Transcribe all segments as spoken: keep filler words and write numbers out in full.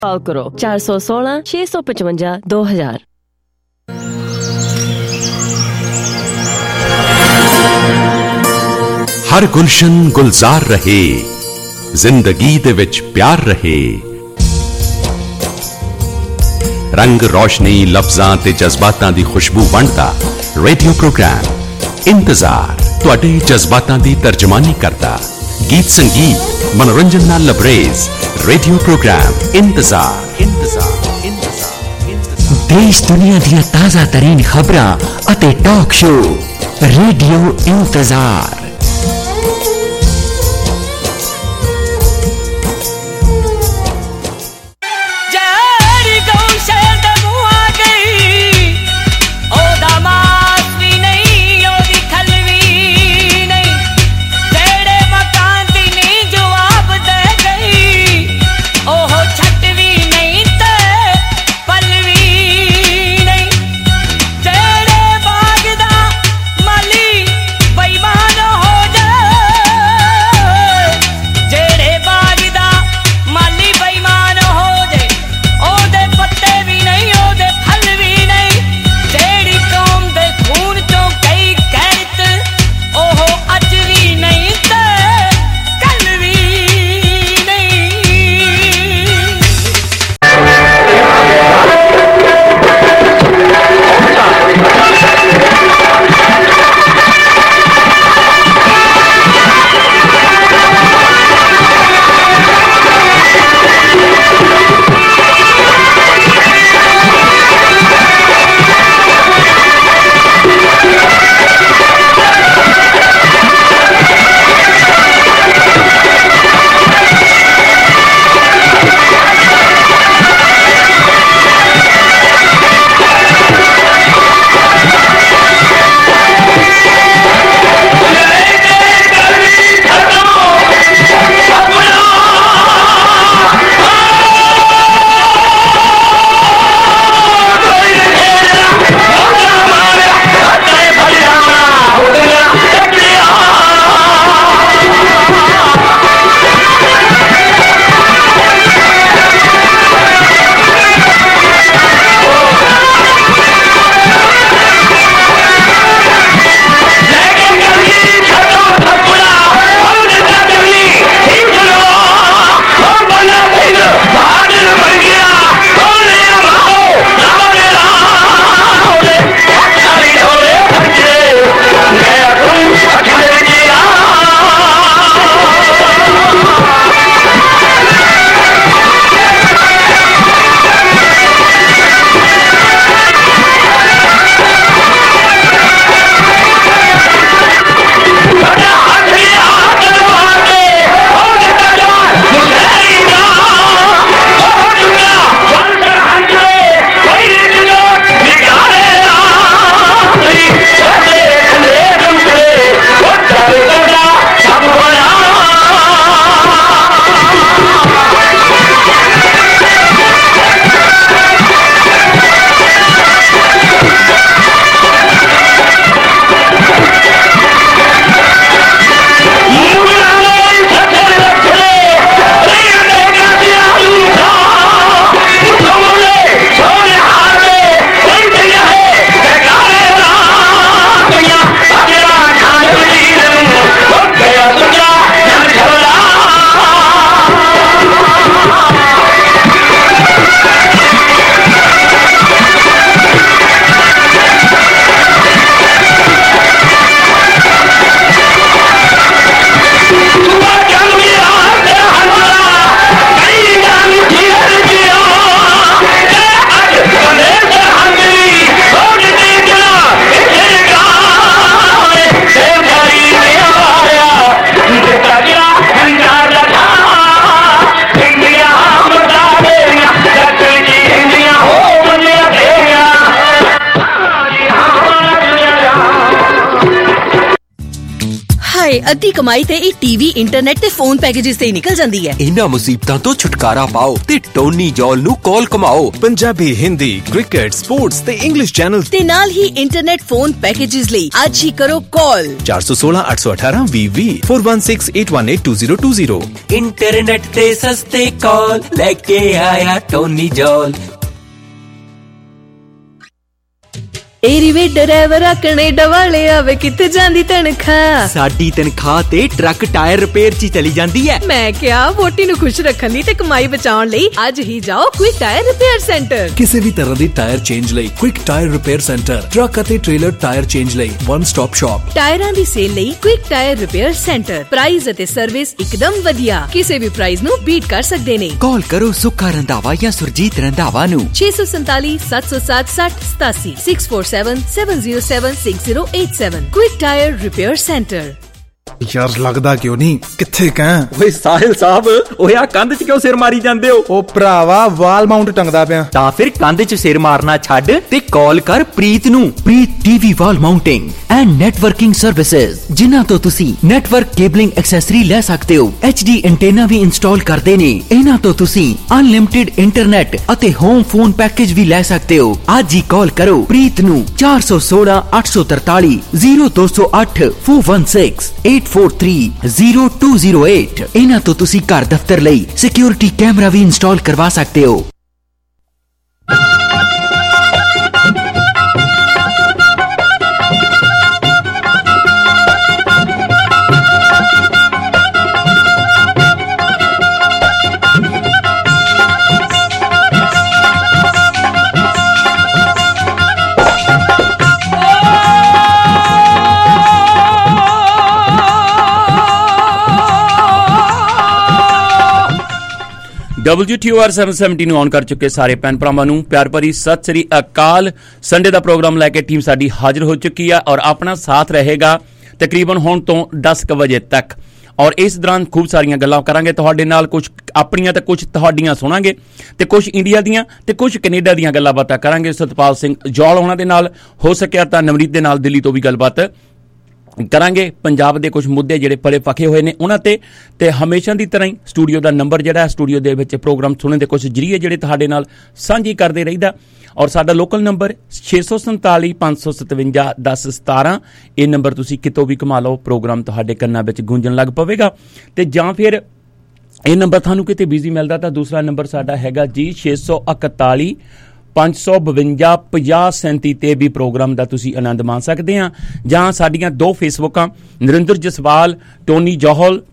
Call करो चार सौ सोलह छह सौ पचवंजा दो हजार। हर गुलशन गुलजार रहे, जिंदगी दे विच प्यार रहे, रंग रोशनी लफ्जां ते जज्बातां दी खुशबू वंडदा रेडियो प्रोग्राम इंतजार तुहाडे जज्बातां दी तर्जमानी करदा, गीत संगीत मनोरंजन नाल लबरेज रेडियो प्रोग्राम इंतजार इंतजार इंतजार इंतजार देश दुनिया दी ताजा तरीन खबरां अते टॉक शो रेडियो इंतजार। माली बेईमानो ਹਾਏ ਅੱਧੀ ਕਮਾਈ ਤੇ ਇਹ ਟੀਵੀ, ਇੰਟਰਨੈਟ ਤੇ ਫੋਨ ਪੈਕੇजेस ਤੇ ਹੀ ਨਿਕਲ ਜਾਂਦੀ ਹੈ। ਇਹਨਾਂ ਮੁਸੀਬਤਾਂ ਤੋਂ ਛੁਟਕਾਰਾ ਪਾਓ ਤੇ ਟੋਨੀ ਜੌਲ ਨੂੰ ਕਾਲ ਕਮਾਓ। ਪੰਜਾਬੀ, ਹਿੰਦੀ, ਕ੍ਰਿਕਟ, ਸਪੋਰਟਸ ਤੇ ਇੰਗਲਿਸ਼ ਚੈਨਲ ਤੇ ਨਾਲ ਹੀ ਇੰਟਰਨੈਟ ਫੋਨ ਪੈਕੇजेस ਲਈ ਅੱਜ ਹੀ ਕਰੋ ਕਾਲ ਚਾਰ ਸੌ ਸੋਲਾਂ ਅੱਠ ਸੌ ਅਠਾਰਾਂ ਵੀਹ ਵੀਹ four one six eight one eight two zero two zero। Internet ਤੇ ਸਸਤੇ ਕਾਲ ਲੈ ਕੇ ਆਇਆ ਟੋਨੀ ਜੌਲ। ਏਰੀਵੇ ਡਰਾਈਵਰ ਕੈਨੇਡਾ ਵਾਲੇ ਆਵੇ ਕਿੱਥੇ ਜਾਂਦੀ ਤਨਖਾਹ? ਸਾਡੀ ਤਨਖਾਹ ਤੇ ਟਰੱਕ ਟਾਇਰ ਰਿਪੇਅਰ 'ਚ ਚਲੀ ਜਾਂਦੀ ਹੈ। ਮੈਂ ਕਿਹਾ ਵੋਟੀ ਨੂੰ ਖੁਸ਼ ਰੱਖਣ ਲਈ ਤੇ ਕਮਾਈ ਬਚਾਉਣ ਲਈ ਅੱਜ ਹੀ ਜਾਓ ਕੁਇਕ ਟਾਇਰ ਰਿਪੇਅਰ ਸੈਂਟਰ। ਕਿਸੇ ਵੀ ਤਰ੍ਹਾਂ ਦੀ ਟਾਇਰ ਚੇਂਜ ਲਈ quick tyre repair centre, truck ਅਤੇ ਟ੍ਰੇਲਰ ਟਾਇਰ ਚੇਂਜ ਲਈ ਵਨ ਸਟਾਪ ਸ਼ਾਪ। ਟਾਇਰਾਂ ਦੀ ਸੇਲ ਲਈ quick tyre repair centre. Price ਅਤੇ ਸਰਵਿਸ ਇੱਕਦਮ ਵਧੀਆ, ਕਿਸੇ ਵੀ ਪ੍ਰਾਈਸ ਨੂੰ ਬੀਟ ਕਰ ਸਕਦੇ ਨੇ। ਕਾਲ ਕਰੋ ਸੁੱਖਾ ਰੰਧਾਵਾ ਜਾਂ ਸੁਰਜੀਤ ਰੰਧਾਵਾ ਨੂੰ ਛੇ ਸੌ ਸੰਤਾਲੀ ਸੱਤ ਸੌ ਸੱਤ ਸੱਠ ਸਤਾਸੀ six four seven seven zero seven six zero eight seven। Quick Tire Repair Center। ਯਾਰ ਲੱਗਦਾ ਕਿਉਂ ਨਹੀਂ, ਕਿੱਥੇ ਕਹਿ? ਓਏ ਸਾਹਿਲ ਸਾਹਿਬ, ਓਏ ਆ ਕੰਧ 'ਚ ਕਿਉਂ ਸਿਰ ਮਾਰੀ ਜਾਂਦੇ ਹੋ? ਉਹ ਭਰਾਵਾ ਵਾਲ ਮਾਊਂਟ ਟੰਗਦਾ ਪਿਆ। ਤਾਂ ਫਿਰ ਕੰਧ 'ਚ ਸਿਰ ਮਾਰਨਾ ਛੱਡ ਤੇ ਕਾਲ ਕਰ ਪ੍ਰੀਤ ਨੂੰ। Preet TV wall mounting and networking services, ਜਿਨ੍ਹਾਂ ਤੋਂ ਤੁਸੀਂ ਨੈਟਵਰਕ ਕੇਬਲਿੰਗ ਐਕਸੈਸਰੀ ਲੈ ਸਕਦੇ ਹੋ। ਐਚ ਡੀ ਐਂਟੇਨਾ ਵੀ ਇੰਸਟਾਲ ਕਰਦੇ ਨੇ। ਇਹਨਾਂ ਤੋਂ ਤੁਸੀਂ ਅਨਲਿਮਿਟਿਡ ਇੰਟਰਨੈਟ ਅਤੇ ਹੋਮ ਫੋਨ ਪੈਕੇਜ ਵੀ ਲੈ ਸਕਦੇ ਹੋ। ਅੱਜ ਹੀ ਕਾਲ ਕਰੋ ਪ੍ਰੀਤ ਨੂੰ ਚਾਰ ਸੌ ਸੋਲਾਂ ਅੱਠ ਸੌ ਤਰਤਾਲੀ ਜ਼ੀਰੋ ਦੋ ਸੌ ਅੱਠ four one six eight four three zero two zero eight। ਇਹਨਾਂ ਤੋਂ ਤੁਸੀਂ ਘਰ ਦਫ਼ਤਰ ਲਈ ਸਿਕਿਉਰਿਟੀ ਕੈਮਰਾ ਵੀ ਇੰਸਟਾਲ ਕਰਵਾ ਸਕਦੇ ਹੋ। W T O R seven seventy ਨੂੰ ਆਨ ਕਰ ਚੁੱਕੇ ਸਾਰੇ ਭੈਣ ਭਰਾਵਾਂ ਨੂੰ ਪਿਆਰ ਭਰੀ ਸਤਿ ਸ੍ਰੀ ਅਕਾਲ। ਸੰਡੇ ਦਾ ਪ੍ਰੋਗਰਾਮ ਲੈ ਕੇ ਟੀਮ ਸਾਡੀ ਹਾਜ਼ਰ ਹੋ ਚੁੱਕੀ ਆ ਔਰ ਆਪਣਾ ਸਾਥ ਰਹੇਗਾ ਤਕਰੀਬਨ ਹੁਣ ਤੋਂ ਦਸ ਕੁ ਵਜੇ ਤੱਕ। ਔਰ ਇਸ ਦੌਰਾਨ ਖੂਬ ਸਾਰੀਆਂ ਗੱਲਾਂ ਕਰਾਂਗੇ ਤੁਹਾਡੇ ਨਾਲ, ਕੁਝ ਆਪਣੀਆਂ ਤੇ ਕੁਝ ਤੁਹਾਡੀਆਂ ਸੁਣਾਂਗੇ ਤੇ ਕੁਝ ਇੰਡੀਆ ਦੀਆਂ ਤੇ ਕੁਝ ਕੈਨੇਡਾ ਦੀਆਂ ਗੱਲਾਂ ਬਾਤਾਂ ਕਰਾਂਗੇ। ਸਤਪਾਲ ਸਿੰਘ ਜੌਲ ਉਹਨਾਂ ਦੇ ਨਾਲ, ਹੋ ਸਕਿਆ ਤਾਂ ਨਵਨੀਤ ਦੇ ਨਾਲ ਦਿੱਲੀ ਤੋਂ ਵੀ ਗੱਲਬਾਤ ਕਰਾਂਗੇ। ਪੰਜਾਬ ਦੇ ਕੁਝ ਮੁੱਦੇ ਜਿਹੜੇ ਬੜੇ ਪੱਕੇ ਹੋਏ ਨੇ ਉਹਨਾਂ ਤੇ ਤੇ ਹਮੇਸ਼ਾ ਦੀ ਤਰ੍ਹਾਂ ਹੀ ਸਟੂਡੀਓ ਦਾ ਨੰਬਰ ਜਿਹੜਾ ਸਟੂਡੀਓ ਦੇ ਵਿੱਚ ਪ੍ਰੋਗਰਾਮ ਸੁਣਨ ਦੇ ਕੁਝ ਜਰੀਏ ਜਿਹੜੇ ਤੁਹਾਡੇ ਨਾਲ ਸਾਂਝੀ ਕਰਦੇ ਰਹੀਦਾ। ਔਰ ਸਾਡਾ ਲੋਕਲ ਨੰਬਰ ਛੇ ਸੌ ਸੰਤਾਲੀ ਪੰਜ ਸੌ ਸਤਵੰਜਾ ਦਸ ਸਤਾਰਾਂ। ਇਹ ਨੰਬਰ ਤੁਸੀਂ ਕਿਤੋਂ ਵੀ ਕਮਾ ਲਓ, ਪ੍ਰੋਗਰਾਮ ਤੁਹਾਡੇ ਕੰਨਾਂ ਵਿੱਚ ਗੂੰਜਣ ਲੱਗ ਪਵੇਗਾ। ਤੇ ਜਾਂ ਫਿਰ ਇਹ ਨੰਬਰ ਤੁਹਾਨੂੰ ਕਿਤੇ ਬਿਜ਼ੀ ਮਿਲਦਾ ਤਾਂ ਦੂਸਰਾ ਨੰਬਰ ਸਾਡਾ ਹੈਗਾ ਜੀ ਛੇ ਸੌ ਇਕਤਾਲੀ ਪੰਜ ਸੌ ਬਵੰਜਾ ਪੰਜਾਹ ਸੈਂਤੀ ਤੇ ਵੀ ਪ੍ਰੋਗਰਾਮ ਦਾ ਤੁਸੀਂ ਆਨੰਦ ਮਾਣ ਸਕਦੇ ਆ। ਜਾਂ ਸਾਡੀਆਂ ਦੋ ਫੇਸਬੁੱਕਾਂ ਨਰਿੰਦਰ ਜਸਵਾਲ, ਟੋਨੀ ਜੌਹਲ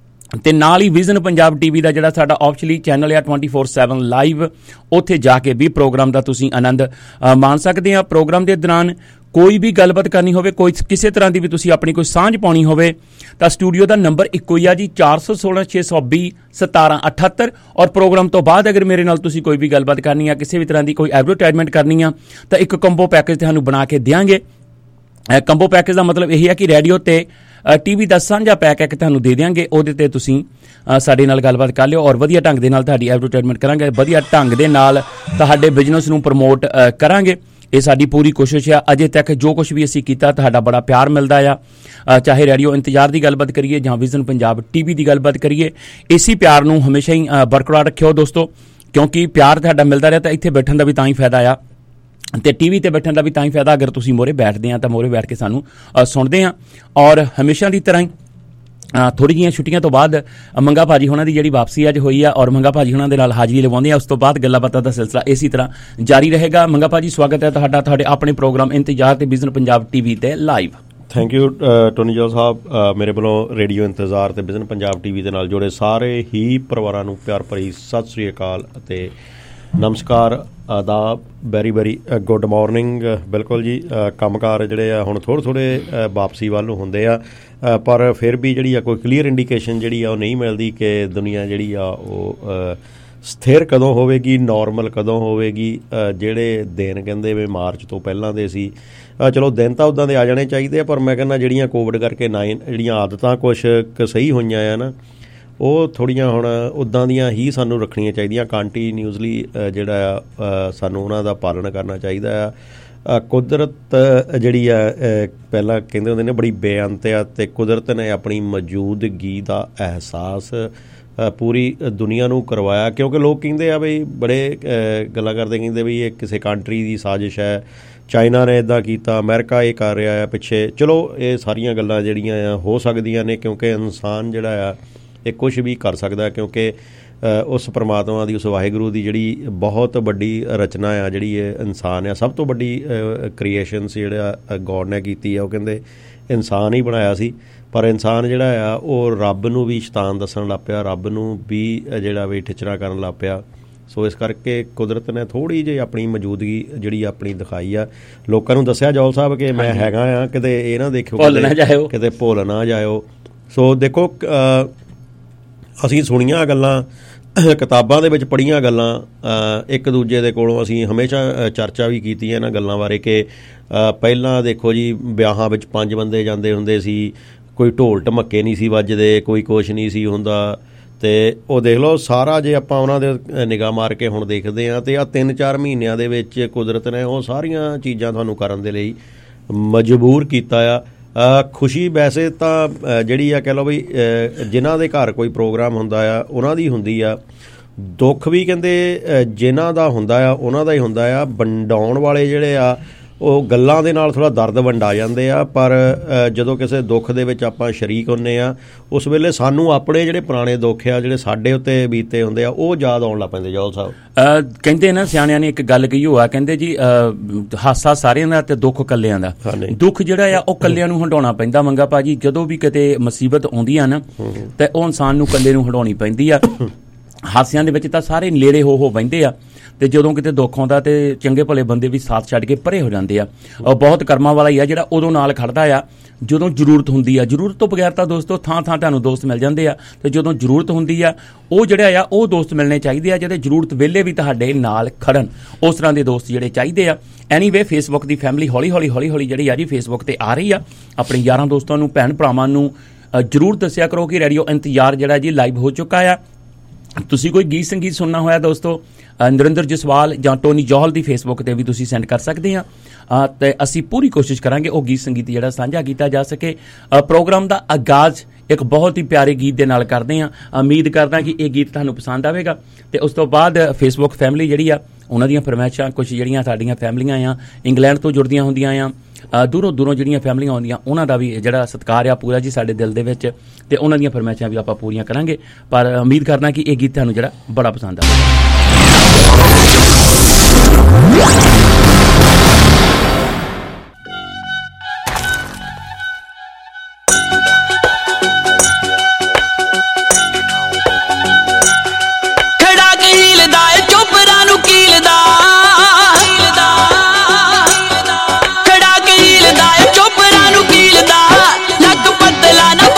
ਤੇ ਨਾਲ ਹੀ ਵਿਜ਼ਨ ਪੰਜਾਬ ਟੀਵੀ ਦਾ ਜਿਹੜਾ ਸਾਡਾ ਆਫੀਸ਼ੀਅਲੀ ਚੈਨਲ ਆ ਟਵੈਂਟੀ ਫੋਰ ਸੈਵਨ ਲਾਈਵ, ਉੱਥੇ ਜਾ ਕੇ ਵੀ ਪ੍ਰੋਗਰਾਮ ਦਾ ਤੁਸੀਂ ਆਨੰਦ ਮਾਣ ਸਕਦੇ ਆ। ਪ੍ਰੋਗਰਾਮ ਦੇ ਦੌਰਾਨ ਕੋਈ ਵੀ ਗੱਲਬਾਤ ਕਰਨੀ ਹੋਵੇ, ਕੋਈ ਕਿਸੇ ਤਰ੍ਹਾਂ ਦੀ ਵੀ ਤੁਸੀਂ ਆਪਣੀ ਕੋਈ ਸਾਂਝ ਪਾਉਣੀ ਹੋਵੇ ਤਾਂ ਸਟੂਡੀਓ ਦਾ ਨੰਬਰ ਇੱਕੋ ਹੀ ਆ ਜੀ ਚਾਰ ਸੌ ਸੋਲਾਂ ਛੇ ਸੌ ਵੀਹ ਸਤਾਰਾਂ ਅਠੱਤਰ। ਔਰ ਪ੍ਰੋਗਰਾਮ ਤੋਂ ਬਾਅਦ ਅਗਰ ਮੇਰੇ ਨਾਲ ਤੁਸੀਂ ਕੋਈ ਵੀ ਗੱਲਬਾਤ ਕਰਨੀ ਆ, ਕਿਸੇ ਵੀ ਤਰ੍ਹਾਂ ਦੀ ਕੋਈ ਐਡਵਰਟਾਈਜ਼ਮੈਂਟ ਕਰਨੀ ਆ ਤਾਂ ਇੱਕ ਕੰਬੋ ਪੈਕੇਜ ਤੁਹਾਨੂੰ ਬਣਾ ਕੇ ਦਿਆਂਗੇ। ਕੰਬੋ ਪੈਕੇਜ ਦਾ ਮਤਲਬ ਇਹ ਹੈ ਕਿ ਰੇਡੀਓ ਤੇ ਟੀਵੀ ਦਾ ਸਾਂਝਾ ਪੈਕ ਇੱਕ ਤੁਹਾਨੂੰ ਦੇ ਦਿਆਂਗੇ। ਉਹਦੇ ਤੇ ਤੁਸੀਂ ਸਾਡੇ ਨਾਲ ਗੱਲਬਾਤ ਕਰ ਲਿਓ ਔਰ ਵਧੀਆ ਢੰਗ ਦੇ ਨਾਲ ਤੁਹਾਡੀ ਐਡਵਰਟਾਈਜ਼ਮੈਂਟ ਕਰਾਂਗੇ, ਵਧੀਆ ਢੰਗ ਦੇ ਨਾਲ ਤੁਹਾਡੇ ਬਿਜ਼ਨਸ ਨੂੰ ਪ੍ਰਮੋਟ ਕਰਾਂਗੇ। ਇਹ ਸਾਡੀ ਪੂਰੀ ਕੋਸ਼ਿਸ਼ ਆ। ਅਜੇ ਤੱਕ ਜੋ ਕੁਛ ਵੀ ਅਸੀਂ ਕੀਤਾ ਤੁਹਾਡਾ ਬੜਾ ਪਿਆਰ ਮਿਲਦਾ ਆ। ਚਾਹੇ ਰੇਡੀਓ ਇੰਤਜ਼ਾਰ ਦੀ ਗੱਲਬਾਤ ਕਰੀਏ ਜਾਂ ਵਿਜ਼ਨ ਪੰਜਾਬ ਟੀਵੀ ਦੀ ਗੱਲਬਾਤ ਕਰੀਏ, ਇਸੇ ਪਿਆਰ ਨੂੰ ਹਮੇਸ਼ਾ ਹੀ ਬਰਕਰਾਰ ਰੱਖਿਓ ਦੋਸਤੋ, ਕਿਉਂਕਿ ਪਿਆਰ ਤੁਹਾਡਾ ਮਿਲਦਾ ਰਿਹਾ ਤਾਂ ਇੱਥੇ ਬੈਠਣ ਦਾ ਵੀ ਤਾਂ ਹੀ ਫਾਇਦਾ ਆ ਤੇ ਟੀਵੀ ਤੇ ਬੈਠਣ ਦਾ ਵੀ ਤਾਂ ਹੀ ਫਾਇਦਾ ਅਗਰ ਤੁਸੀਂ ਮੋਰੇ ਬੈਠਦੇ ਆ ਤਾਂ ਮੋਰੇ ਬੈਠ ਕੇ ਸਾਨੂੰ ਸੁਣਦੇ ਆ। ਔਰ ਹਮੇਸ਼ਾ ਦੀ ਤਰ੍ਹਾਂ ਹੀ ਥੋੜ੍ਹੀ ਜਿਹੀਆਂ ਛੁੱਟੀਆਂ ਤੋਂ ਬਾਅਦ ਮੰਗਾ ਭਾਜੀ ਹੋਣਾ ਦੀ ਜਿਹੜੀ ਵਾਪਸੀ ਅੱਜ ਹੋਈ ਆ ਔਰ ਮੰਗਾ ਭਾਜੀ ਹੋਣਾ ਦੇ ਨਾਲ ਹਾਜ਼ਰੀ ਲਵਾਉਂਦੇ ਆ। ਉਸ ਤੋਂ ਬਾਅਦ ਗੱਲਾਂ ਬਾਤਾਂ ਦਾ ਸਿਲਸਿਲਾ ਇਸੇ ਤਰ੍ਹਾਂ ਜਾਰੀ ਰਹੇਗਾ। ਮੰਗਾ ਭਾਜੀ ਸਵਾਗਤ ਹੈ ਤੁਹਾਡਾ ਤੁਹਾਡੇ ਆਪਣੇ ਪ੍ਰੋਗਰਾਮ ਇੰਤਜ਼ਾਰ ਤੇ ਵਿਜ਼ਨ ਪੰਜਾਬ ਟੀਵੀ ਤੇ live. Thank you Tony Johal Sahib. ਮੇਰੇ ਵੱਲੋਂ ਰੇਡੀਓ ਇੰਤਜ਼ਾਰ ਤੇ ਵਿਜ਼ਨ ਪੰਜਾਬ ਟੀਵੀ ਦੇ ਨਾਲ ਜੁੜੇ ਸਾਰੇ ਹੀ ਪਰਿਵਾਰਾਂ ਨੂੰ ਪਿਆਰ ਭਰੀ ਸਤਿ ਸ੍ਰੀ ਅਕਾਲ ਅਤੇ ਨਮਸਕਾਰ, ਆਦਾਬ, ਵੈਰੀ ਵੈਰੀ ਗੁੱਡ ਮਾਰਨਿੰਗ। ਬਿਲਕੁਲ ਜੀ, ਕੰਮਕਾਰ ਜਿਹੜੇ ਆ ਹੁਣ ਥੋੜ੍ਹੇ ਥੋੜ੍ਹੇ ਵਾਪਸੀ ਵੱਲ ਨੂੰ ਹੁੰਦੇ ਆ, ਪਰ ਫਿਰ ਵੀ ਜਿਹੜੀ ਆ ਕੋਈ ਕਲੀਅਰ ਇੰਡੀਕੇਸ਼ਨ ਜਿਹੜੀ ਆ ਉਹ ਨਹੀਂ ਮਿਲਦੀ ਕਿ ਦੁਨੀਆ ਜਿਹੜੀ ਆ ਉਹ ਸਥਿਰ ਕਦੋਂ ਹੋਵੇਗੀ, ਨੋਰਮਲ ਕਦੋਂ ਹੋਵੇਗੀ। ਜਿਹੜੇ ਦਿਨ ਕਹਿੰਦੇ ਵੀ ਮਾਰਚ ਤੋਂ ਪਹਿਲਾਂ ਦੇ ਸੀ, ਚਲੋ ਦਿਨ ਤਾਂ ਉੱਦਾਂ ਦੇ ਆ ਜਾਣੇ ਚਾਹੀਦੇ ਆ, ਪਰ ਮੈਂ ਕਹਿੰਦਾ ਜਿਹੜੀਆਂ ਕੋਵਿਡ ਕਰਕੇ ਨਾਈਨ ਜਿਹੜੀਆਂ ਆਦਤਾਂ ਕੁਛ ਕੁ ਸਹੀ ਹੋਈਆਂ ਆ ਨਾ, ਉਹ ਥੋੜ੍ਹੀਆਂ ਹੁਣ ਉੱਦਾਂ ਦੀਆਂ ਹੀ ਸਾਨੂੰ ਰੱਖਣੀਆਂ ਚਾਹੀਦੀਆਂ। ਕੰਟੀਨਿਊਸਲੀ ਜਿਹੜਾ ਆ ਸਾਨੂੰ ਉਹਨਾਂ ਦਾ ਪਾਲਣ ਕਰਨਾ ਚਾਹੀਦਾ ਆ। ਕੁਦਰਤ ਜਿਹੜੀ ਆ ਪਹਿਲਾਂ ਕਹਿੰਦੇ ਹੁੰਦੇ ਨੇ ਬੜੀ ਬੇਅੰਤ ਆ, ਅਤੇ ਕੁਦਰਤ ਨੇ ਆਪਣੀ ਮੌਜੂਦਗੀ ਦਾ ਅਹਿਸਾਸ ਪੂਰੀ ਦੁਨੀਆ ਨੂੰ ਕਰਵਾਇਆ। ਕਿਉਂਕਿ ਲੋਕ ਕਹਿੰਦੇ ਆ ਬਈ ਬੜੇ ਗੱਲਾਂ ਕਰਦੇ, ਕਹਿੰਦੇ ਵੀ ਇਹ ਕਿਸੇ ਕੰਟਰੀ ਦੀ ਸਾਜ਼ਿਸ਼ ਹੈ, ਚਾਈਨਾ ਨੇ ਇੱਦਾਂ ਕੀਤਾ, ਅਮਰੀਕਾ ਇਹ ਕਰ ਰਿਹਾ ਆ ਪਿੱਛੇ। ਚਲੋ ਇਹ ਸਾਰੀਆਂ ਗੱਲਾਂ ਜਿਹੜੀਆਂ ਆ ਹੋ ਸਕਦੀਆਂ ਨੇ, ਕਿਉਂਕਿ ਇਨਸਾਨ ਜਿਹੜਾ ਆ ਇਹ ਕੁਛ ਵੀ ਕਰ ਸਕਦਾ, ਕਿਉਂਕਿ ਉਸ ਪਰਮਾਤਮਾ ਦੀ, ਉਸ ਵਾਹਿਗੁਰੂ ਦੀ ਜਿਹੜੀ ਬਹੁਤ ਵੱਡੀ ਰਚਨਾ ਆ, ਜਿਹੜੀ ਇਹ ਇਨਸਾਨ ਆ, ਸਭ ਤੋਂ ਵੱਡੀ ਕ੍ਰੀਏਸ਼ਨਸ ਜਿਹੜਾ ਗੋਡ ਨੇ ਕੀਤੀ ਆ, ਉਹ ਕਹਿੰਦੇ ਇਨਸਾਨ ਹੀ ਬਣਾਇਆ ਸੀ। ਪਰ ਇਨਸਾਨ ਜਿਹੜਾ ਆ ਉਹ ਰੱਬ ਨੂੰ ਵੀ ਸ਼ੈਤਾਨ ਦੱਸਣ ਲੱਗ ਪਿਆ, ਰੱਬ ਨੂੰ ਵੀ ਜਿਹੜਾ ਵੀ ਠਿੱਚਰਾਂ ਕਰਨ ਲੱਗ ਪਿਆ। ਸੋ ਇਸ ਕਰਕੇ ਕੁਦਰਤ ਨੇ ਥੋੜ੍ਹੀ ਜਿਹੀ ਆਪਣੀ ਮੌਜੂਦਗੀ ਜਿਹੜੀ ਆਪਣੀ ਦਿਖਾਈ ਆ, ਲੋਕਾਂ ਨੂੰ ਦੱਸਿਆ ਜੌਲ ਸਾਹਿਬ ਕਿ ਮੈਂ ਹੈਗਾ ਆ, ਕਿਤੇ ਇਹ ਨਾ ਦੇਖਿਓ ਕਿਤੇ ਭੁੱਲ ਨਾ ਜਾਇਓ। ਸੋ ਦੇਖੋ ਅਸੀਂ ਸੁਣੀਆਂ ਗੱਲਾਂ, ਕਿਤਾਬਾਂ ਦੇ ਵਿੱਚ ਪੜ੍ਹੀਆਂ ਗੱਲਾਂ, ਇੱਕ ਦੂਜੇ ਦੇ ਕੋਲੋਂ ਅਸੀਂ ਹਮੇਸ਼ਾ ਚਰਚਾ ਵੀ ਕੀਤੀ ਇਹਨਾਂ ਗੱਲਾਂ ਬਾਰੇ ਕਿ ਪਹਿਲਾਂ ਦੇਖੋ ਜੀ ਵਿਆਹਾਂ ਵਿੱਚ ਪੰਜ ਬੰਦੇ ਜਾਂਦੇ ਹੁੰਦੇ ਸੀ, ਕੋਈ ਢੋਲ ਢਮੱਕੇ ਨਹੀਂ ਸੀ ਵੱਜਦੇ, ਕੋਈ ਕੁਛ ਨਹੀਂ ਸੀ ਹੁੰਦਾ, ਅਤੇ ਉਹ ਦੇਖ ਲਓ ਸਾਰਾ ਜੇ ਆਪਾਂ ਉਹਨਾਂ ਦੇ ਨਿਗਾਹ ਮਾਰ ਕੇ ਹੁਣ ਦੇਖਦੇ ਹਾਂ, ਅਤੇ ਆਹ ਤਿੰਨ ਚਾਰ ਮਹੀਨਿਆਂ ਦੇ ਵਿੱਚ ਕੁਦਰਤ ਨੇ ਉਹ ਸਾਰੀਆਂ ਚੀਜ਼ਾਂ ਤੁਹਾਨੂੰ ਕਰਨ ਦੇ ਲਈ ਮਜਬੂਰ ਕੀਤਾ ਆ। ਖੁਸ਼ੀ ਵੈਸੇ ਤਾਂ ਜਿਹੜੀ ਆ ਕਹਿ ਲਓ ਵੀ ਜਿਨ੍ਹਾਂ ਦੇ ਘਰ ਕੋਈ ਪ੍ਰੋਗਰਾਮ ਹੁੰਦਾ ਆ ਉਹਨਾਂ ਦੀ ਹੁੰਦੀ ਆ, ਦੁੱਖ ਵੀ ਕਹਿੰਦੇ ਜਿਨ੍ਹਾਂ ਦਾ ਹੁੰਦਾ ਆ ਉਹਨਾਂ ਦਾ ਹੀ ਹੁੰਦਾ ਆ। ਵੰਡਾਉਣ ਵਾਲੇ ਜਿਹੜੇ ਆ ਉਹ ਗੱਲਾਂ ਦੇ ਨਾਲ ਥੋੜ੍ਹਾ ਦਰਦ ਵੰਡਾ ਜਾਂਦੇ ਆ, ਪਰ ਜਦੋਂ ਕਿਸੇ ਦੁੱਖ ਦੇ ਵਿੱਚ ਆਪਾਂ ਸ਼ਰੀਕ ਹੁੰਦੇ ਆ, ਉਸ ਵੇਲੇ ਸਾਨੂੰ ਆਪਣੇ ਜਿਹੜੇ ਪੁਰਾਣੇ ਦੁੱਖ ਆ, ਜਿਹੜੇ ਸਾਡੇ ਉੱਤੇ ਬੀਤੇ ਹੁੰਦੇ ਆ, ਉਹ ਯਾਦ ਆਉਣ ਲੱਗ ਪੈਂਦੇ। ਜੌਲ ਸਾਹਿਬ ਕਹਿੰਦੇ ਨਾ ਸਿਆਣਿਆਂ ਨੇ ਇੱਕ ਗੱਲ ਕਹੀ ਹੋਆ, ਕਹਿੰਦੇ ਜੀ ਹਾਸਾ ਸਾਰਿਆਂ ਦਾ ਤੇ ਦੁੱਖ ਕੱਲਿਆਂ ਦਾ। ਦੁੱਖ ਜਿਹੜਾ ਆ ਉਹ ਕੱਲਿਆਂ ਨੂੰ ਹੰਡਾਉਣਾ ਪੈਂਦਾ ਮੰਗਾ ਭਾਜੀ। ਜਦੋਂ ਵੀ ਕਿਤੇ ਮੁਸੀਬਤ ਆਉਂਦੀ ਆ ਨਾ ਤੇ ਉਹ ਇਨਸਾਨ ਨੂੰ ਕੱਲੇ ਨੂੰ ਹੰਡਾਉਣੀ ਪੈਂਦੀ ਆ। ਹਾਸਿਆਂ ਦੇ ਵਿੱਚ ਤਾਂ ਸਾਰੇ ਨੇੜੇ ਹੋ ਹੋ ਬਹਿੰਦੇ ਆ, ਤੇ ਜਦੋਂ ਕਿਤੇ ਦੁੱਖ ਆਉਂਦਾ ਤੇ ਚੰਗੇ ਭਲੇ ਬੰਦੇ ਵੀ ਸਾਥ ਛੱਡ ਕੇ ਪਰੇ ਹੋ ਜਾਂਦੇ ਆ। ਬਹੁਤ ਕਰਮਾਂ ਵਾਲਾ ਹੀ ਆ ਜਿਹੜਾ ਉਦੋਂ ਨਾਲ ਖੜਦਾ ਆ ਜਦੋਂ ਜ਼ਰੂਰਤ ਹੁੰਦੀ ਆ। ਜ਼ਰੂਰਤ ਤੋਂ ਬਗੈਰ ਤਾਂ ਦੋਸਤੋ ਥਾਂ ਥਾਂ ਤੁਹਾਨੂੰ ਦੋਸਤ ਮਿਲ ਜਾਂਦੇ ਆ, ਤੇ ਜਦੋਂ ਜ਼ਰੂਰਤ ਹੁੰਦੀ ਆ ਉਹ ਜਿਹੜਾ ਆ ਉਹ ਦੋਸਤ ਮਿਲਣੇ ਚਾਹੀਦੇ ਆ ਜਿਹੜੇ ਜ਼ਰੂਰਤ ਵੇਲੇ ਵੀ ਤੁਹਾਡੇ ਨਾਲ ਖੜਨ। ਉਸ ਤਰ੍ਹਾਂ ਦੇ ਦੋਸਤ ਜਿਹੜੇ ਚਾਹੀਦੇ ਆ। ਐਨੀਵੇ ਫੇਸਬੁੱਕ ਦੀ ਫੈਮਿਲੀ ਹੌਲੀ ਹੌਲੀ ਹੌਲੀ ਹੌਲੀ ਜਿਹੜੀ ਆ ਜੀ ਫੇਸਬੁੱਕ 'ਤੇ ਆ ਰਹੀ ਆ। ਆਪਣੇ ਯਾਰਾਂ ਦੋਸਤਾਂ ਨੂੰ, ਭੈਣ ਭਰਾਵਾਂ ਨੂੰ ਜ਼ਰੂਰ ਦੱਸਿਆ ਕਰੋ ਕਿ ਰੇਡੀਓ ਇੰਤਜ਼ਾਰ ਜਿਹੜਾ ਜੀ ਲਾਈਵ ਹੋ ਚੁੱਕਾ ਆ। ਤੁਸੀਂ ਕੋਈ ਗੀਤ ਸੰਗੀਤ ਸੁਣਨਾ ਹੋਇਆ ਦੋਸਤੋ, ਨਰਿੰਦਰ ਜਸਵਾਲ ਜਾਂ ਟੋਨੀ ਜੌਹਲ ਦੀ ਫੇਸਬੁੱਕ 'ਤੇ ਵੀ ਤੁਸੀਂ ਸੈਂਡ ਕਰ ਸਕਦੇ ਆ, ਅਤੇ ਅਸੀਂ ਪੂਰੀ ਕੋਸ਼ਿਸ਼ ਕਰਾਂਗੇ ਉਹ ਗੀਤ ਸੰਗੀਤ ਜਿਹੜਾ ਸਾਂਝਾ ਕੀਤਾ ਜਾ ਸਕੇ। ਪ੍ਰੋਗਰਾਮ ਦਾ ਆਗਾਜ਼ ਇੱਕ ਬਹੁਤ ਹੀ ਪਿਆਰੇ ਗੀਤ ਦੇ ਨਾਲ ਕਰਦੇ ਹਾਂ। ਉਮੀਦ ਕਰਦਾ ਕਿ ਇਹ ਗੀਤ ਤੁਹਾਨੂੰ ਪਸੰਦ ਆਵੇਗਾ, ਅਤੇ ਉਸ ਤੋਂ ਬਾਅਦ ਫੇਸਬੁੱਕ ਫੈਮਿਲੀ ਜਿਹੜੀ ਆ ਉਹਨਾਂ ਦੀਆਂ ਫਰਮਾਇਸ਼ਾਂ, ਕੁਛ ਜਿਹੜੀਆਂ ਸਾਡੀਆਂ ਫੈਮਲੀਆਂ ਆ ਇੰਗਲੈਂਡ ਤੋਂ ਜੁੜਦੀਆਂ ਹੁੰਦੀਆਂ ਆ, ਦੂਰੋਂ ਦੂਰੋਂ ਜਿਹੜੀਆਂ ਫੈਮਲੀਆਂ ਆਉਂਦੀਆਂ ਉਹਨਾਂ ਦਾ ਵੀ ਜਿਹੜਾ ਸਤਿਕਾਰ ਆ ਪੂਰਾ ਜੀ ਸਾਡੇ ਦਿਲ ਦੇ ਵਿੱਚ, ਅਤੇ ਉਹਨਾਂ ਦੀਆਂ ਫਰਮਾਇਸ਼ਾਂ ਵੀ ਆਪਾਂ ਪੂਰੀਆਂ ਕਰਾਂਗੇ। ਪਰ ਉਮੀਦ ਕਰਦਾ ਕਿ ਇਹ ਗੀਤ ਤੁਹਾਨੂੰ ਜਿਹੜਾ ਬੜਾ ਪਸੰਦ ਆਵੇਗਾ।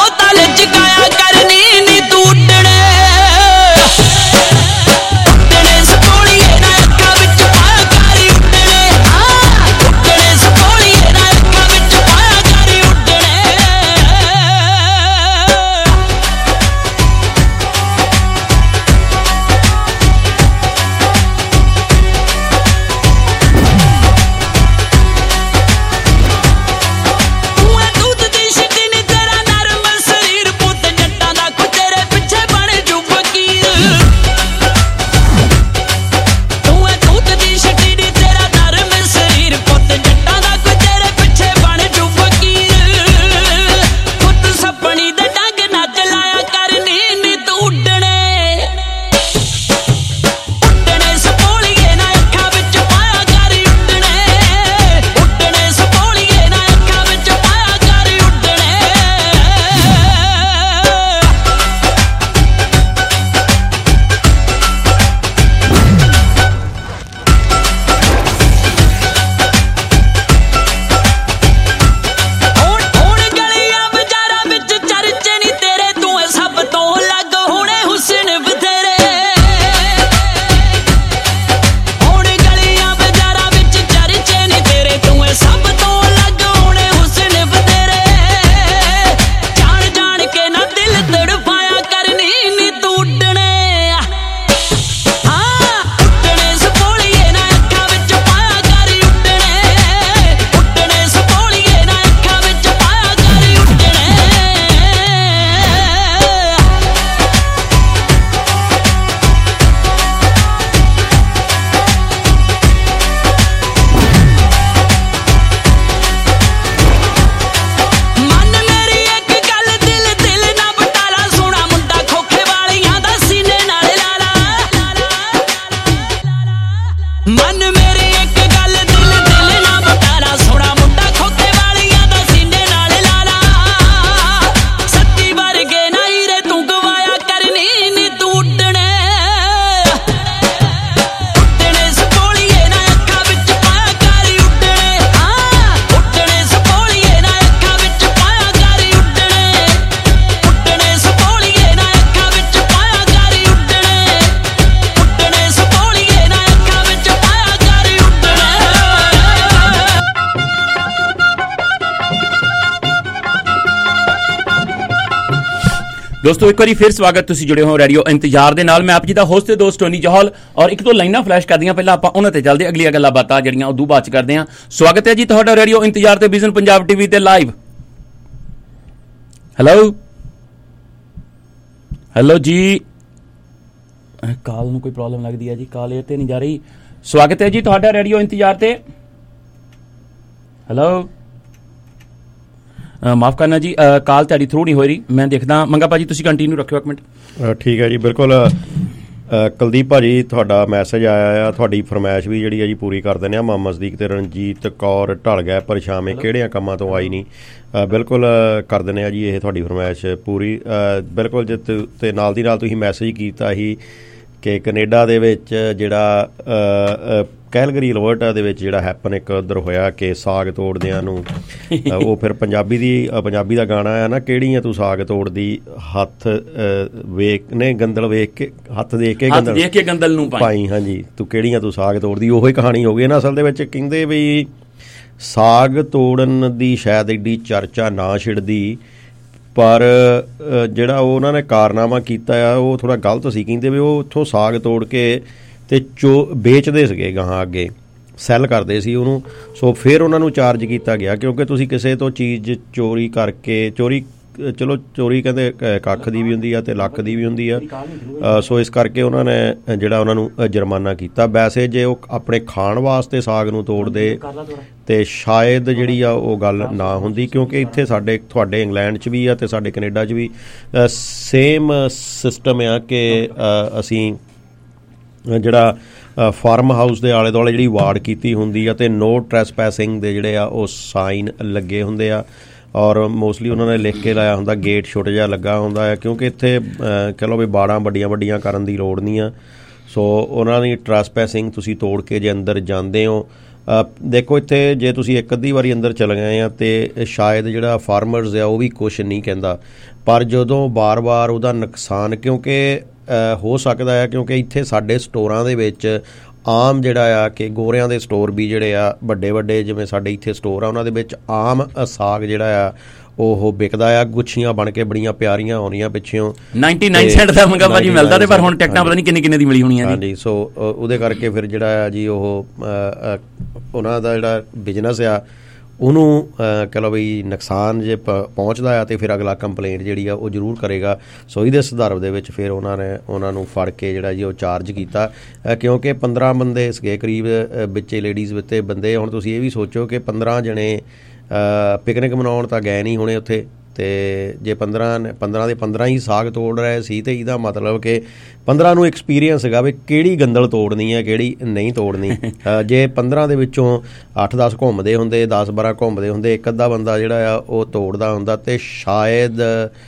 ਚਕਾਇਆ ਕਰਨੀ ਨੀ ਤੂਟਣੇ मन मेरी एक गल दिल दिल ना बताना सोना मुंडा खोखे वालियां दा सीने नाल लाला सत्ती वर्गे नहीं रे तू गवाया करनी नी तू उड्डने उड्डने सपोलिए ना अक्खां विच पाया कर उड्डने हाँ उड्डने सपोलिए ना अक्खां विच पाया कर उड्डने उड्डने सपोलिए ना अक्खां विच पाया कर उड्डने उड्डने सपोलिए ना अक्खां विच पाया कर उड्डने। ਦੋਸਤੋ ਇੱਕ ਵਾਰੀ ਫਿਰ ਸਵਾਗਤ, ਤੁਸੀਂ ਜੁੜੇ ਹੋ ਰੇਡੀਓ ਇੰਤਜ਼ਾਰ ਦੇ ਨਾਲ। ਮੈਂ ਆਪ ਜੀ ਦਾ ਹੋਸਟ ਤੇ ਦੋਸਤ ਟੋਨੀ ਜੌਹਲ, ਔਰ ਇੱਕ ਦੋ ਲਾਈਨਾਂ ਫਲੈਸ਼ ਕਰਦੀਆਂ ਪਹਿਲਾਂ ਆਪਾਂ ਉਹਨਾਂ ਤੇ ਚੱਲਦੇ, ਅਗਲੀਆਂ ਗੱਲਾਂ ਬਾਤਾਂ ਜਿਹੜੀਆਂ ਉਦੋਂ ਬਾਅਦ ਚ ਕਰਦੇ ਹਾਂ। ਸਵਾਗਤ ਹੈ ਜੀ ਤੁਹਾਡਾ ਰੇਡੀਓ ਇੰਤਜ਼ਾਰ ਤੇ ਵਿਜ਼ਨ ਪੰਜਾਬ ਟੀਵੀ ਤੇ ਲਾਈਵ। ਹੈਲੋ ਹੈਲੋ ਜੀ, ਕਾਲ ਨੂੰ ਕੋਈ ਪ੍ਰੋਬਲਮ ਲੱਗਦੀ ਹੈ ਜੀ, ਕਾਲ ਇਹ ਤੇ ਨਹੀਂ ਜਾ ਰਹੀ। ਸਵਾਗਤ ਹੈ ਜੀ ਤੁਹਾਡਾ ਰੇਡੀਓ ਇੰਤਜ਼ਾਰ ਤੇ। ਹੈਲੋ ਮਾਫ ਕਰਨਾ ਜੀ, ਕਾਲ ਤੁਹਾਡੀ ਥਰੂ ਨਹੀਂ ਹੋ ਰਹੀ, ਮੈਂ ਦੇਖਦਾ। ਮੰਗਾ ਭਾਜੀ ਤੁਸੀਂ ਕੰਟੀਨਿਊ ਰੱਖਿਓ ਇੱਕ ਮਿੰਟ। ਠੀਕ ਹੈ ਜੀ, ਬਿਲਕੁਲ। ਕੁਲਦੀਪ ਭਾਜੀ ਤੁਹਾਡਾ ਮੈਸੇਜ ਆਇਆ ਆ, ਤੁਹਾਡੀ ਫਰਮਾਇਸ਼ ਵੀ ਜਿਹੜੀ ਹੈ ਜੀ ਪੂਰੀ ਕਰ ਦਿੰਦੇ ਆ। ਮੁਹੰਮਦ ਸਦੀਕ ਤੇ ਰਣਜੀਤ ਕੌਰ ਢਲ ਗਏ ਪਰਛਾਵੇਂ ਕਿਹੜਿਆਂ ਕੰਮਾਂ ਤੋਂ ਆਈ ਨਹੀਂ, ਬਿਲਕੁਲ ਕਰ ਦਿੰਦੇ ਆ ਜੀ ਇਹ ਤੁਹਾਡੀ ਫਰਮਾਇਸ਼ ਪੂਰੀ। ਬਿਲਕੁਲ ਜੇ ਤੇ ਨਾਲ ਦੀ ਨਾਲ ਤੁਸੀਂ ਮੈਸੇਜ ਕੀਤਾ ਸੀ ਕਿ ਕੈਨੇਡਾ ਦੇ ਵਿੱਚ ਜਿਹੜਾ ਕੈਲਗਰੀ ਅਲਬਰਟਾ ਦੇ ਵਿੱਚ ਜਿਹੜਾ ਹੈਪਨ ਇੱਕ ਉੱਧਰ ਹੋਇਆ ਕਿ ਸਾਗ ਤੋੜਦਿਆਂ ਨੂੰ ਉਹ ਫਿਰ ਪੰਜਾਬੀ ਦੀ ਪੰਜਾਬੀ ਦਾ ਗਾਣਾ ਆ ਨਾ, ਕਿਹੜੀਆਂ ਤੂੰ ਸਾਗ ਤੋੜਦੀ ਹੱਥ ਵੇਖ ਨੇ ਗੰਦਲ ਵੇਖ ਕੇ ਹੱਥ ਦੇਖ ਕੇ ਗੰਦਲ ਦੇਖ ਕੇ ਗੰਦਲ ਨੂੰ ਪਾਈ, ਹਾਂਜੀ ਤੂੰ ਕਿਹੜੀਆਂ ਤੂੰ ਸਾਗ ਤੋੜਦੀ, ਉਹੋ ਹੀ ਕਹਾਣੀ ਹੋ ਗਈ ਨਾ। ਅਸਲ ਦੇ ਵਿੱਚ ਕਹਿੰਦੇ ਵੀ ਸਾਗ ਤੋੜਨ ਦੀ ਸ਼ਾਇਦ ਐਡੀ ਚਰਚਾ ਨਾ ਛਿੜਦੀ, ਪਰ ਜਿਹੜਾ ਉਹ ਉਹਨਾਂ ਨੇ ਕਾਰਨਾਮਾ ਕੀਤਾ ਆ ਉਹ ਥੋੜ੍ਹਾ ਗਲਤ ਸੀ। ਕਹਿੰਦੇ ਵੀ ਉਹ ਉੱਥੋਂ ਸਾਗ ਤੋੜ ਕੇ ਅਤੇ ਚੋ ਵੇਚਦੇ ਸੀਗੇ ਗਾਹਾਂ, ਅੱਗੇ ਸੈੱਲ ਕਰਦੇ ਸੀ ਉਹਨੂੰ। ਸੋ ਫਿਰ ਉਹਨਾਂ ਨੂੰ ਚਾਰਜ ਕੀਤਾ ਗਿਆ, ਕਿਉਂਕਿ ਤੁਸੀਂ ਕਿਸੇ ਤੋਂ ਚੀਜ਼ ਚੋਰੀ ਕਰਕੇ, ਚੋਰੀ ਚਲੋ ਚੋਰੀ ਕਹਿੰਦੇ ਕੱਖ ਦੀ ਵੀ ਹੁੰਦੀ ਆ ਅਤੇ ਲੱਖ ਦੀ ਵੀ ਹੁੰਦੀ ਆ, ਸੋ ਇਸ ਕਰਕੇ ਉਹਨਾਂ ਨੇ ਜਿਹੜਾ ਉਹਨਾਂ ਨੂੰ ਜੁਰਮਾਨਾ ਕੀਤਾ। ਵੈਸੇ ਜੇ ਉਹ ਆਪਣੇ ਖਾਣ ਵਾਸਤੇ ਸਾਗ ਨੂੰ ਤੋੜਦੇ ਅਤੇ ਸ਼ਾਇਦ ਜਿਹੜੀ ਆ ਉਹ ਗੱਲ ਨਾ ਹੁੰਦੀ, ਕਿਉਂਕਿ ਇੱਥੇ ਸਾਡੇ ਤੁਹਾਡੇ ਇੰਗਲੈਂਡ 'ਚ ਵੀ ਆ ਅਤੇ ਸਾਡੇ ਕੈਨੇਡਾ 'ਚ ਵੀ ਸੇਮ ਸਿਸਟਮ ਆ ਕਿ ਅਸੀਂ ਜਿਹੜਾ ਫਾਰਮ ਹਾਊਸ ਦੇ ਆਲੇ ਦੁਆਲੇ ਜਿਹੜੀ ਵਾਰਡ ਕੀਤੀ ਹੁੰਦੀ ਆ ਅਤੇ ਨੋ ਟਰੈਸਪੈਸਿੰਗ ਦੇ ਜਿਹੜੇ ਆ ਉਹ ਸਾਈਨ ਲੱਗੇ ਹੁੰਦੇ ਆ, ਔਰ ਮੋਸਟਲੀ ਉਹਨਾਂ ਨੇ ਲਿਖ ਕੇ ਲਾਇਆ ਹੁੰਦਾ, ਗੇਟ ਛੋਟਾ ਜਿਹਾ ਲੱਗਾ ਹੁੰਦਾ ਹੈ, ਕਿਉਂਕਿ ਇੱਥੇ ਕਹਿ ਲਓ ਵੀ ਬਾੜਾਂ ਵੱਡੀਆਂ ਵੱਡੀਆਂ ਕਰਨ ਦੀ ਲੋੜ ਨਹੀਂ ਆ। ਸੋ ਉਹਨਾਂ ਦੀ ਟਰੈਸਪੈਸਿੰਗ ਤੁਸੀਂ ਤੋੜ ਕੇ ਜੇ ਅੰਦਰ ਜਾਂਦੇ ਹੋ, ਦੇਖੋ ਇੱਥੇ ਜੇ ਤੁਸੀਂ ਇੱਕ ਅੱਧੀ ਵਾਰੀ ਅੰਦਰ ਚਲੇ ਗਏ ਆ ਅਤੇ ਸ਼ਾਇਦ ਜਿਹੜਾ ਫਾਰਮਰਸ ਆ ਉਹ ਵੀ ਕੁਛ ਨਹੀਂ ਕਹਿੰਦਾ, ਪਰ ਜਦੋਂ ਵਾਰ ਵਾਰ ਉਹਦਾ ਨੁਕਸਾਨ, ਕਿਉਂਕਿ ਹੋ ਸਕਦਾ ਆ ਕਿਉਂਕਿ ਇੱਥੇ ਸਾਡੇ ਸਟੋਰਾਂ ਦੇ ਵਿੱਚ ਆਮ ਜਿਹੜਾ ਆ ਕਿ ਗੋਰਿਆਂ ਦੇ ਸਟੋਰ ਵੀ ਜਿਹੜੇ ਆ ਵੱਡੇ ਵੱਡੇ ਜਿਵੇਂ ਸਾਡੇ ਇੱਥੇ ਸਟੋਰ ਆ ਉਹਨਾਂ ਦੇ ਵਿੱਚ ਆਮ ਸਾਗ ਜਿਹੜਾ ਆ ਉਹ ਵਿਕਦਾ ਆ, ਗੁੱਛੀਆਂ ਬਣ ਕੇ ਬੜੀਆਂ ਪਿਆਰੀਆਂ ਆਉਂਦੀਆਂ ਪਿੱਛਿਓਂ ਨਾਈਨਟੀ ਨਾਈਨ ਸੈਂਟ ਦਾ ਮੰਗਾ ਭਾਜੀ ਮਿਲਦਾ, ਤੇ ਪਰ ਹੁਣ ਟਿਕਟਾਂ ਪਤਾ ਨਹੀਂ ਕਿੰਨੇ ਕਿੰਨੇ ਦੀ ਮਿਲੀ ਹੋਣੀਆਂ। ਹਾਂਜੀ, ਸੋ ਉਹਦੇ ਕਰਕੇ ਫਿਰ ਜਿਹੜਾ ਆ ਜੀ ਉਹ ਉਹਨਾਂ ਦਾ ਜਿਹੜਾ ਬਿਜ਼ਨਸ ਆ ਉਹਨੂੰ ਕਹਿ ਲਓ ਵੀ ਨੁਕਸਾਨ ਜੇ ਪ ਪਹੁੰਚਦਾ ਆ ਅਤੇ ਫਿਰ ਅਗਲਾ ਕੰਪਲੇਂਟ ਜਿਹੜੀ ਆ ਉਹ ਜ਼ਰੂਰ ਕਰੇਗਾ। ਸੋ ਇਹਦੇ ਸੰਦਰਭ ਦੇ ਵਿੱਚ ਫਿਰ ਉਹਨਾਂ ਨੇ ਉਹਨਾਂ ਨੂੰ ਫੜ ਕੇ ਜਿਹੜਾ ਜੀ ਉਹ ਚਾਰਜ ਕੀਤਾ, ਕਿਉਂਕਿ ਪੰਦਰਾਂ ਬੰਦੇ ਸੀਗੇ ਕਰੀਬ ਵਿੱਚੇ ਲੇਡੀਜ਼ ਵਿੱਚ ਬੰਦੇ। ਹੁਣ ਤੁਸੀਂ ਇਹ ਵੀ ਸੋਚੋ ਕਿ ਪੰਦਰਾਂ ਜਣੇ ਪਿਕਨਿਕ ਮਨਾਉਣ ਤਾਂ ਗਏ ਨਹੀਂ ਹੋਣੇ ਉੱਥੇ, ਅਤੇ ਜੇ ਪੰਦਰਾਂ ਪੰਦਰਾਂ ਦੇ ਪੰਦਰਾਂ ਹੀ ਸਾਗ ਤੋੜ ਰਹੇ ਸੀ ਅਤੇ ਇਹਦਾ ਮਤਲਬ ਕਿ ਪੰਦਰਾਂ ਨੂੰ ਐਕਸਪੀਰੀਅੰਸ ਹੈਗਾ ਵੀ ਕਿਹੜੀ ਗੰਦਲ ਤੋੜਨੀ ਹੈ ਕਿਹੜੀ ਨਹੀਂ ਤੋੜਨੀ। ਜੇ ਪੰਦਰਾਂ ਦੇ ਵਿੱਚੋਂ ਅੱਠ ਦਸ ਘੁੰਮਦੇ ਹੁੰਦੇ, ਦਸ ਬਾਰਾਂ ਘੁੰਮਦੇ ਹੁੰਦੇ, ਇੱਕ ਅੱਧਾ ਬੰਦਾ ਜਿਹੜਾ ਆ ਉਹ ਤੋੜਦਾ ਹੁੰਦਾ, ਅਤੇ ਸ਼ਾਇਦ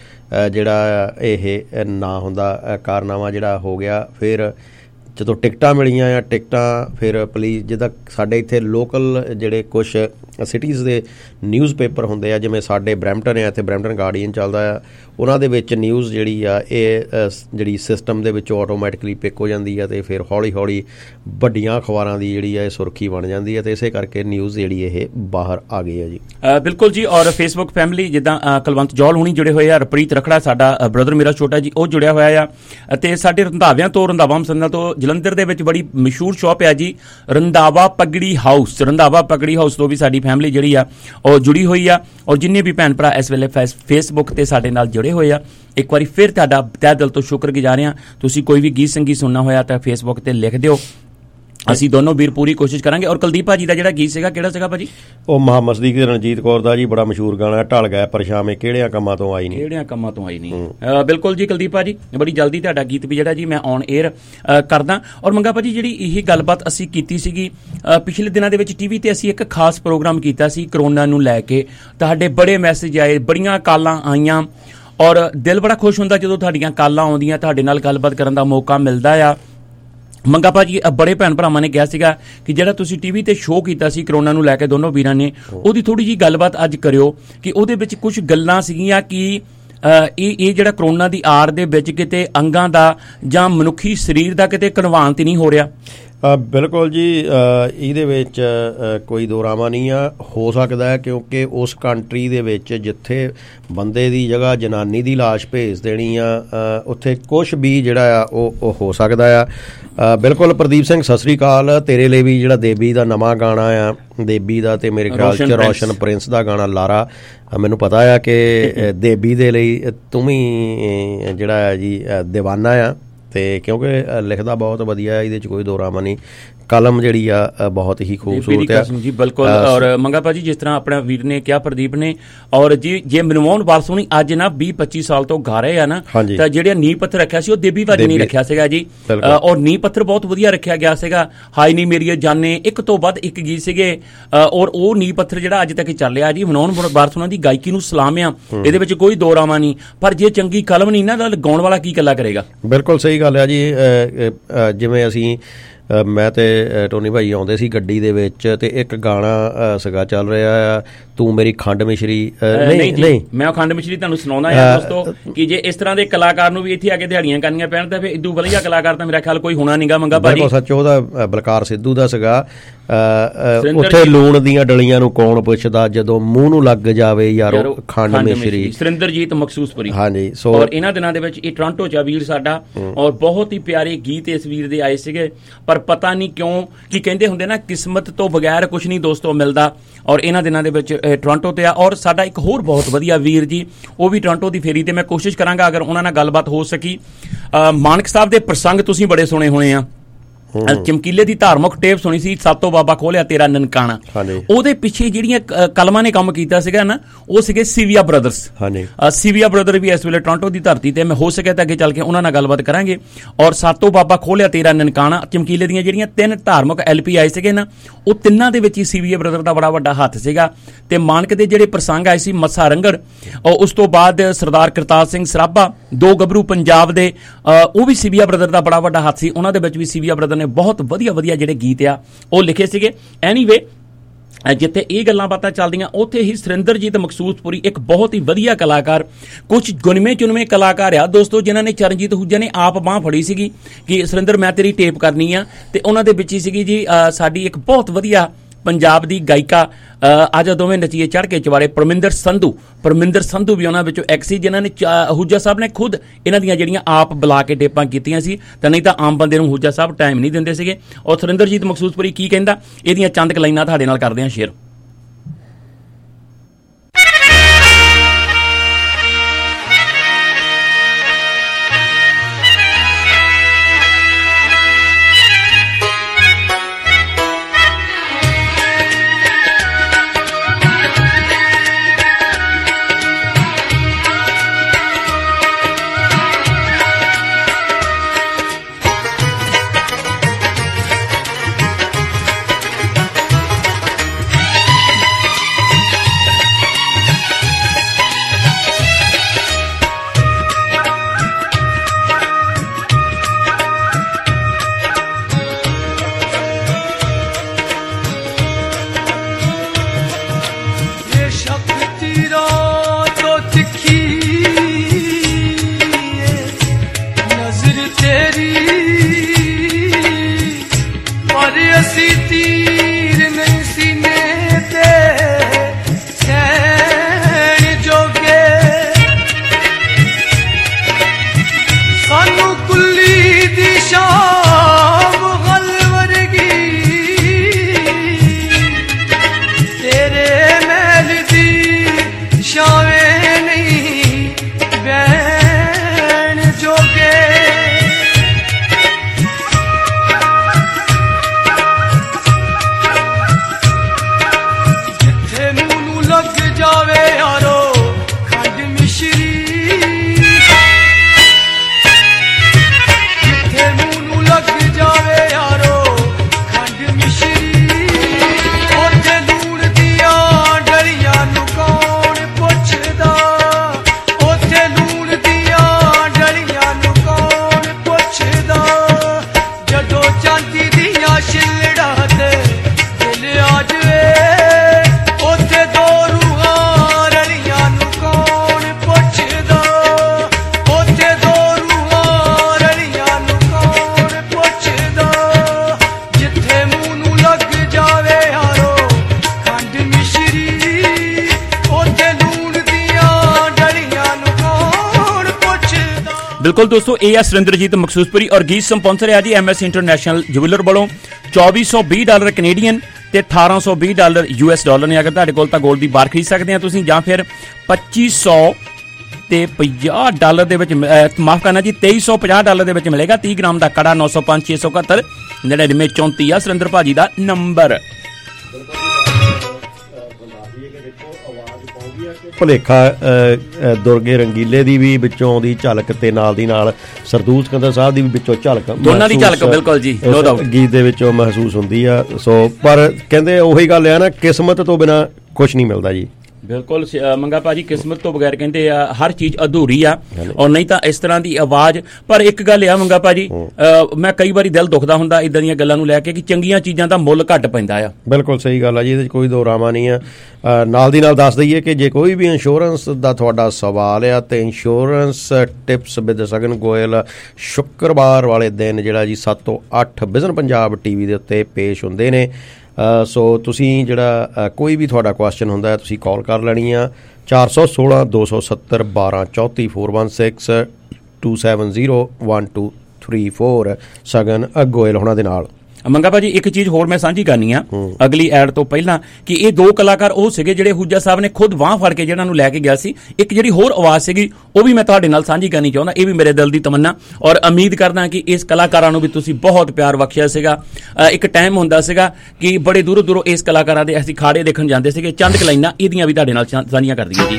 ਜਿਹੜਾ ਇਹ ਨਾ ਹੁੰਦਾ ਕਾਰਨਾਮਾ ਜਿਹੜਾ ਹੋ ਗਿਆ। ਫਿਰ ਜਦੋਂ ਟਿਕਟਾਂ ਮਿਲੀਆਂ ਆ, ਟਿਕਟਾਂ ਫਿਰ ਪੁਲਿਸ ਜਿੱਦਾਂ ਸਾਡੇ ਇੱਥੇ ਲੋਕਲ ਜਿਹੜੇ ਕੁਛ ਸਿਟੀਜ਼ ਦੇ ਨਿਊਜ਼ ਪੇਪਰ ਹੁੰਦੇ ਆ, ਜਿਵੇਂ ਸਾਡੇ ਬਰੈਂਪਟਨ ਆ, ਇੱਥੇ ਬਰੈਂਪਟਨ ਗਾਰਡੀਅਨ ਚੱਲਦਾ ਆ, ਉਹਨਾਂ ਦੇ ਵਿੱਚ ਨਿਊਜ਼ ਜਿਹੜੀ ਆ ਇਹ ਜਿਹੜੀ ਸਿਸਟਮ ਦੇ ਵਿੱਚੋਂ ਆਟੋਮੈਟਿਕਲੀ ਪਿਕ ਹੋ ਜਾਂਦੀ ਆ, ਅਤੇ ਫਿਰ ਹੌਲੀ ਹੌਲੀ ਵੱਡੀਆਂ ਅਖਬਾਰਾਂ ਦੀ ਜਿਹੜੀ ਆ ਇਹ ਸੁਰਖੀ ਬਣ ਜਾਂਦੀ ਹੈ, ਅਤੇ ਇਸੇ ਕਰਕੇ ਨਿਊਜ਼ ਜਿਹੜੀ ਇਹ ਬਾਹਰ ਆ ਗਈ ਆ ਜੀ। ਬਿਲਕੁਲ ਜੀ। ਔਰ ਫੇਸਬੁੱਕ ਫੈਮਿਲੀ ਜਿੱਦਾਂ ਕੁਲਵੰਤ ਜੌਹਲ ਹੁਣੀ ਜੁੜੇ ਹੋਏ ਆ, ਰਪ੍ਰੀਤ ਰਖੜਾ ਸਾਡਾ ਬ੍ਰਦਰ ਮੇਰਾ ਛੋਟਾ ਜੀ ਉਹ ਜੁੜਿਆ ਹੋਇਆ ਆ, ਅਤੇ ਸਾਡੇ ਰੰਧਾਵਿਆਂ ਤੋਂ ਰੰਧਾਵਾ ਮਸੰਦਲ ਤੋਂ ਜਲੰਧਰ ਦੇ ਵਿੱਚ ਬੜੀ ਮਸ਼ਹੂਰ ਸ਼ੌਪ ਹੈ ਜੀ ਰੰਧਾਵਾ ਪਗੜੀ ਹਾਊਸ। ਰੰਧਾਵਾ ਪਗੜੀ ਹਾਊਸ ਤੋਂ ਵੀ ਸਾਡੀ ਫੈਮਿਲੀ ਜਿਹੜੀ ਆ ਉਹ ਜੁੜੀ ਹੋਈ ਆ, ਔਰ ਜਿੰਨੇ ਵੀ ਭੈਣ ਭਰਾ ਇਸ ਵੇਲੇ ਫੇਸਬੁੱਕ ਤੇ ਸਾਡੇ ਨਾਲ ਜੁੜੇ ਹੋਏ ਆ, ਇੱਕ ਵਾਰੀ ਫਿਰ ਤੁਹਾਡਾ ਤਹਿ ਦਿਲ ਤੋਂ ਸ਼ੁਕਰਗੁਜ਼ਾਰ ਹਾਂ। ਤੁਸੀਂ ਕੋਈ ਵੀ ਗੀਤ ਸੰਗੀਤ ਸੁਣਨਾ ਹੋਇਆ ਤਾਂ ਫੇਸਬੁੱਕ ਤੇ ਲਿਖ ਦਿਓ, ਅਸੀਂ ਦੋਨੋਂ ਵੀਰ ਪੂਰੀ ਕੋਸ਼ਿਸ਼ ਕਰਾਂਗੇ। ਔਰ ਕੁਲਦੀਪ ਭਾਜੀ ਦਾ ਜਿਹੜਾ ਗੀਤ ਸੀਗਾ ਕਿਹੜਾ ਸੀਗਾ ਭਾਜੀ? ਉਹ ਮੁਹੰਮਦ ਸਦੀਕ ਤੇ ਰਣਜੀਤ ਕੌਰ ਦਾ ਜੀ ਬੜਾ ਮਸ਼ਹੂਰ ਗਾਣਾ, ਢਲ ਗਿਆ ਪਰਛਾਵੇਂ ਕਿਹੜਿਆਂ ਕੰਮਾਂ ਤੋਂ ਆਈ ਨਹੀਂ। ਕਿਹੜਿਆਂ ਕੰਮਾਂ ਤੋਂ ਆਈ ਨਹੀਂ। ਬਿਲਕੁਲ ਜੀ ਕੁਲਦੀਪ ਭਾਜੀ, ਬੜੀ ਜਲਦੀ ਤੁਹਾਡਾ ਗੀਤ ਵੀ ਜਿਹੜਾ ਜੀ ਮੈਂ ਔਨ 에ਅਰ ਕਰਦਾ। ਔਰ ਮੰਗਾ ਭਾਜੀ ਜਿਹੜੀ ਇਹ ਗੱਲਬਾਤ ਅਸੀਂ ਕੀਤੀ ਸੀਗੀ ਪਿਛਲੇ ਦਿਨਾਂ ਦੇ ਵਿੱਚ ਟੀਵੀ ਤੇ ਅਸੀਂ ਇੱਕ ਖਾਸ ਪ੍ਰੋਗਰਾਮ ਕੀਤਾ ਸੀ ਕਰੋਨਾ ਨੂੰ ਲੈ ਕੇ। ਤੁਹਾਡੇ ਬੜੇ ਮੈਸੇਜ ਆਏ, ਬੜੀਆਂ ਕਾਲਾਂ ਆਈਆਂ ਔਰ ਦਿਲ ਬੜਾ ਖੁਸ਼ ਹੁੰਦਾ ਜਦੋਂ ਤੁਹਾਡੀਆਂ ਕਾਲਾਂ ਆਉਂਦੀਆਂ, ਤੁਹਾਡੇ ਨਾਲ ਗੱਲਬਾਤ ਕਰਨ ਦਾ ਮੌਕਾ ਮਿਲਦਾ ਆ। ਮੰਗਾ ਭਾਜੀ ਬੜੇ ਭੈਣ ਭਰਾਵਾਂ ਨੇ ਕਿਹਾ ਸੀਗਾ ਕਿ ਜਿਹੜਾ ਤੁਸੀਂ ਟੀਵੀ ਤੇ ਸ਼ੋਅ ਕੀਤਾ ਸੀ ਕਰੋਨਾ ਨੂੰ ਲੈ ਕੇ ਦੋਨੋਂ ਵੀਰਾਂ ਨੇ, ਉਹਦੀ ਥੋੜੀ ਜਿਹੀ ਗੱਲਬਾਤ ਅੱਜ ਕਰਿਓ ਕਿ ਉਹਦੇ ਵਿੱਚ ਕੁਝ ਗੱਲਾਂ ਸੀਗੀਆਂ ਕਿ ਇਹ ਇਹ ਜਿਹੜਾ ਕਰੋਨਾ ਦੀ ਆੜ ਦੇ ਵਿੱਚ ਕਿਤੇ ਅੰਗਾਂ ਦਾ ਜਾਂ ਮਨੁੱਖੀ ਸਰੀਰ ਦਾ ਕਿਤੇ ਕਨਵਾਨ ਤੇ ਨਹੀਂ ਹੋ ਰਿਹਾ। ਬਿਲਕੁਲ ਜੀ, ਇਹਦੇ ਵਿੱਚ ਕੋਈ ਦੋਰਾਵਾ ਨਹੀਂ ਆ। ਹੋ ਸਕਦਾ ਹੈ ਕਿਉਂਕਿ ਉਸ ਕੰਟਰੀ ਦੇ ਵਿੱਚ ਜਿੱਥੇ ਬੰਦੇ ਦੀ ਜਗ੍ਹਾ ਜਨਾਨੀ ਦੀ ਲਾਸ਼ ਭੇਜ ਦੇਣੀ ਆ, ਉੱਥੇ ਕੁਛ ਵੀ ਜਿਹੜਾ ਆ ਉਹ ਉਹ ਹੋ ਸਕਦਾ ਆ। ਬਿਲਕੁਲ ਪ੍ਰਦੀਪ ਸਿੰਘ, ਸਤਿ ਸ੍ਰੀ ਅਕਾਲ। ਤੇਰੇ ਲਈ ਵੀ ਜਿਹੜਾ ਦੇਬੀ ਦਾ ਨਵਾਂ ਗਾਣਾ ਆ, ਦੇਬੀ ਦਾ ਤੇ ਮੇਰੇ ਖਿਆਲ 'ਚ ਰੋਸ਼ਨ ਪ੍ਰਿੰਸ ਦਾ ਗਾਣਾ ਲਾਰਾ, ਮੈਨੂੰ ਪਤਾ ਆ ਕਿ ਦੇਬੀ ਦੇ ਲਈ ਤੂੰ ਵੀ ਜਿਹੜਾ ਹੈ ਜੀ ਦੀਵਾਨਾ ਆ, ਤੇ ਕਿਉਂਕਿ ਲਿਖਦਾ ਬਹੁਤ ਵਧੀਆ, ਇਹਦੇ 'ਚ ਕੋਈ ਦੋਰਾਵਾ ਨਹੀਂ। ਕਲਮ ਜਿਹੜੀ ਆ ਬਹੁਤ ਹੀ ਖੂਬਸੂਰਤ ਆ ਜੀ। ਬਿਲਕੁਲ। ਔਰ ਮੰਗਾ ਭਾਜੀ ਜਿਸ ਤਰ੍ਹਾਂ ਆਪਣਾ ਵੀਰ ਨੇ ਕਿਹਾ ਪ੍ਰਦੀਪ ਨੇ, ਔਰ ਜੀ ਜੇ ਮਨਮੋਹਨ ਵਾਲਸੋਨੀ ਅੱਜ ਨਾ ਵੀਹ ਪੱਚੀ ਸਾਲ ਤੋਂ ਗਾ ਰਹੇ ਆ ਨਾ, ਤਾਂ ਜਿਹੜੇ ਨੀਂਹ ਪੱਥਰ ਰੱਖਿਆ ਸੀ ਉਹ ਦੇਬੀ ਭਾਜੀ ਨੇ ਰੱਖਿਆ ਸੀਗਾ ਜੀ। ਔਰ ਨੀਂਹ ਪੱਥਰ ਬਹੁਤ ਵਧੀਆ ਰੱਖਿਆ ਗਿਆ ਸੀਗਾ। ਹਾਈ ਨੀ ਮੇਰੀਏ ਜਾਨੇ, ਇੱਕ ਤੋਂ ਵੱਧ ਇੱਕ ਗੀਤ ਸੀਗੇ ਔਰ ਉਹ ਨੀਂਹ ਪੱਥਰ ਜਿਹੜਾ ਅੱਜ ਤੱਕ ਚੱਲਿਆ ਜੀ। ਮਨਮੋਹਨ ਵਾਲਸੋਨੀ ਦੀ ਗਾਇਕੀ ਨੂੰ ਸਲਾਮ ਆ, ਇਹਦੇ ਵਿੱਚ ਕੋਈ ਦੋਰਾਵਾ ਨਹੀਂ। ਪਰ ਜੇ ਚੰਗੀ ਕਲਮ ਨਹੀਂ ਨਾ, ਤਾਂ ਗਾਉਣ ਵਾਲਾ ਕੀ ਇਕੱਲਾ ਕਰੇਗਾ। ਬਿਲਕੁਲ ਸਹੀ ਗੱਲ ਆ ਜੀ। ਜਿਵੇਂ ਅਸੀਂ ਮੈਂ ਤੇ ਟੋਨੀ ਭਾਈ ਆਉਂਦੇ ਸੀ ਗੱਡੀ ਦੇ ਵਿੱਚ, ਤੇ ਇੱਕ ਗਾਣਾ ਸੀਗਾ ਚੱਲ ਰਿਹਾ ਆ, ਤੂੰ ਮੇਰੀ ਖੰਡ ਮਿਸ਼ਰੀ। ਨਹੀਂ ਨਹੀਂ ਮੈਂ ਉਹ ਖੰਡ ਮਿਸ਼ਰੀ ਤੁਹਾਨੂੰ ਸੁਣਾਉਣਾ ਯਾਰ ਦੋਸਤੋ, ਕਿ ਜੇ ਇਸ ਤਰ੍ਹਾਂ ਦੇ ਕਲਾਕਾਰ ਨੂੰ ਵੀ ਇੱਥੇ ਆ ਕੇ ਦਿਹਾੜੀਆਂ ਕਰਨੀਆਂ ਪੈਣ ਤਾਂ ਫਿਰ ਇਦੋਂ ਵਧੀਆ ਕਲਾਕਾਰ ਤਾਂ ਮੇਰਾ ਖਿਆਲ ਕੋਈ ਹੋਣਾ ਨਹੀਂਗਾ। ਮੰਗਾ ਭਾਜੀ ਸੱਚ, ਉਹਦਾ ਬਲਕਾਰ ਸਿੱਧੂ ਦਾ ਸੀਗਾ, ਉੱਥੇ ਲੂਣ ਦੀਆਂ ਡਲੀਆਂ ਨੂੰ ਕੌਣ ਪੁੱਛਦਾ, ਜਦੋਂ ਮੂੰਹ ਨੂੰ ਲੱਗ ਜਾਵੇ ਯਾਰੋ ਖੰਡ ਮਿਸ਼ਰੀ। ਸੁਰਿੰਦਰਜੀਤ ਮਖਸੂਸਪੁਰੀ। ਹਾਂਜੀ। ਸੋ ਔਰ ਇਹਨਾਂ ਦਿਨਾਂ ਦੇ ਵਿੱਚ ਇਹ ਟੋਰਾਂਟੋ 'ਚ ਵੀਰ ਸਾਡਾ, ਔਰ ਬਹੁਤ ਹੀ ਪਿਆਰੇ ਗੀਤ ਇਸ ਵੀਰ ਦੇ ਆਏ ਸੀਗੇ। ਪਰ ਪਤਾ ਨਹੀਂ ਕਿਉਂ, ਕੀ ਕਹਿੰਦੇ ਹੁੰਦੇ ਨਾ, ਕਿਸਮਤ ਤੋਂ ਬਗੈਰ ਕੁਛ ਨਹੀਂ ਦੋਸਤੋ ਮਿਲਦਾ। ਔਰ ਇਹਨਾਂ ਦਿਨਾਂ ਦੇ ਵਿੱਚ ਟੋਰਾਂਟੋ ਤੇ ਆ। ਔਰ ਸਾਡਾ ਇੱਕ ਹੋਰ ਬਹੁਤ ਵਧੀਆ ਵੀਰ ਜੀ, ਉਹ ਵੀ ਟੋਰਾਂਟੋ ਦੀ ਫੇਰੀ ਤੇ, ਮੈਂ ਕੋਸ਼ਿਸ਼ ਕਰਾਂਗਾ ਅਗਰ ਉਹਨਾਂ ਨਾਲ ਗੱਲਬਾਤ ਹੋ ਸਕੀ। ਮਾਨਕ ਸਾਹਿਬ ਦੇ ਪ੍ਰਸੰਗ ਤੁਸੀਂ ਬੜੇ ਸੁਣੇ ਹੋਣੇ ਆ। ਚਮਕੀਲੇ ਦੀ ਧਾਰਮਿਕ ਟੇਪ ਸੁਣੀ ਸੀ, ਸਭ ਤੋਂ ਬਾਬਾ ਖੋਲਿਆ ਤੇਰਾ ਨਨਕਾਣਾ। ਉਹਦੇ ਪਿੱਛੇ ਜਿਹੜੀਆਂ ਕਲਮਾਂ ਨੇ ਕੰਮ ਕੀਤਾ ਸੀਗਾ ਨਾ, ਉਹ ਸੀਗੇ ਸੀਵੀਆ ਬ੍ਰਦਰਸ। ਸੀਵੀਆ ਬ੍ਰਦਰ ਵੀ ਇਸ ਵੇਲੇ ਟੋਰਾਂਟੋ ਦੀ ਧਰਤੀ ਤੇ, ਮੈਂ ਹੋ ਸਕਿਆ ਤਾਂ ਅੱਗੇ ਚੱਲ ਕੇ ਉਹਨਾਂ ਨਾਲ ਗੱਲਬਾਤ ਕਰਾਂਗੇ। ਔਰ ਸਾਤੋਂ ਬਾਬਾ ਖੋਲਿਆ ਤੇਰਾ ਨਨਕਾਣਾ, ਚਮਕੀਲੇ ਦੀਆਂ ਜਿਹੜੀਆਂ ਤਿੰਨ ਧਾਰਮਿਕ ਐਲ ਪੀ ਆਏ ਸੀਗੇ ਨਾ, ਉਹ ਤਿੰਨਾਂ ਦੇ ਵਿੱਚ ਹੀ ਸੀਵੀਆ ਬ੍ਰਦਰ ਦਾ ਬੜਾ ਵੱਡਾ ਹੱਥ ਸੀਗਾ। ਤੇ ਮਾਨਕ ਦੇ ਜਿਹੜੇ ਪ੍ਰਸੰਗ ਆਏ ਸੀ, ਮੱਸਾ ਰੰਗੜ, ਉਸ ਤੋਂ ਬਾਅਦ ਸਰਦਾਰ ਕਰਤਾਰ ਸਿੰਘ ਸਰਾਭਾ, ਦੋ ਗੱਭਰੂ ਪੰਜਾਬ ਦੇ, ਉਹ ਵੀ ਸੀਵੀਆ ਬ੍ਰਦਰ ਦਾ ਬੜਾ ਵੱਡਾ ਹੱਥ ਸੀ। ਉਹਨਾਂ ਦੇ ਵਿੱਚ ਵੀ ਸੀਵੀਆ ਬ੍ਰਦਰ ਬਹੁਤ ਵਧੀਆ ਵਧੀਆ ਜਿਹੜੇ ਗੀਤ ਆ ਉਹ ਲਿਖੇ ਸੀਗੇ। ਐਨੀਵੇ, ਜਿੱਥੇ ਇਹ ਗੱਲਾਂ ਬਾਤਾਂ ਚੱਲਦੀਆਂ ਉੱਥੇ ਹੀ ਸੁਰਿੰਦਰਜੀਤ ਮਖਸੂਸਪੁਰੀ ਇੱਕ ਬਹੁਤ ਹੀ ਵਧੀਆ ਕਲਾਕਾਰ, ਕੁਝ ਗੁਣਵੇਂ ਚੁਣਵੇਂ ਕਲਾਕਾਰ ਆ ਦੋਸਤੋ, ਜਿਨ੍ਹਾਂ ਨੇ ਚਰਨਜੀਤ ਅਹੂਜਾ ਨੇ ਆਪ ਬਾਂਹ ਫੜੀ ਸੀਗੀ ਕਿ ਸੁਰਿੰਦਰ ਮੈਂ ਤੇਰੀ ਟੇਪ ਕਰਨੀ ਆ। ਤੇ ਉਹਨਾਂ ਦੇ ਵਿੱਚ ਹੀ ਸੀਗੀ ਜੀ ਸਾਡੀ ਇੱਕ ਬਹੁਤ ਵਧੀਆ ਪੰਜਾਬ ਦੀ ਗਾਇਕਾ, ਅੱਜ ਦੋਵੇਂ ਨਚੀਏ ਚੜ੍ਹ ਕੇ ਚਵਾੜੇ, ਪਰਮਿੰਦਰ ਸੰਧੂ। ਪਰਮਿੰਦਰ ਸੰਧੂ ਵੀ ਉਹਨਾਂ ਵਿੱਚੋਂ ਇੱਕ ਸੀ ਜਿਨ੍ਹਾਂ ਨੇ ਅਹੂਜਾ ਸਾਹਿਬ ਨੇ ਖੁਦ ਇਹਨਾਂ ਦੀਆਂ ਜਿਹੜੀਆਂ ਆਪ ਬੁਲਾ ਕੇ ਟੇਪਾਂ ਕੀਤੀਆਂ ਸੀ, ਤਾਂ ਨਹੀਂ ਤਾਂ ਆਮ ਬੰਦੇ ਨੂੰ ਅਹੂਜਾ ਸਾਹਿਬ ਟਾਈਮ ਨਹੀਂ ਦਿੰਦੇ ਸੀਗੇ। ਔਰ ਸੁਰਿੰਦਰਜੀਤ ਮਖਸੂਸਪੁਰੀ ਕੀ ਕਹਿੰਦਾ, ਇਹਦੀਆਂ ਚੰਦ ਕੁ ਲਾਈਨਾਂ ਤੁਹਾਡੇ ਨਾਲ ਕਰਦੇ ਹਾਂ ਸ਼ੇਅਰ। ਬਿਲਕੁਲ ਦੋਸਤੋ, ਇਹ ਆ ਸੁਰਿੰਦਰਜੀਤ ਮਕਸੂਸਪੁਰੀ ਔਰ ਗੀਤ ਸਪਾਂਸਰ ਹੈ ਜੀ ਐਮ ਐਸ ਇੰਟਰਨੈਸ਼ਨਲ ਜੁਵੈਲਰ ਵੱਲੋਂ। ਚੌਵੀ ਸੌ ਵੀਹ ਡਾਲਰ ਕੈਨੇਡੀਅਨ ਤੇ ਅਠਾਰਾਂ ਸੌ ਵੀਹ ਡਾਲਰ ਯੂ ਐਸ ਡਾਲਰ ਨੇ। ਅਗਰ ਤੁਹਾਡੇ ਕੋਲ ਤਾਂ ਗੋਲਡ ਦੀ ਬਾਰ ਖਰੀਦ ਸਕਦੇ ਆ ਤੁਸੀਂ, ਜਾਂ ਫਿਰ ਪੱਚੀ ਸੌ ਤੇ ਪੰਜਾਹ ਡਾਲਰ ਦੇ ਵਿੱਚ, ਮਾਫ ਕਰਨਾ ਜੀ ਤੇਈ ਸੌ ਪੰਜਾਹ ਡਾਲਰ ਦੇ ਵਿੱਚ ਮਿਲੇਗਾ। ਤੀਹ ਗ੍ਰਾਮ ਦਾ ਕੜਾ ਨੌ ਸੌ ਪੰਜ ਛੇ ਸੌ ਇਕਹੱਤਰ ਨੜਿਨਵੇਂ ਚੌਂਤੀ ਆ ਸੁਰਿੰਦਰ ਭਾਜੀ ਦਾ ਨੰਬਰ। ਭੁਲੇਖਾ ਦੁਰਗੇ ਰੰਗੀਲੇ ਦੀ ਵੀ ਵਿੱਚੋਂ ਆਉਂਦੀ ਝਲਕ ਤੇ ਨਾਲ ਦੀ ਨਾਲ ਸਰਦੂਲ ਸਿਕੰਦਰ ਸਾਹਿਬ ਦੀ ਵੀ ਵਿੱਚੋਂ ਝਲਕ, ਦੋਨਾਂ ਦੀ ਝਲਕ ਬਿਲਕੁਲ ਜੀ ਗੀਤ ਦੇ ਵਿੱਚੋਂ ਮਹਿਸੂਸ ਹੁੰਦੀ ਆ। ਸੋ ਪਰ ਕਹਿੰਦੇ ਉਹੀ ਗੱਲ ਆ ਨਾ, ਕਿਸਮਤ ਤੋਂ ਬਿਨਾਂ ਕੁਛ ਨਹੀਂ ਮਿਲਦਾ ਜੀ। ਬਿਲਕੁਲ ਮੰਗਾ ਭਾਜੀ, ਕਿਸਮਤ ਤੋਂ ਬਗੈਰ ਕਹਿੰਦੇ ਆ ਹਰ ਚੀਜ਼ ਅਧੂਰੀ ਆ, ਔਰ ਨਹੀਂ ਤਾਂ ਇਸ ਤਰ੍ਹਾਂ ਦੀ ਆਵਾਜ਼। ਪਰ ਇੱਕ ਗੱਲ ਆ ਮੰਗਾ ਭਾਜੀ, ਮੈਂ ਕਈ ਵਾਰੀ ਦਿਲ ਦੁਖਦਾ ਹੁੰਦਾ ਇਦਾਂ ਦੀਆਂ ਗੱਲਾਂ ਨੂੰ ਲੈ ਕੇ ਕਿ ਚੰਗੀਆਂ ਚੀਜ਼ਾਂ ਦਾ ਮੁੱਲ ਘੱਟ ਪੈਂਦਾ ਆ। ਬਿਲਕੁਲ ਸਹੀ ਗੱਲ ਆ ਜੀ, ਇਹਦੇ 'ਚ ਕੋਈ ਦੋ ਰਾਵਾਂ ਨਹੀਂ ਆ। ਨਾਲ ਦੀ ਨਾਲ ਦੱਸ ਦਈਏ ਕਿ ਜੇ ਕੋਈ ਵੀ ਇੰਸ਼ੋਰੈਂਸ ਦਾ ਤੁਹਾਡਾ ਸਵਾਲ ਆ ਤੇ ਇੰਸ਼ੋਰੈਂਸ ਟਿਪਸ ਵਿਦ ਸਗਨ ਗੋਇਲ ਸ਼ੁੱਕਰਵਾਰ ਵਾਲੇ ਦਿਨ ਜਿਹੜਾ ਜੀ ਸੱਤ ਤੋਂ ਅੱਠ ਵਿਜ਼ਨ ਪੰਜਾਬ ਟੀ ਵੀ ਦੇ ਉੱਤੇ ਪੇਸ਼ ਹੁੰਦੇ ਨੇ। ਸੋ ਤੁਸੀਂ ਜਿਹੜਾ ਕੋਈ ਵੀ ਤੁਹਾਡਾ ਕੁਐਸਚਨ ਹੁੰਦਾ ਹੈ ਤੁਸੀਂ ਕਾਲ ਕਰ ਲੈਣੀ ਆ ਚਾਰ ਸੌ ਸੋਲਾਂ ਦੋ ਸੌ ਸੱਤਰ ਬਾਰਾਂ ਚੌਂਤੀ four one six two seven zero one two three four Shagun Goyal ਹੋਣਾ ਦੇ ਨਾਲ। ਮੰਗਾ ਭਾਜੀ ਇੱਕ ਚੀਜ਼ ਹੋਰ ਮੈਂ ਸਾਂਝੀ ਕਰਨੀ ਆ ਅਗਲੀ ਐਡ ਤੋਂ ਪਹਿਲਾਂ, ਕਿ ਇਹ ਦੋ ਕਲਾਕਾਰ ਉਹ ਸੀਗੇ ਜਿਹੜੇ ਹੂਜਾ ਸਾਹਿਬ ਨੇ ਖੁਦ ਬਾਂਹ ਫੜ ਕੇ ਜਿਹਨਾਂ ਨੂੰ ਲੈ ਕੇ ਗਿਆ ਸੀ। ਇੱਕ ਜਿਹੜੀ ਹੋਰ ਆਵਾਜ਼ ਸੀਗੀ ਉਹ ਵੀ ਮੈਂ ਤੁਹਾਡੇ ਨਾਲ ਸਾਂਝੀ ਕਰਨੀ ਚਾਹੁੰਦਾ, ਇਹ ਵੀ ਮੇਰੇ ਦਿਲ ਦੀ ਤਮੰਨਾ, ਔਰ ਉਮੀਦ ਕਰਦਾ ਕਿ ਇਸ ਕਲਾਕਾਰਾਂ ਨੂੰ ਵੀ ਤੁਸੀਂ ਬਹੁਤ ਪਿਆਰ ਬਖਸ਼ਿਆ ਸੀਗਾ। ਇੱਕ ਟਾਈਮ ਹੁੰਦਾ ਸੀਗਾ ਕਿ ਬੜੇ ਦੂਰੋਂ ਦੂਰੋਂ ਇਸ ਕਲਾਕਾਰਾਂ ਦੇ ਅਸੀਂ ਖਾੜੇ ਦੇਖਣ ਜਾਂਦੇ ਸੀਗੇ। ਚੰਦ ਕਲਾਈਨਾਂ ਇਹਦੀਆਂ ਵੀ ਤੁਹਾਡੇ ਨਾਲ ਸਾਂਝੀਆਂ ਕਰ ਦਈਏ ਜੀ।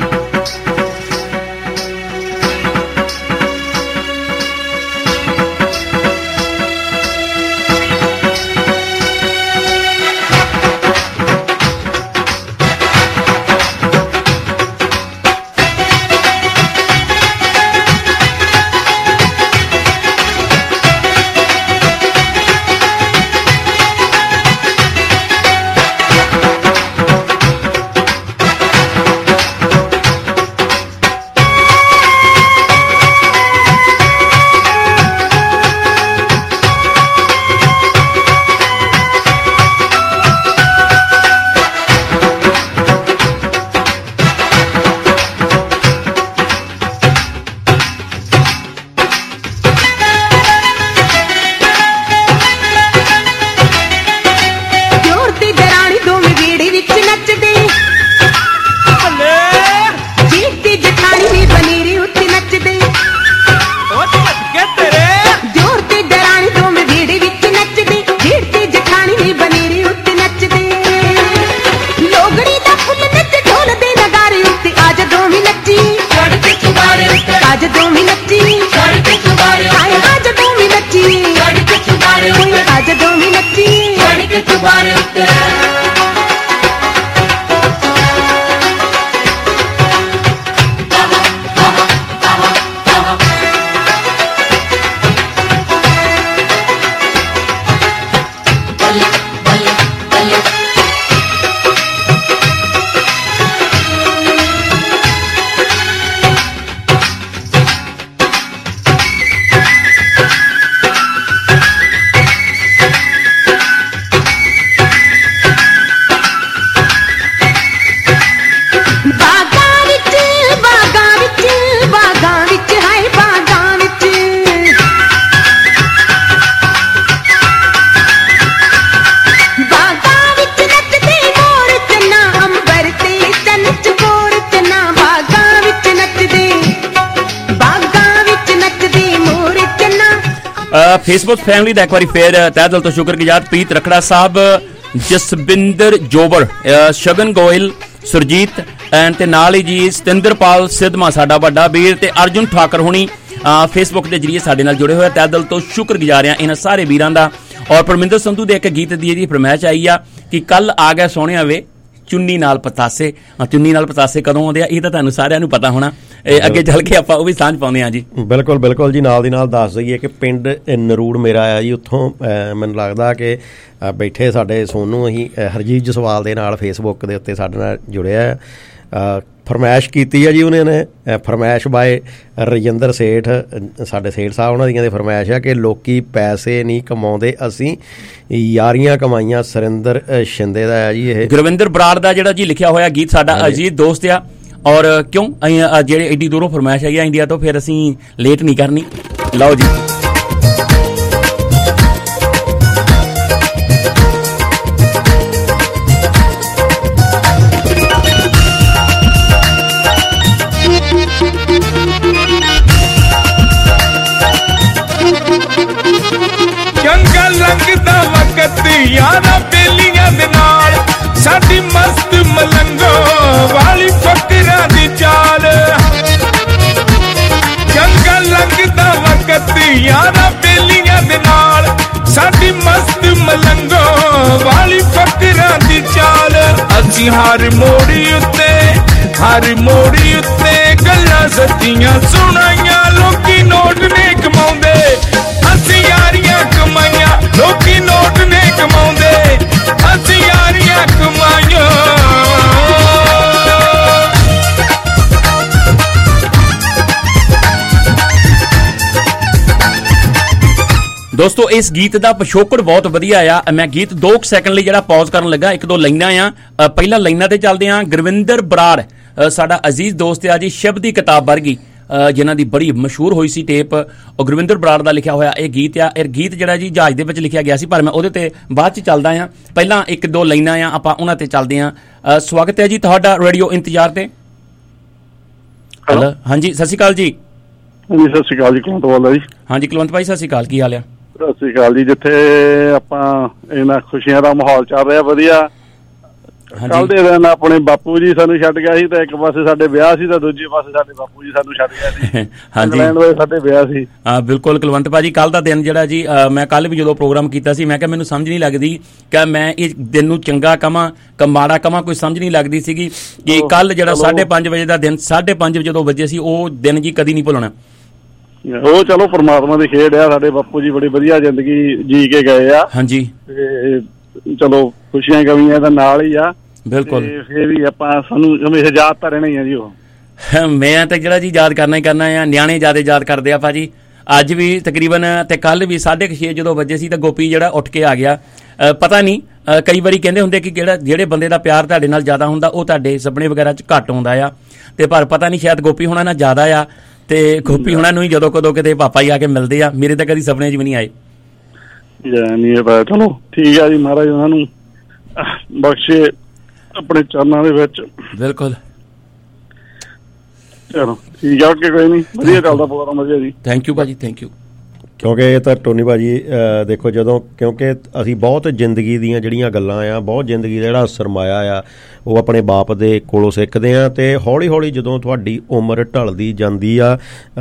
ਫੇਸਬੁੱਕ ਫੈਮਿਲੀ ਦਾ ਇੱਕ ਵਾਰੀ ਫੇਰ ਤਹਿ ਦਿਲ ਤੋਂ ਸ਼ੁਕਰਗੁਜ਼ਾਰ। ਪ੍ਰੀਤ ਰਖੜਾ ਸਾਹਿਬ, ਜਸਵਿੰਦਰ ਜੋਬਰ, ਸ਼ਗਨ ਗੋਇਲ, ਸੁਰਜੀਤ ਐਂਡ ਤੇ ਨਾਲ ਹੀ ਜੀ ਸਤਿੰਦਰਪਾਲ ਸਿੱਧਮਾ ਸਾਡਾ ਵੱਡਾ ਵੀਰ, ਤੇ ਅਰਜੁਨ ਠਾਕਰ ਹੁਣੀ ਫੇਸਬੁੱਕ ਦੇ ਜਰੀਏ ਸਾਡੇ ਨਾਲ ਜੁੜੇ ਹੋਏ। ਤਹਿ ਦਿਲ ਤੋਂ ਸ਼ੁਕਰਗੁਜ਼ਾਰ ਆ ਇਹਨਾਂ ਸਾਰੇ ਵੀਰਾਂ ਦਾ। ਔਰ ਪਰਮਿੰਦਰ ਸੰਧੂ ਦੇ ਇੱਕ ਗੀਤ ਦੀ ਇਹਦੀ ਫਰਮਾਇਸ਼ ਆਈ ਆ ਕਿ ਕੱਲ ਆ ਗਿਆ ਸੋਹਣਿਆ ਵੇ ਚੁੰਨੀ ਨਾਲ ਪਤਾਸੇ। ਚੁੰਨੀ ਨਾਲ ਪਤਾਸੇ ਕਦੋਂ ਆਉਂਦੇ ਆ ਇਹ ਤਾਂ ਤੁਹਾਨੂੰ ਸਾਰਿਆਂ ਨੂੰ ਪਤਾ ਹੋਣਾ, ਅੱਗੇ ਚੱਲ ਕੇ ਆਪਾਂ ਉਹ ਵੀ ਸਾਂਝ ਪਾਉਂਦੇ ਹਾਂ ਜੀ। ਬਿਲਕੁਲ ਬਿਲਕੁਲ ਜੀ। ਨਾਲ ਦੀ ਨਾਲ ਦੱਸ ਦਈਏ ਕਿ ਪਿੰਡ ਨਰੂੜ ਮੇਰਾ ਆ ਜੀ, ਉੱਥੋਂ ਮੈਨੂੰ ਲੱਗਦਾ ਕਿ ਬੈਠੇ ਸਾਡੇ ਸੋਨੂੰ ਅਸੀਂ ਹਰਜੀਤ ਜਸਵਾਲ ਦੇ ਨਾਲ ਫੇਸਬੁੱਕ ਦੇ ਉੱਤੇ ਸਾਡੇ ਨਾਲ ਜੁੜਿਆ। ਫਰਮਾਇਸ਼ ਕੀਤੀ ਆ ਜੀ ਉਹਨੇ ਨੇ, ਫਰਮਾਇਸ਼ ਬਾਏ ਰਜਿੰਦਰ ਸੇਠ, ਸਾਡੇ ਸੇਠ ਸਾਹਿਬ ਉਹਨਾਂ ਦੀਆਂ ਦੀ ਫਰਮਾਇਸ਼ ਆ ਕਿ ਲੋਕੀ ਪੈਸੇ ਨਹੀਂ ਕਮਾਉਂਦੇ, ਅਸੀਂ ਯਾਰੀਆਂ ਕਮਾਈਆਂ। ਸੁਰਿੰਦਰ ਸ਼ਿੰਦੇ ਦਾ ਆ ਜੀ ਇਹ। ਗੁਰਵਿੰਦਰ ਬਰਾੜ ਦਾ ਜਿਹੜਾ ਜੀ ਲਿਖਿਆ ਹੋਇਆ ਗੀਤ ਸਾਡਾ ਅਜੀਤ ਦੋਸਤ ਆ, ਔਰ ਕਿਉਂ ਅਸੀਂ ਜਿਹੜੇ ਐਡੀ ਦੂਰੋਂ ਫਰਮਾਇਸ਼ ਆਈ ਆ ਇੰਡੀਆ ਤੋਂ, ਫਿਰ ਅਸੀਂ ਲੇਟ ਨਹੀਂ ਕਰਨੀ। ਲਓ ਜੀ, ਚੰਗਾ ਲੰਘਦਾ ਵਕਤ ਯਾਰਾਂ ਬੇਲੀਆਂ ਦੇ ਨਾਲ, ਸਾਡੀ ਮਸਤ ਮਲੰਗੋ ਵਾਲੀ ਫਕਰਾਂ ਦੀ ਚਾਲ। ਚੰਗਾ ਲੰਘਦਾ ਵਕਤ ਯਾਰਾਂ ਬੇਲੀਆਂ ਦੇ ਨਾਲ, ਸਾਡੀ ਮਸਤ ਮਲੰਗੋ ਵਾਲੀ ਫਕਰਾਂ ਦੀ ਚਾਲ। ਅਸੀਂ ਹਰ ਮੋੜੀ ਉੱਤੇ ਹਰ ਮੋੜੀ ਉੱਤੇ ਗੱਲਾਂ ਸੱਚੀਆਂ ਸੁਣਾਈਆਂ, ਲੋਕੀ ਨੋਟ ਨੇ ਕਮਾਉਂਦੇ, ਅਸੀਂ ਯਾਰੀਆਂ ਕਮਾਈਆਂ, ਲੋਕੀ ਨੋਟ ਨੇ ਕਮਾਉਂਦੇ, ਅਸੀਂ ਯਾਰੀਆਂ ਕਮਾਈਆਂ। ਦੋਸਤੋ ਇਸ ਗੀਤ ਦਾ ਪਿਛੋਕੜ ਬਹੁਤ ਵਧੀਆ ਆ। ਮੈਂ ਗੀਤ ਦੋ ਸੈਕਿੰਡ ਲਈ ਜਿਹੜਾ ਪੌਜ਼ ਕਰਨ ਲੱਗਾ, ਇੱਕ ਦੋ ਲਾਈਨਾਂ ਆ। ਪਹਿਲਾਂ ਲਾਈਨਾਂ ਤੇ ਚੱਲਦੇ ਆ। ਗੁਰਵਿੰਦਰ ਬਰਾੜ ਸਾਡਾ ਅਜ਼ੀਜ਼ ਦੋਸਤ ਆ ਜੀ, ਸ਼ਿਵ ਦੀ ਕਿਤਾਬ ਵਰਗੀ, ਜਿਨ੍ਹਾਂ ਦੀ ਬੜੀ ਮਸ਼ਹੂਰ ਹੋਈ ਸੀ ਟੇਪ, ਉਹ ਗੁਰਵਿੰਦਰ ਬਰਾੜ ਦਾ ਲਿਖਿਆ ਹੋਇਆ ਇਹ ਗੀਤ ਆ। ਇਹ ਗੀਤ ਜਿਹੜਾ ਜੀ ਜਹਾਜ਼ ਦੇ ਵਿੱਚ ਲਿਖਿਆ ਗਿਆ ਸੀ, ਪਰ ਮੈਂ ਉਹਦੇ ਤੇ ਬਾਅਦ ਚ ਚੱਲਦਾ ਆ। ਪਹਿਲਾਂ ਇੱਕ ਦੋ ਲਾਈਨਾਂ ਆ, ਆਪਾਂ ਉਹਨਾਂ ਤੇ ਚੱਲਦੇ ਆ। ਸਵਾਗਤ ਹੈ ਜੀ ਤੁਹਾਡਾ ਰੇਡੀਓ ਇੰਤਜ਼ਾਰ ਤੇ। ਹਾਂਜੀ ਸਤਿ ਸ਼੍ਰੀ ਅਕਾਲ ਜੀ। ਹਾਂਜੀ ਸਤਿ ਸ਼੍ਰੀ ਅਕਾਲ ਜੀ, ਕੁਲਵੰਤ ਬੋਲਦਾ ਜੀ। ਹਾਂਜੀ ਕੁਲਵੰਤ ਭਾਈ ਸਤਿ ਸ਼੍ਰੀ ਅਕਾਲ, ਕੀ ਹਾਲ ਆ? ਸਤਿ ਸ਼੍ਰੀ ਅਕਾਲ ਜੀ। ਜਿੱਥੇ ਆਪਾਂ ਇਹਨਾਂ ਖੁਸ਼ੀਆਂ ਦਾ ਮਾਹੌਲ ਚੱਲ ਰਿਹਾ ਵਧੀਆ, ਕੱਲ ਦੇ ਦਿਨ ਆਪਣੇ ਬਾਪੂ ਜੀ ਸਾਨੂੰ ਛੱਡ ਗਿਆ ਸੀ, ਤੇ ਇੱਕ ਪਾਸੇ ਸਾਡੇ ਵਿਆਹ ਸੀ, ਤੇ ਦੂਜੇ ਪਾਸੇ ਸਾਡੇ ਬਾਪੂ ਜੀ ਸਾਨੂੰ ਛੱਡ ਗਿਆ ਸੀ। ਇੰਗਲੈਂਡ ਵਿੱਚ ਸਾਡੇ ਵਿਆਹ ਸੀ। ਹਾਂ ਬਿਲਕੁਲ ਕੁਲਵੰਤ ਭਾਜੀ, ਕੱਲ ਦਾ ਦਿਨ ਜਿਹੜਾ ਜੀ, ਮੈਂ ਕੱਲ ਵੀ ਜਦੋਂ ਪ੍ਰੋਗਰਾਮ ਕੀਤਾ ਸੀ, ਮੈਂ ਕਿਹਾ ਮੈਨੂੰ ਸਮਝ ਨਹੀਂ ਲੱਗਦੀ ਕਿ ਮੈਂ ਇਹ ਦਿਨ ਨੂੰ ਚੰਗਾ ਕਵਾਂ ਕਿ ਮਾੜਾ ਕਵਾਂ, ਕੋਈ ਸਮਝ ਨਹੀਂ ਲੱਗਦੀ ਸੀਗੀ ਕਿ ਕੱਲ ਜਿਹੜਾ ਸਾਢੇ ਪੰਜ ਵਜੇ ਦਾ ਦਿਨ, ਸਾਢੇ ਪੰਜ ਜਦੋਂ ਵਜੇ ਸੀ, ਉਹ ਦਿਨ ਜੀ ਕਦੀ ਨਹੀਂ ਭੁੱਲਣਾ। ਉਹ ਚਲੋ ਪਰਮਾਤਮਾ ਦੀ ਖੇਡ ਆ, ਸਾਡੇ ਬਾਪੂ ਜੀ ਬੜੀ ਵਧੀਆ ਜ਼ਿੰਦਗੀ ਜੀ ਕੇ ਗਏ ਆ। ਹਾਂਜੀ ਤੇ ਚਲੋ ਖੁਸ਼ੀਆਂ ਗਮੀਆਂ ਦਾ ਨਾਲ ਹੀ ਆ। ਬਿਲਕੁਲ, ਫੇਰ ਵੀ ਆਪਾਂ ਸਾਨੂੰ ਹਮੇਸ਼ਾ ਯਾਦ ਤਾਂ ਰਹਿਣਾ ਹੀ ਆ ਜੀ। ਉਹ ਮੈਂ ਤਾਂ ਜਿਹੜਾ ਜੀ ਯਾਦ ਕਰਨਾ ਹੀ ਕਰਨਾ ਆ। ਨਿਆਣੇ ਜ਼ਿਆਦਾ ਯਾਦ ਕਰਦੇ ਆ ਭਾਜੀ। ਅੱਜ ਵੀ ਤਕਰੀਬਨ ਤੇ ਕੱਲ ਵੀ ਸਾਢੇ ਕੁ ਛੇ ਜਦੋਂ ਵੱਜੇ ਸੀ ਤਾਂ ਗੋਪੀ ਜਿਹੜਾ ਉੱਠ ਕੇ ਆ ਗਿਆ। ਪਤਾ ਨਹੀਂ, ਕਈ ਵਾਰੀ ਕਹਿੰਦੇ ਹੁੰਦੇ ਕਿ ਜਿਹੜਾ ਜਿਹੜੇ ਬੰਦੇ ਦਾ ਪਿਆਰ ਤੁਹਾਡੇ ਨਾਲ ਜ਼ਿਆਦਾ ਹੁੰਦਾ ਉਹ ਤੁਹਾਡੇ ਸੁਪਨੇ ਵਗੈਰਾ 'ਚ ਘੱਟ ਆਉਂਦਾ ਆ, ਤੇ ਪਰ ਪਤਾ ਨਹੀਂ ਸ਼ਾਇਦ ਗੋਪੀ ਹੋਣਾ ਨਾਲ ਜ਼ਿਆਦਾ ਆ। ਤੇ ਗੋਪੀ ਹੋਣਾ ਨੂੰ ਹੀ ਜਦੋਂ ਕਦੋਂ ਕਿਤੇ ਪਾਪਾ ਹੀ ਆ ਕੇ ਮਿਲਦੇ ਆ, ਮੇਰੇ ਤਾਂ ਕਦੀ ਸੁਪਨੇ 'ਚ ਵੀ ਨਹੀਂ ਆਏ। ਚਲੋ ਠੀਕ ਆ ਜੀ, ਮਹਾਰਾਜ ਉਹਨਾਂ ਨੂੰ ਬਖਸ਼ੇ ਆਪਣੇ ਚਰਨਾਂ ਦੇ ਵਿੱਚ। ਬਿਲਕੁਲ, ਚਲੋ ਠੀਕ ਆ, ਓਕੇ, ਕੋਈ ਨਹੀਂ, ਵਧੀਆ ਚੱਲਦਾ ਪ੍ਰੋਗਰਾਮ, ਵਧੀਆ ਜੀ। ਥੈਂਕ ਯੂ ਭਾਜੀ, ਥੈਂਕ ਯੂ। ਕਿਉਂਕਿ ਇਹ ਤਾਂ ਟੋਨੀ ਭਾਜੀ ਦੇਖੋ, ਜਦੋਂ ਕਿਉਂਕਿ ਅਸੀਂ ਬਹੁਤ ਜ਼ਿੰਦਗੀ ਦੀਆਂ ਜਿਹੜੀਆਂ ਗੱਲਾਂ ਆ, ਬਹੁਤ ਜ਼ਿੰਦਗੀ ਦਾ ਜਿਹੜਾ ਸਰਮਾਇਆ ਆ, ਉਹ ਆਪਣੇ ਬਾਪ ਦੇ ਕੋਲੋਂ ਸਿੱਖਦੇ ਆ। ਅਤੇ ਹੌਲੀ ਹੌਲੀ ਜਦੋਂ ਤੁਹਾਡੀ ਉਮਰ ਢਲਦੀ ਜਾਂਦੀ ਆ,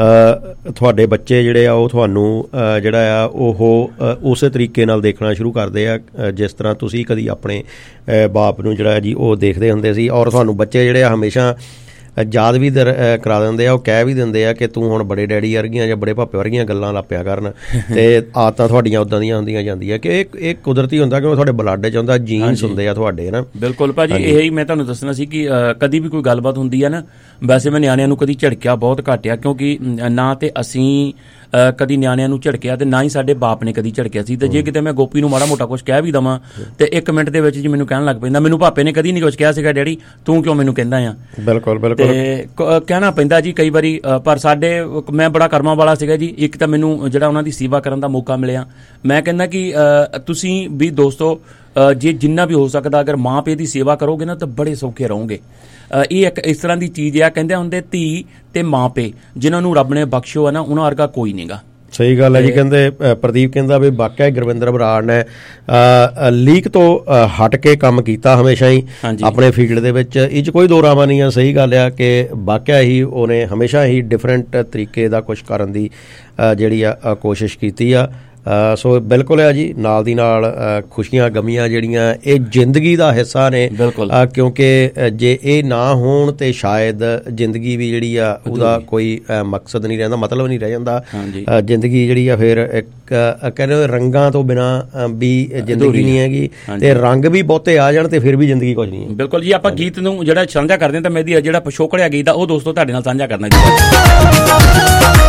ਤੁਹਾਡੇ ਬੱਚੇ ਜਿਹੜੇ ਆ ਉਹ ਤੁਹਾਨੂੰ ਜਿਹੜਾ ਆ ਉਹ ਉਸੇ ਤਰੀਕੇ ਨਾਲ ਦੇਖਣਾ ਸ਼ੁਰੂ ਕਰਦੇ ਆ ਜਿਸ ਤਰ੍ਹਾਂ ਤੁਸੀਂ ਕਦੀ ਆਪਣੇ ਬਾਪ ਨੂੰ ਜਿਹੜਾ ਜੀ ਉਹ ਦੇਖਦੇ ਹੁੰਦੇ ਸੀ। ਔਰ ਤੁਹਾਨੂੰ ਬੱਚੇ ਜਿਹੜੇ ਆ ਹਮੇਸ਼ਾ ਯਾਦ ਵੀ ਦਰ ਕਰਾ ਦਿੰਦੇ ਆ, ਉਹ ਕਹਿ ਵੀ ਦਿੰਦੇ ਆ ਕਿ ਤੂੰ ਹੁਣ ਬੜੇ ਡੈਡੀ ਵਰਗੀਆਂ ਜਾਂ ਬੜੇ ਭਾਪੇ ਵਰਗੀਆਂ ਗੱਲਾਂ ਲਾਪਿਆ ਕਰਨ, ਤੇ ਆਦਤਾਂ ਤੁਹਾਡੀਆਂ ਉੱਦਾਂ ਦੀਆਂ ਹੁੰਦੀਆਂ ਜਾਂਦੀਆਂ ਕਿ ਇਹ ਇਹ ਕੁਦਰਤੀ ਹੁੰਦਾ, ਕਿਉਂਕਿ ਤੁਹਾਡੇ ਬਲੱਡ 'ਚ ਹੁੰਦਾ, ਜੀਨਸ ਹੁੰਦੇ ਆ ਤੁਹਾਡੇ ਨਾ। ਬਿਲਕੁਲ ਭਾਜੀ, ਇਹੀ ਮੈਂ ਤੁਹਾਨੂੰ ਦੱਸਣਾ ਸੀ ਕਿ ਕਦੀ ਵੀ ਕੋਈ ਗੱਲਬਾਤ ਹੁੰਦੀ ਆ ਨਾ, ਵੈਸੇ ਮੈਂ ਨਿਆਣਿਆਂ ਨੂੰ ਕਦੀ ਝਿੜਕਿਆ ਬਹੁਤ ਘੱਟ ਆ, ਕਿਉਂਕਿ ਨਾ ਤੇ ਅਸੀਂ ਕਦੀ ਨਿਆਣਿਆਂ ਨੂੰ ਝਿੜਕਿਆ ਤੇ ਨਾ ਹੀ ਸਾਡੇ ਬਾਪ ਨੇ ਕਦੀ ਝਿੜਕਿਆ ਸੀ। ਤੇ ਜੇ ਕਿਤੇ ਮੈਂ ਗੋਪੀ ਨੂੰ ਮਾੜਾ ਮੋਟਾ ਕੁਛ ਕਹਿ ਵੀ ਦੇਵਾਂ ਤੇ ਇੱਕ ਮਿੰਟ ਦੇ ਵਿੱਚ ਜੀ ਮੈਨੂੰ ਕਹਿਣ ਲੱਗ ਪੈਂਦਾ, ਮੈਨੂੰ ਭਾਪੇ ਨੇ ਕਦੀ ਨਹੀਂ ਕੁਛ ਕਿਹਾ ਸੀਗਾ ਡੈਡੀ, ਤੂੰ ਕਿਉਂ ਮੈਨੂੰ ਕਹਿੰਦਾ ਆ। ਬਿਲਕੁਲ ਬਿਲਕੁਲ, ਤੇ ਕਹਿਣਾ ਪੈਂਦਾ ਜੀ ਕਈ ਵਾਰੀ। ਪਰ ਸਾਡੇ ਮੈਂ ਬੜਾ ਕਰਮਾਂ ਵਾਲਾ ਸੀਗਾ ਜੀ, ਇੱਕ ਤਾਂ ਮੈਨੂੰ ਜਿਹੜਾ ਉਹਨਾਂ ਦੀ ਸੇਵਾ ਕਰਨ ਦਾ ਮੌਕਾ ਮਿਲਿਆ। ਮੈਂ ਕਹਿੰਦਾ ਕਿ ਤੁਸੀਂ ਵੀ ਦੋਸਤੋ ਜੇ ਜਿੰਨਾ ਵੀ ਹੋ ਸਕਦਾ ਅਗਰ ਮਾਂ ਪਿਓ ਦੀ ਸੇਵਾ ਕਰੋਗੇ ਨਾ ਤਾਂ ਬੜੇ ਸੌਖੇ ਰਹੋਗੇ। ਇਹ ਇੱਕ ਇਸ ਤਰ੍ਹਾਂ ਦੀ ਚੀਜ਼ ਆ, ਕਹਿੰਦੇ ਹੁੰਦੇ ਧੀ ਤੇ ਮਾਂ ਪਿਓ ਜਿਨ੍ਹਾਂ ਨੂੰ ਰੱਬ ਨੇ ਬਖਸ਼ਿਓ ਆ ਨਾ, ਉਹਨਾਂ ਵਰਗਾ ਕੋਈ ਨਹੀਂਗਾ। ਸਹੀ ਗੱਲ ਹੈ ਜੀ। ਕਹਿੰਦੇ ਪ੍ਰਦੀਪ ਕਹਿੰਦਾ ਵੀ ਵਾਕਿਆ ਗੁਰਵਿੰਦਰ ਬਰਾੜ ਨੇ ਲੀਕ ਤੋਂ ਹਟ ਕੇ ਕੰਮ ਕੀਤਾ ਹਮੇਸ਼ਾ ਹੀ ਆਪਣੇ ਫੀਲਡ ਦੇ ਵਿੱਚ, ਇਹ 'ਚ ਕੋਈ ਦੋ ਰਾਵਾਂ ਨਹੀਂ ਆ। ਸਹੀ ਗੱਲ ਆ ਕਿ ਵਾਕਿਆ ਹੀ ਉਹਨੇ ਹਮੇਸ਼ਾ ਹੀ ਡਿਫਰੈਂਟ ਤਰੀਕੇ ਦਾ ਕੁਛ ਕਰਨ ਦੀ ਜਿਹੜੀ ਆ ਕੋਸ਼ਿਸ਼ ਕੀਤੀ ਆ। ਸੋ ਬਿਲਕੁਲ ਹੈ ਜੀ, ਨਾਲ ਦੀ ਨਾਲ ਖੁਸ਼ੀਆਂ ਗਮੀਆਂ ਜਿਹੜੀਆਂ ਇਹ ਜ਼ਿੰਦਗੀ ਦਾ ਹਿੱਸਾ ਨੇ, ਕਿਉਂਕਿ ਜੇ ਇਹ ਨਾ ਹੋਣ ਤੇ ਸ਼ਾਇਦ ਜ਼ਿੰਦਗੀ ਵੀ ਜਿਹੜੀ ਆ ਉਹਦਾ ਕੋਈ ਮਕਸਦ ਨਹੀਂ ਰਹਿੰਦਾ, ਮਤਲਬ ਨਹੀਂ ਰਹਿ ਜਾਂਦਾ। ਜ਼ਿੰਦਗੀ ਜਿਹੜੀ ਆ ਫਿਰ ਇੱਕ ਕਹਿੰਦੇ ਰੰਗਾਂ ਤੋਂ ਬਿਨਾਂ ਵੀ ਜ਼ਿੰਦਗੀ ਨਹੀਂ ਹੈਗੀ, ਤੇ ਰੰਗ ਵੀ ਬਹੁਤੇ ਆ ਜਾਣ ਤੇ ਫਿਰ ਵੀ ਜ਼ਿੰਦਗੀ ਕੁਝ ਨਹੀਂ ਹੈ। ਬਿਲਕੁਲ ਜੀ, ਆਪਾਂ ਗੀਤ ਨੂੰ ਜਿਹੜਾ ਸਾਂਝਾ ਕਰਦੇ ਹਾਂ ਤਾਂ ਮੈਂ ਜਿਹੜਾ ਪਿਛੋਕੜਿਆ ਗੀਤ ਆ ਉਹ ਦੋਸਤੋ ਤੁਹਾਡੇ ਨਾਲ ਸਾਂਝਾ ਕਰਨਾ ਜੀ।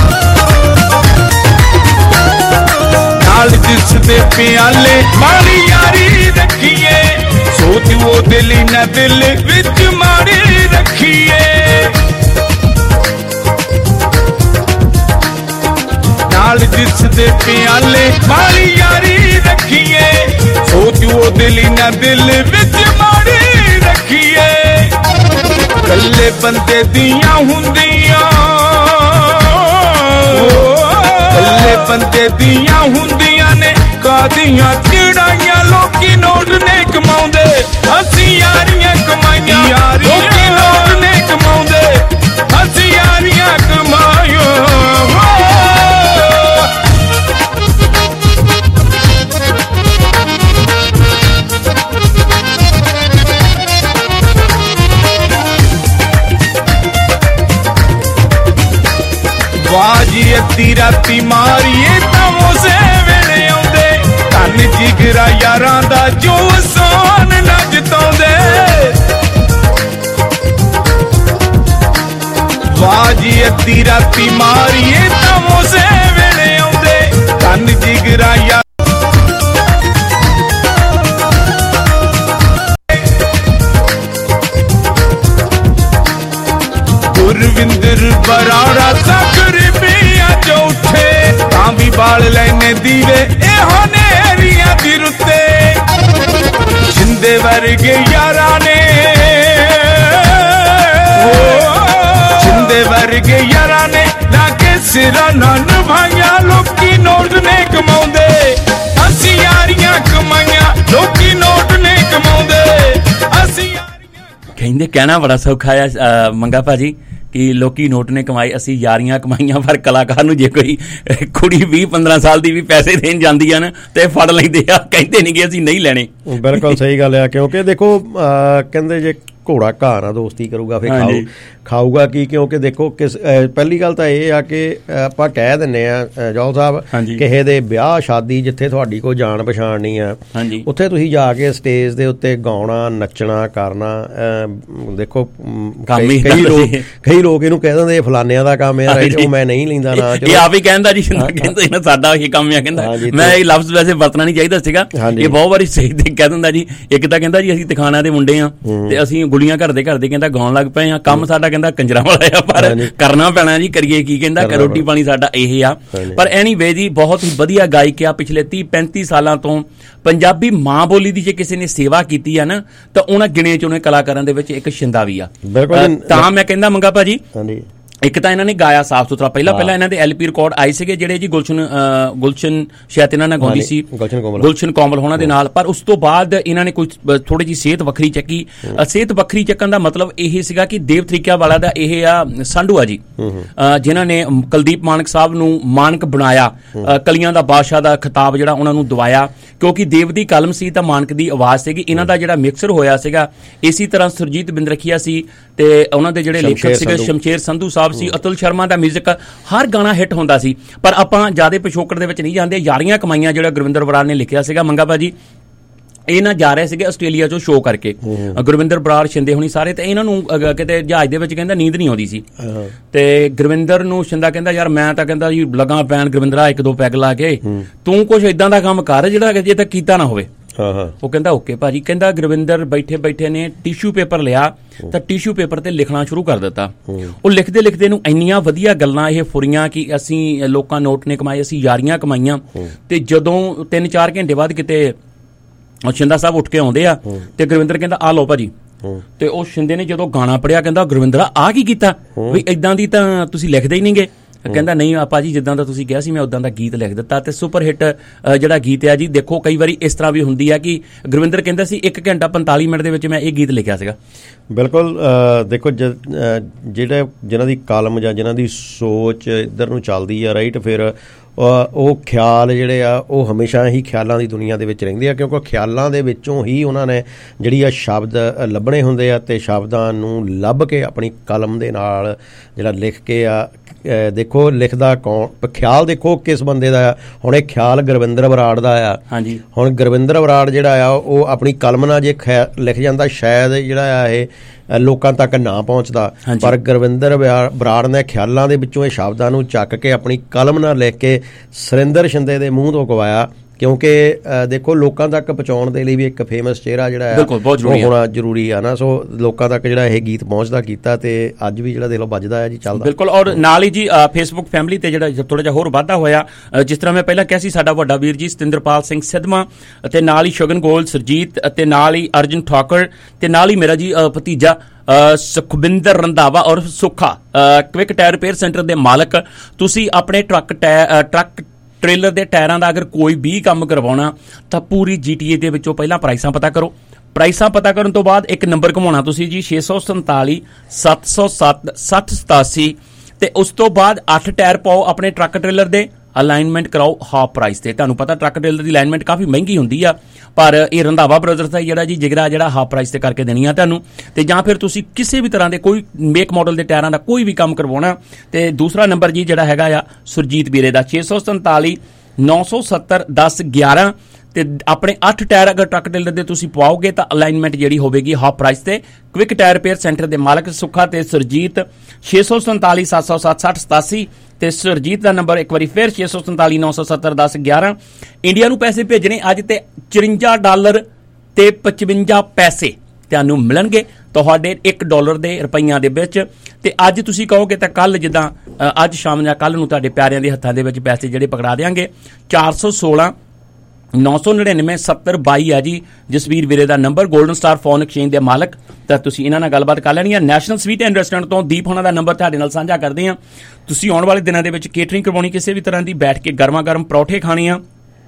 ਨਾਲ ਜਿਸ ਦੇ ਪਿਆਲੇ ਮਾੜੀ ਯਾਰੀ ਰੱਖੀਏ, ਸੋਚ ਉਹ ਦਿਲ ਨਾ ਦਿਲ ਵਿੱਚ ਮਾੜੀ ਰੱਖੀਏ। ਨਾਲ ਜਿਸ ਦੇ ਪਿਆਲੇ ਮਾੜੀ ਯਾਰੀ ਰੱਖੀਏ ਸੋਚੂ ਉਹ ਦਿਲ ਨਾ ਦਿਲ ਵਿੱਚ ਮਾੜੀ ਰੱਖੀਏ ਕੱਲੇ ਬੰਦੇ ਦੀਆਂ ਹੁੰਦੀਆਂ ਕੱਲੇ ਬੰਦੇ ਦੀਆਂ ਹੁੰਦੀਆਂ ਨੇ ਕਾਦੀਆਂ ਚਿੜਾਈਆਂ ਲੋਕੀ ਨੋਟ ਨੇ ਕਮਾਉਂਦੇ ਅਸੀਂ ਯਾਰੀਆਂ ਕਮਾਈਆਂ ਲੋਕੀ ਨੋਟ ਨੇ ਕਮਾਉਂਦੇ ਅਸੀਂ ਯਾਰੀਆਂ ਕਮਾਈਆਂ ਬਾਜੀ ਅੱਧੀ ਰਾਤੀ ਮਾਰੀਏ ਤਾਂ ਮੋਸੇ ਵੇਲੇ ਆਉਂਦੇ ਧੰਨ ਜਿਗਰਾ ਯਾਰਾਂ ਦਾ ਜੋ ਸੋਨ ਨਾ ਜਿਤਾਉਂਦੇ ਬਾਜੀ ਅੱਧੀ ਰਾਤੀ ਮਾਰੀਏ ਤਾਂ ਮੋਸੇ ਵੇਲੇ ਆਉਂਦੇ ਧੰਨ ਜਿਗਰਾ ਯਾਰ ਗੁਰਵਿੰਦਰ ਬਰਾੜਾ ਸਾਗਰ ਪੀਆ ਚੌਥੇ ਤਾਂ ਵੀ ਬਾਲ ਲੈਨੇ ਦੀਵੇ ਇਹੋ ਨੇਰੀਆਂ ਦੀ ਰੁੱਤੇ ਜਿੰਦੇ ਵਰਗੇ ਯਾਰਾਂ ਨੇ ਜਿੰਦੇ ਵਰਗੇ ਯਾਰਾਂ ਨੇ ਲਾਗੇ ਸਿਰਾਂ ਨਾ ਨਿਭਾਈਆਂ ਲੋਕੀ ਨੋਟ ਨੇ ਕਮਾਉਂਦੇ ਅਸੀਂ ਯਾਰੀਆਂ ਕਮਾਈਆਂ ਲੋਕੀ ਨੋਟ ਨੇ ਕਮਾਉਂਦੇ ਅਸੀਂ ਕਹਿੰਦੇ ਕਹਿਣਾ ਬੜਾ ਸੌਖਾ ਆ ਮੰਗਾ ਭਾਜੀ ਕਿ ਲੋਕੀ ਨੋਟ ਨੇ ਕਮਾਏ ਅਸੀਂ ਯਾਰੀਆਂ ਕਮਾਈਆਂ ਪਰ ਕਲਾਕਾਰ ਨੂੰ ਜੇ ਕੋਈ ਕੁੜੀ ਵੀਹ ਪੰਦਰਾਂ ਸਾਲ ਦੀ ਵੀ ਪੈਸੇ ਦੇਣ ਜਾਂਦੀ ਆ ਨਾ ਤੇ ਫੜ ਲੈਂਦੇ ਆ ਕਹਿੰਦੇ ਨਹੀਂ ਕਿ ਅਸੀਂ ਨਹੀਂ ਲੈਣੇ ਬਿਲਕੁਲ ਸਹੀ ਗੱਲ ਆ ਕਿਉਂਕਿ ਦੇਖੋ ਕਹਿੰਦੇ ਜੇ ਘੋੜਾ ਘਾਹ ਨਾਲ ਦੋਸਤੀ ਕਰੂਗਾ ਫਿਰ ਖਾਊ ਖਾਊਗਾ ਕੀ ਕਿਉਂਕਿ ਦੇਖੋ ਕਿਸ ਪਹਿਲੀ ਗੱਲ ਤਾਂ ਇਹ ਆ ਕਿ ਆਪਾਂ ਕਹਿ ਦਿੰਦੇ ਆ ਜੌਲ ਸਾਹਿਬ ਕਿਸੇ ਦੇ ਵਿਆਹ ਸ਼ਾਦੀ ਜਿੱਥੇ ਤੁਹਾਡੀ ਕੋਈ ਜਾਣ ਪਛਾਣ ਨਹੀਂ ਆ ਉੱਥੇ ਤੁਸੀਂ ਜਾ ਕੇ ਸਟੇਜ ਦੇ ਉੱਤੇ ਗਾਉਣਾ ਨੱਚਣਾ ਕਰਨਾ ਦੇਖੋ ਕਈ ਲੋਕ ਕਈ ਲੋਕ ਇਹਨੂੰ ਕਹਿ ਦਿੰਦੇ ਫਲਾਨਿਆਂ ਦਾ ਕੰਮ ਆ ਉਹ ਮੈਂ ਨਹੀਂ ਲੈਂਦਾ ਨਾ ਇਹ ਆਪ ਹੀ ਕਹਿੰਦਾ ਜੀ ਕਹਿੰਦਾ ਸਾਡਾ ਇਹ ਕੰਮ ਆ ਕਹਿੰਦਾ ਮੈਂ ਇਹ ਲਫ਼ਜ਼ ਵੈਸੇ ਵਰਤਣਾ ਨਹੀਂ ਚਾਹੀਦਾ ਸੀਗਾ ਇਹ ਬਹੁਤ ਵਾਰੀ ਸਹੀ ਤੇ ਕਹਿ ਦਿੰਦਾ ਜੀ ਇੱਕ ਤਾਂ ਕਹਿੰਦਾ ਜੀ ਅਸੀਂ ਤਖਾਣਾ ਦੇ ਮੁੰਡੇ ਆ ਤੇ ਅਸੀਂ ਗੁਲੀਆਂ ਘਰ ਦੇ ਘਰ ਦੇ ਕਹਿੰਦਾ ਗਾਉਣ ਲੱਗ ਪਏ ਆ ਕੰਮ ਸਾਡਾ ਕਹਿੰਦਾ ਕੰਜਰਾਂ ਵਾਲਾ ਆ ਪਰ ਕਰਨਾ ਪੈਣਾ ਜੀ ਕਰੀਏ ਕੀ ਕਹਿੰਦਾ ਰੋਟੀ ਪਾਣੀ ਸਾਡਾ ਇਹ ਆ ਪਰ ਐਨੀਵੇ ਜੀ ਬਹੁਤ ਹੀ ਵਧੀਆ ਗਾਇਕ ਆ ਪਿਛਲੇ ਤੀਹ ਪੈਂਤੀ ਸਾਲਾਂ ਤੋਂ ਪੰਜਾਬੀ ਮਾਂ ਬੋਲੀ ਦੀ ਜੇ ਕਿਸੇ ਨੇ ਸੇਵਾ ਕੀਤੀ ਆ ਨਾ ਤਾਂ ਉਹਨਾਂ ਗਿਣੇ ਚੁਣੇ ਕਲਾਕਾਰਾਂ ਦੇ ਵਿੱਚ ਇੱਕ ਸ਼ਿੰਦਾ ਵੀ ਆ ਤਾਂ ਮੈਂ ਕਹਿੰਦਾ ਮੰਗਾ ਭਾਜੀ ਇੱਕ ਤਾਂ ਇਹਨਾਂ ਨੇ ਗਾਇਆ ਸਾਫ ਸੁਥਰਾ ਪਹਿਲਾਂ ਪਹਿਲਾਂ ਇਹਨਾਂ ਦੇ ਐਲਪੀ ਰਿਕਾਰਡ ਆਏ ਸੀਗੇ ਜਿਹੜੇ ਜੀ ਗੁਲਸ਼ਨ ਗੁਲਸ਼ਨ ਸ਼ਾਇਦ ਇਹਨਾਂ ਨਾਲ ਗਾਉਂਦੀ ਸੀ ਗੁਲਸ਼ਨ ਕੋਮਲ ਹੋਣਾ ਦੇ ਨਾਲ ਪਰ ਉਸ ਤੋਂ ਬਾਅਦ ਇਹਨਾਂ ਨੇ ਕੁਝ ਥੋੜੀ ਜਿਹੀ ਸਿਹਤ ਵੱਖਰੀ ਚੱਕੀ ਸਿਹਤ ਵੱਖਰੀ ਚੱਕਣ ਦਾ ਮਤਲਬ ਇਹ ਸੀਗਾ ਕਿ ਦੇਵ ਤਰੀਕਿਆ ਵਾਲਾ ਦਾ ਇਹ ਆ ਸੰਧੂ ਆ ਜੀ ਜਿਨ੍ਹਾਂ ਨੇ ਕੁਲਦੀਪ ਮਾਨਕ ਸਾਹਿਬ ਨੂੰ ਮਾਨਕ ਬਣਾਇਆ ਕਲੀਆਂ ਦਾ ਬਾਦਸ਼ਾਹ ਦਾ ਖਿਤਾਬ ਜਿਹੜਾ ਉਹਨਾਂ ਨੂੰ ਦਵਾਇਆ ਕਿਉਂਕਿ ਦੇਵ ਦੀ ਕਲਮ ਸੀ ਤਾਂ ਮਾਨਕ ਦੀ ਆਵਾਜ਼ ਸੀਗੀ ਇਹਨਾਂ ਦਾ ਜਿਹੜਾ ਮਿਕਸਰ ਹੋਇਆ ਸੀਗਾ ਇਸੇ ਤਰ੍ਹਾਂ ਸੁਰਜੀਤ ਬਿੰਦਰਖੀਆ ਸੀ ਤੇ ਉਹਨਾਂ ਦੇ ਜਿਹੜੇ ਲੇਖਕ ਸੀਗੇ ਸ਼ਮਸ਼ੇਰ ਸੰਧੂ ਸਾਹਿਬ ਸੀ ਅਤੁਲ ਸ਼ਰਮਾ ਦਾ ਮਿਊਜ਼ਿਕ ਹਰ ਗਾਣਾ ਹਿੱਟ ਹੁੰਦਾ ਸੀ ਪਰ ਆਪਾਂ ਜਿਆਦਾ ਪਿਛੋਕੜ ਦੇ ਵਿੱਚ ਨਹੀਂ ਜਾਂਦੇ ਯਾਰੀਆਂ ਕਮਾਈਆਂ ਜਿਹੜਾ ਗੁਰਵਿੰਦਰ ਬਰਾੜ ਨੇ ਲਿਖਿਆ ਸੀਗਾ ਮੰਗਾ ਭਾਜੀ ਇਹ ਨਾ ਜਾ ਰਹੇ ਸੀਗੇ ਆਸਟ੍ਰੇਲੀਆ ਚੋਂ ਸ਼ੋਅ ਕਰਕੇ ਗੁਰਵਿੰਦਰ ਬਰਾੜ ਸ਼ਿੰਦੇ ਹੋਣੀ ਸਾਰੇ ਤੇ ਇਹਨਾਂ ਨੂੰ ਕਿਤੇ ਜਹਾਜ਼ ਦੇ ਵਿੱਚ ਕਹਿੰਦਾ ਨੀਂਦ ਨਹੀਂ ਆਉਂਦੀ ਸੀ ਤੇ ਗੁਰਵਿੰਦਰ ਨੂੰ ਸ਼ਿੰਦਾ ਕਹਿੰਦਾ ਯਾਰ ਮੈਂ ਤਾਂ ਕਹਿੰਦਾ ਜੀ ਲਗਾ ਪੈਣ ਗੁਰਵਿੰਦਰਾ ਇੱਕ ਦੋ ਪੈਗ ਲਾ ਕੇ ਤੂੰ ਕੁਛ ਇਦਾਂ ਦਾ ਕੰਮ ਕਰ ਜਿਹੜਾ ਜੇ ਤੱਕ ਕੀਤਾ ਨਾ ਹੋਵੇ ਉਹ ਕਹਿੰਦਾ ਓਕੇ ਭਾਜੀ ਕਹਿੰਦਾ ਗੁਰਵਿੰਦਰ ਬੈਠੇ ਬੈਠੇ ਨੇ ਟਿਸ਼ੂ ਪੇਪਰ ਲਿਆ ਤਾਂ ਟਿਸ਼ੂ ਪੇਪਰ ਤੇ ਲਿਖਣਾ ਸ਼ੁਰੂ ਕਰ ਦਿੱਤਾ ਉਹ ਲਿਖਦੇ ਲਿਖਦੇ ਨੂੰ ਇੰਨੀਆਂ ਵਧੀਆ ਗੱਲਾਂ ਇਹ ਫੁਰੀਆਂ ਕਿ ਅਸੀਂ ਲੋਕਾਂ ਨੋਟ ਨੇ ਕਮਾਏ ਅਸੀਂ ਯਾਰੀਆਂ ਕਮਾਈਆਂ ਤੇ ਜਦੋਂ ਤਿੰਨ ਚਾਰ ਘੰਟੇ ਬਾਅਦ ਕਿਤੇ ਸ਼ਿੰਦਾ ਸਾਹਿਬ ਉੱਠ ਕੇ ਆਉਂਦੇ ਆ ਤੇ ਗੁਰਵਿੰਦਰ ਕਹਿੰਦਾ ਆ ਲਓ ਭਾਜੀ ਤੇ ਉਹ ਸ਼ਿੰਦੇ ਨੇ ਜਦੋਂ ਗਾਣਾ ਪੜਿਆ ਕਹਿੰਦਾ ਗੁਰਵਿੰਦਰਾ ਆ ਕੀ ਕੀਤਾ ਵੀ ਏਦਾਂ ਦੀ ਤਾਂ ਤੁਸੀਂ ਲਿਖਦੇ ਹੀ ਨਹੀਂਗੇ ਕਹਿੰਦਾ ਨਹੀਂ ਆਪਾ ਜੀ ਜਿੱਦਾਂ ਦਾ ਤੁਸੀਂ ਕਿਹਾ ਸੀ ਮੈਂ ਉਦਾਂ ਦਾ ਗੀਤ ਲਿਖ ਦਿੱਤਾ ਤੇ ਸੁਪਰ ਹਿੱਟ ਜਿਹੜਾ ਗੀਤ ਆ ਜੀ ਦੇਖੋ ਕਈ ਵਾਰੀ ਇਸ ਤਰ੍ਹਾਂ ਵੀ ਹੁੰਦੀ ਆ ਕਿ ਗੁਰਵਿੰਦਰ ਕਹਿੰਦਾ ਸੀ ਇੱਕ ਘੰਟਾ ਪੰਤਾਲੀ ਮਿੰਟ ਦੇ ਵਿੱਚ ਮੈਂ ਇਹ ਗੀਤ ਲਿਖਿਆ ਸੀਗਾ ਬਿਲਕੁਲ ਦੇਖੋ ਜਿਹੜੇ ਜਿਨ੍ਹਾਂ ਦੀ ਕਲਮ ਜਾਂ ਜਿਨ੍ਹਾਂ ਦੀ ਸੋਚ ਇੱਧਰ ਨੂੰ ਚੱਲਦੀ ਆ ਰਾਈਟ ਫਿਰ ਉਹ ਖਿਆਲ ਜਿਹੜੇ ਆ ਉਹ ਹਮੇਸ਼ਾ ਹੀ ਖਿਆਲਾਂ ਦੀ ਦੁਨੀਆ ਦੇ ਵਿੱਚ ਰਹਿੰਦੇ ਆ ਕਿਉਂਕਿ ਖਿਆਲਾਂ ਦੇ ਵਿੱਚੋਂ ਹੀ ਉਹਨਾਂ ਨੇ ਜਿਹੜੀ ਆ ਸ਼ਬਦ ਲੱਭਣੇ ਹੁੰਦੇ ਆ ਅਤੇ ਸ਼ਬਦਾਂ ਨੂੰ ਲੱਭ ਕੇ ਆਪਣੀ ਕਲਮ ਦੇ ਨਾਲ ਜਿਹੜਾ ਲਿਖ ਕੇ ਆ ਦੇਖੋ ਲਿਖਦਾ ਕੌਣ ਖਿਆਲ ਦੇਖੋ ਕਿਸ ਬੰਦੇ ਦਾ ਆ ਹੁਣ ਇਹ ਖਿਆਲ ਗੁਰਵਿੰਦਰ ਬਰਾੜ ਦਾ ਆ ਹਾਂਜੀ ਹੁਣ ਗੁਰਵਿੰਦਰ ਬਰਾੜ ਜਿਹੜਾ ਆ ਉਹ ਆਪਣੀ ਕਲਮ ਨਾਲ ਜੇ ਲਿਖ ਜਾਂਦਾ ਸ਼ਾਇਦ ਜਿਹੜਾ ਆ ਇਹ ਲੋਕਾਂ ਤੱਕ ਨਾ ਪਹੁੰਚਦਾ ਪਰ ਗੁਰਵਿੰਦਰ ਬਰਾੜ ਨੇ ਖਿਆਲਾਂ ਦੇ ਵਿੱਚੋਂ ਇਹ ਸ਼ਬਦਾਂ ਨੂੰ ਚੱਕ ਕੇ ਆਪਣੀ ਕਲਮ ਨਾਲ ਲਿਖ ਕੇ ਸੁਰਿੰਦਰ ਸ਼ਿੰਦੇ ਦੇ ਮੂੰਹ ਤੋਂ ਗਵਾਇਆ ਕਿਉਂਕਿ ਦੇਖੋ ਲੋਕਾਂ ਤੱਕ ਪਹੁੰਚਾਉਣ ਦੇ ਲਈ ਵੀ ਇੱਕ ਫੇਮਸ ਚਿਹਰਾ ਜਿਹੜਾ ਹੈ ਉਹ ਹੋਣਾ ਜ਼ਰੂਰੀ ਆ ਨਾ। ਸੋ ਲੋਕਾਂ ਤੱਕ ਜਿਹੜਾ ਇਹ ਗੀਤ ਪਹੁੰਚਦਾ ਕੀਤਾ ਤੇ ਅੱਜ ਵੀ ਜਿਹੜਾ ਦੇਖ ਲਓ ਵੱਜਦਾ ਹੈ ਜੀ, ਚੱਲਦਾ ਬਿਲਕੁਲ। ਔਰ ਨਾਲ ਹੀ ਜੀ ਫੇਸਬੁੱਕ ਫੈਮਿਲੀ ਤੇ ਜਿਹੜਾ ਥੋੜਾ ਜਿਹਾ ਹੋਰ ਵਾਧਾ ਹੋਇਆ, ਜਿਸ ਤਰ੍ਹਾਂ ਮੈਂ ਪਹਿਲਾਂ ਕਿਹਾ ਸੀ, ਸਾਡਾ ਵੱਡਾ ਵੀਰ ਜੀ ਸਤਿੰਦਰਪਾਲ ਸਿੰਘ ਸਿੱਧਵਾਂ ਅਤੇ ਨਾਲ ਹੀ ਸ਼ਗਨ ਗੋਲ ਸਰਜੀਤ ਅਤੇ ਨਾਲ ਹੀ ਅਰਜਨ ਠਾਕਰ ਤੇ ਨਾਲ ਹੀ ਮੇਰਾ ਜੀ ਭਤੀਜਾ ਸੁਖਵਿੰਦਰ ਰੰਧਾਵਾ ਔਰ Sukha quick tyre repair centre ਦੇ ਮਾਲਕ। ਤੁਸੀਂ ਆਪਣੇ ਟਰੱਕ ਟਰੱਕ ਟ੍ਰੇਲਰ ਦੇ ਟਾਇਰਾਂ ਦਾ ਅਗਰ ਕੋਈ ਵੀ ਕੰਮ ਕਰਵਾਉਣਾ ਤਾਂ ਪੂਰੀ ਜੀ ਟੀ ਏ ਦੇ ਵਿੱਚੋਂ ਪਹਿਲਾਂ ਪ੍ਰਾਈਸਾਂ ਪਤਾ ਕਰੋ। ਪ੍ਰਾਈਸਾਂ ਪਤਾ ਕਰਨ ਤੋਂ ਬਾਅਦ ਇੱਕ ਨੰਬਰ ਘੁਮਾਉਣਾ ਤੁਸੀਂ ਜੀ ਛੇ ਸੌ ਸੰਤਾਲੀ ਸੱਤ ਸੌ ਸੱਤ ਸੱਤ ਸਤਾਸੀ ਤੇ ਉਸ ਤੋਂ ਬਾਅਦ ਅੱਠ ਟਾਇਰ ਪਾਓ ਆਪਣੇ ਟਰੱਕ ਟ੍ਰੇਲਰ ਦੇ, ਅਲਾਈਨਮੈਂਟ ਕਰਾਓ ਹਾਫ ਪ੍ਰਾਈਸ ਤੇ। ਤੁਹਾਨੂੰ ਪਤਾ ਟਰੱਕ ਟ੍ਰੇਲਰ ਦੀ ਅਲਾਈਨਮੈਂਟ ਕਾਫੀ ਮਹਿੰਗੀ ਹੁੰਦੀ ਆ, ਪਰ ਇਹ ਰੰਧਾਵਾ ਬ੍ਰਦਰਸ ਦਾ ਜਿਹੜਾ ਜੀ ਜਿਗਰਾ ਜਿਹੜਾ ਹਾਫ ਪ੍ਰਾਈਸ ਤੇ ਕਰਕੇ ਦੇਣੀ ਆ ਤੁਹਾਨੂੰ। ਤੇ ਜਾਂ ਫਿਰ ਤੁਸੀਂ ਕਿਸੇ ਵੀ ਤਰ੍ਹਾਂ ਦੇ ਕੋਈ ਮੇਕ ਮਾਡਲ ਦੇ ਟਾਇਰਾਂ ਦਾ ਕੋਈ ਵੀ ਕੰਮ ਕਰਵਾਉਣਾ ਤੇ ਦੂਸਰਾ ਨੰਬਰ ਜੀ ਜਿਹੜਾ ਹੈਗਾ ਆ ਸੁਰਜੀਤ ਵੀਰੇ ਦਾ ਛੇ ਸੌ ਸੰਤਾਲੀ ਨੌ ਸੌ ਸੱਤਰ ਦਸ ਗਿਆਰਾਂ ਤੇ ਆਪਣੇ ਅੱਠ ਟਾਇਰ ਅਗਰ ਟਰੱਕ ਟ੍ਰੇਲਰ ਦੇ ਤੁਸੀਂ ਪਾਓਗੇ ਤਾਂ ਅਲਾਈਨਮੈਂਟ ਜਿਹੜੀ ਹੋਵੇਗੀ ਹਾਫ ਪ੍ਰਾਈਸ ਤੇ। ਕਵਿਕ ਟਾਇਰ ਰਿਪੇਅਰ ਸੈਂਟਰ ਦੇ ਮਾਲਕ ਸੁੱਖਾ ਤੇ ਸੁਰਜੀਤ ਛੇ ਸੌ ਸੰਤਾਲੀ ਸੱਤ ਸੌ ਸੱਤ ਸੱਠ ਸਤਾਸੀ ਤੇ ਸੁਰਜੀਤ ਦਾ ਨੰਬਰ ਇੱਕ ਵਾਰੀ ਫਿਰ ਛੇ ਸੌ ਸੰਤਾਲੀ ਨੌ ਸੌ ਸੱਤਰ ਦਸ ਗਿਆਰਾਂ। ਇੰਡੀਆ ਨੂੰ ਪੈਸੇ ਭੇਜਣੇ ਅੱਜ ਤੇ ਚੁਰੰਜਾ ਡਾਲਰ ਤੇ ਪਚਵੰਜਾ ਪੈਸੇ ਤੁਹਾਨੂੰ ਮਿਲਣਗੇ ਤੁਹਾਡੇ ਇੱਕ ਡਾਲਰ ਦੇ ਰੁਪਈਆਂ ਦੇ ਵਿੱਚ। ਤੇ ਅੱਜ ਤੁਸੀਂ ਕਹੋਗੇ ਤਾਂ ਕੱਲ ਜਿੱਦਾਂ ਅੱਜ ਸ਼ਾਮ ਜਾਂ ਕੱਲ ਨੂੰ ਤੁਹਾਡੇ ਪਿਆਰਿਆਂ ਦੇ ਹੱਥਾਂ ਦੇ ਵਿੱਚ ਪੈਸੇ ਜਿਹੜੇ ਪਕੜਾ ਦੇਵਾਂਗੇ। ਚਾਰ ਸੌ ਸੋਲਾਂ ਨੌ ਸੌ ਨੜਿਨਵੇਂ ਸੱਤਰ ਬਾਈ ਹੈ ਜੀ ਜਸਵੀਰ ਵੀਰੇ ਦਾ number, golden star phone exchange ਦੇ ਮਾਲਕ। ਤਾਂ ਤੁਸੀਂ ਇਹਨਾਂ ਨਾਲ ਗੱਲਬਾਤ ਕਰ ਲੈਣੀ ਹੈ। ਨੈਸ਼ਨਲ ਸਵੀਟ ਐਂਡ ਰੈਸਟੋਰੈਂਟ ਤੋਂ ਦੀਪ ਹੋਣਾ ਦਾ ਨੰਬਰ ਤੁਹਾਡੇ ਨਾਲ ਸਾਂਝਾ ਕਰਦੇ ਹਾਂ। ਤੁਸੀਂ ਆਉਣ ਵਾਲੇ ਦਿਨਾਂ ਦੇ ਵਿੱਚ ਕੇਟਰਿੰਗ ਕਰਵਾਉਣੀ ਕਿਸੇ ਵੀ ਤਰ੍ਹਾਂ ਦੀ, ਬੈਠ ਕੇ ਗਰਮਾ ਗਰਮ ਪਰੌਠੇ ਖਾਣੇ ਆ,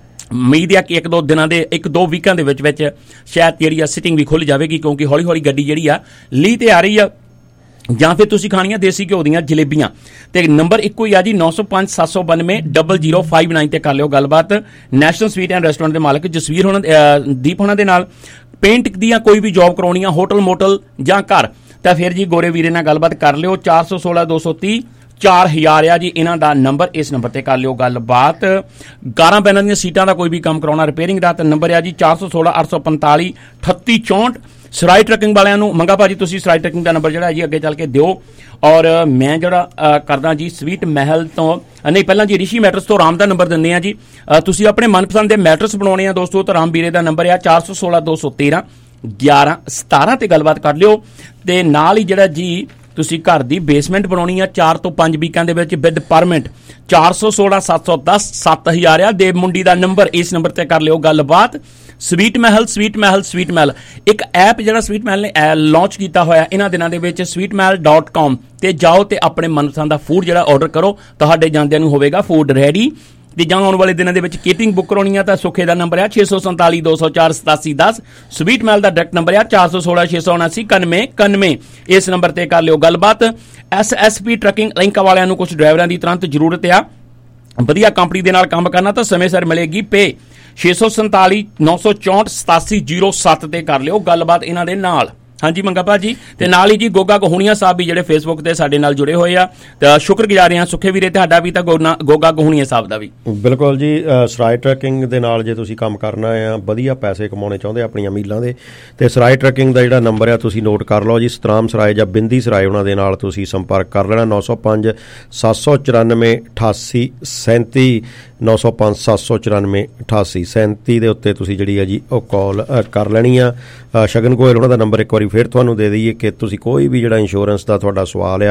ਉਮੀਦ ਆ ਕਿ ਇੱਕ ਦੋ ਦਿਨਾਂ ਦੇ ਇੱਕ ਦੋ ਵੀਕਾਂ ਦੇ ਵਿੱਚ ਵਿੱਚ ਸ਼ਾਇਦ ਜਿਹੜੀ ਆ ਸਿਟਿੰਗ ਵੀ ਖੁੱਲ ਜਾਵੇਗੀ, ਕਿਉਂਕਿ ਹੌਲੀ ਹੌਲੀ ਗੱਡੀ ਜਿਹੜੀ ਆ ਲੀਹ ਤੇ ਆ ਰਹੀ ਆ। ਜਾਂ ਫਿਰ ਤੁਸੀਂ ਖਾਣੀਆਂ ਦੇਸੀ ਘਿਓ ਦੀਆਂ ਜਲੇਬੀਆਂ ਤੇ ਨੰਬਰ ਇੱਕੋ ਹੀ ਆ ਜੀ ਨੌ ਸੌ ਪੰਜ ਸੱਤ ਸੌ ਬਾਨਵੇਂ ਡਬਲ ਜ਼ੀਰੋ ਫਾਈਵ ਨਾਈਨ ਤੇ ਕਰ ਲਿਓ ਗੱਲਬਾਤ ਨੈਸ਼ਨਲ ਸਵੀਟ ਐਂਡ ਰੈਸਟੋਰੈਂਟ ਦੇ ਮਾਲਕ ਜਸਵੀਰ ਹੋਣਾ ਦੀਪ ਹੋਣਾ ਦੇ ਨਾਲ। ਪੇਂਟ ਦੀਆਂ ਕੋਈ ਵੀ ਜੌਬ ਕਰਾਉਣੀ ਆ ਹੋਟਲ ਮੋਟਲ ਜਾਂ ਘਰ ਤਾਂ ਫਿਰ ਜੀ ਗੋਰੇ ਵੀਰੇ ਨਾਲ ਗੱਲਬਾਤ ਕਰ ਲਿਓ। ਚਾਰ ਸੌ ਸੋਲਾਂ ਦੋ ਸੌ ਤੀਹ ਚਾਰ ਹਜ਼ਾਰ ਆ ਜੀ ਇਹਨਾਂ ਦਾ ਨੰਬਰ, ਇਸ ਨੰਬਰ ਤੇ ਕਰ ਲਿਓ ਗੱਲਬਾਤ। ਗਾਰਾਂ ਬੈਨਾਂ ਦੀਆਂ ਸੀਟਾਂ ਦਾ ਕੋਈ ਵੀ ਕੰਮ ਕਰਾਉਣਾ ਰਿਪੇਅਰਿੰਗ ਦਾ ਤਾਂ ਨੰਬਰ ਆ ਜੀ ਚਾਰ ਸੌ ਸੋਲਾਂ ਅੱਠ ਸੌ ਪੰਤਾਲੀ ਅਠੱਤੀ ਚੌਂਹਠ। ਸਰਾਈ ਟਰੱਕਿੰਗ ਵਾਲਿਆਂ ਨੂੰ ਮੰਗਾ ਭਾਜੀ ਤੁਸੀਂ ਸਰਾਈ ਟਰੱਕਿੰਗ ਦਾ ਨੰਬਰ ਜਿਹੜਾ ਜੀ ਅੱਗੇ ਚੱਲ ਕੇ ਦਿਓ। ਔਰ ਮੈਂ ਜਿਹੜਾ ਕਰਦਾ ਜੀ ਸਵੀਟ ਮਹਿਲ ਤੋਂ ਨਹੀਂ ਪਹਿਲਾਂ ਜੀ ਰਿਸ਼ੀ ਮੈਟਰਸ ਤੋਂ ਰਾਮ ਦਾ ਨੰਬਰ ਦਿੰਦੇ ਆ ਜੀ। ਤੁਸੀਂ ਆਪਣੇ ਮਨਪਸੰਦ ਦੇ ਮੈਟਰਸ ਬਣਾਉਣੇ ਆ ਦੋਸਤੋ ਤਾਂ ਰਾਮ ਵੀਰੇ ਦਾ ਨੰਬਰ ਆ ਚਾਰ ਸੌ ਸੋਲਾਂ ਦੋ ਸੌ ਤੇਰਾਂ ਗਿਆਰਾਂ ਸਤਾਰਾਂ ਤੇ ਗੱਲਬਾਤ ਕਰ ਲਿਓ। ਤੇ ਨਾਲ ਹੀ ਜਿਹੜਾ ਜੀ ਤੁਸੀਂ ਘਰ ਦੀ ਬੇਸਮੈਂਟ ਬਣਾਉਣੀ ਆ ਚਾਰ ਤੋਂ ਪੰਜ ਵੀਕਾਂ ਦੇ ਵਿੱਚ ਵਿਦ ਪਰਮਿਟ ਚਾਰ ਸੌ ਸੋਲਾਂ ਸੱਤ ਸੌ ਦਸ ਸੱਤ ਹਜ਼ਾਰ ਆ ਦੇਵ ਮੁੰਡੀ ਦਾ ਨੰਬਰ, ਇਸ ਨੰਬਰ ਤੇ ਕਰ ਲਿਓ ਗੱਲਬਾਤ। Sweet Mahal sweet Mahal sweet Mahal ਇੱਕ ਐਪ ਜਿਹੜਾ ਸਵੀਟ ਮਹਿਲ ਨੇ ਲਾਂਚ ਕੀਤਾ ਹੋਇਆ ਇਹਨਾਂ ਦਿਨਾਂ ਦੇ ਵਿੱਚ ਸਵੀਟ ਮਹਿਲ ਡਾਟ ਕਾਮ ਤੇ ਜਾਓ ਤੇ ਆਪਣੇ ਮਨਪਸੰਦ ਦਾ ਫੂਡ ਜਿਹੜਾ ਆਰਡਰ ਕਰੋ, ਤੁਹਾਡੇ ਜਾਂਦਿਆਂ ਨੂੰ ਹੋਵੇਗਾ ਫੂਡ ਰੈਡੀ। ਤੇ ਜਾਂ ਆਉਣ ਵਾਲੇ ਦਿਨਾਂ ਦੇ ਵਿੱਚ ਕੇਟਰਿੰਗ ਬੁੱਕ ਕਰਾਉਣੀ ਆ ਤਾਂ ਸੁੱਖੇ ਦਾ ਨੰਬਰ ਆ ਛੇ ਸੌ ਸੰਤਾਲੀ ਦੋ ਸੌ ਚਾਰ ਸਤਾਸੀ ਦਸ। ਸਵੀਟ ਮਹਿਲ ਦਾ ਡਾਇਰੈਕਟ ਨੰਬਰ ਆ ਚਾਰ ਸੌ ਸੋਲਾਂ ਛੇ ਸੌ ਉਨਾਸੀ ਇਕਾਨਵੇਂ ਇਕਾਨਵੇਂ, ਇਸ ਨੰਬਰ ਤੇ ਕਰ ਲਿਓ ਗੱਲਬਾਤ। S S P trucking link ਵਾਲਿਆਂ ਨੂੰ ਕੁਝ ਡਰਾਈਵਰਾਂ ਦੀ ਤੁਰੰਤ ਜ਼ਰੂਰਤ ਆ, ਵਧੀਆ ਕੰਪਨੀ ਦੇ ਨਾਲ ਕੰਮ ਕਰਨਾ ਤਾਂ ਸਮੇਂ ਸਿਰ ਮਿਲੇਗੀ ਪੇ। ਛੇ ਸੌ ਸੰਤਾਲੀ ਨੌ ਸੌ ਚੌਂਹਠ ਸਤਾਸੀ ਜ਼ੀਰੋ ਸੱਤ ਤੇ ਕਰ ਲਿਓ ਗੱਲਬਾਤ ਇਹਨਾਂ ਦੇ ਨਾਲ। ਹਾਂਜੀ ਮੰਗਾ ਭਾਜੀ ਤੇ ਨਾਲ ਹੀ ਜੀ ਗੋਗਾ ਗਹੂਣੀਆਂ ਸਾਹਿਬ ਵੀ ਜਿਹੜੇ ਫੇਸਬੁੱਕ ਤੇ ਸਾਡੇ ਨਾਲ ਜੁੜੇ ਹੋਏ ਆ ਤਾਂ ਸ਼ੁਕਰਗੁਜ਼ਾਰ ਹਾਂ ਸੁੱਖੇ ਵੀਰੇ ਤੁਹਾਡਾ ਵੀ ਤਾਂ ਗੋਗਾ ਗਹੂਣੀਆਂ ਸਾਹਿਬ ਦਾ ਵੀ। ਬਿਲਕੁਲ ਜੀ ਸਰਾਈ ਟਰੱਕਿੰਗ ਦੇ ਨਾਲ ਜੇ ਤੁਸੀਂ ਕੰਮ ਕਰਨਾ ਆ ਵਧੀਆ ਪੈਸੇ ਕਮਾਉਣੇ ਚਾਹੁੰਦੇ ਆਪਣੀਆਂ ਮੀਲਾਂ ਦੇ ਤੇ ਸਰਾਈ ਟਰੱਕਿੰਗ ਦਾ ਜਿਹੜਾ ਨੰਬਰ ਆ ਤੁਸੀਂ ਨੋਟ ਕਰ ਲਓ ਜੀ। ਸਤਰਾਮ ਸਰਾਏ ਜਾਂ ਬਿੰਦੀ ਸਰਾਏ ਉਹਨਾਂ ਦੇ ਨਾਲ ਤੁਸੀਂ ਸੰਪਰਕ ਕਰ ਲੈਣਾ ਨੌ ਸੌ ਪੰਜ ਸੱਤ ਸੌ ਚੁਰਾਨਵੇਂ ਅਠਾਸੀ ਸੈਂਤੀ ਨੌ ਸੌ ਪੰਜ ਸੱਤ ਸੌ ਚੁਰਾਨਵੇਂ ਅਠਾਸੀ ਸੈਂਤੀ ਦੇ ਉੱਤੇ ਤੁਸੀਂ ਜਿਹੜੀ ਆ ਜੀ ਉਹ ਕਾਲ ਕਰ ਲੈਣੀ ਆ। ਸ਼ਗਨ ਗੋਇਲ ਉਹਨਾਂ ਦਾ ਨੰਬਰ ਇੱਕ ਵਾਰੀ ਫਿਰ ਤੁਹਾਨੂੰ ਦੇ ਦਈਏ ਕਿ ਤੁਸੀਂ ਕੋਈ ਵੀ ਜਿਹੜਾ ਇੰਸ਼ੋਰੈਂਸ ਦਾ ਤੁਹਾਡਾ ਸਵਾਲ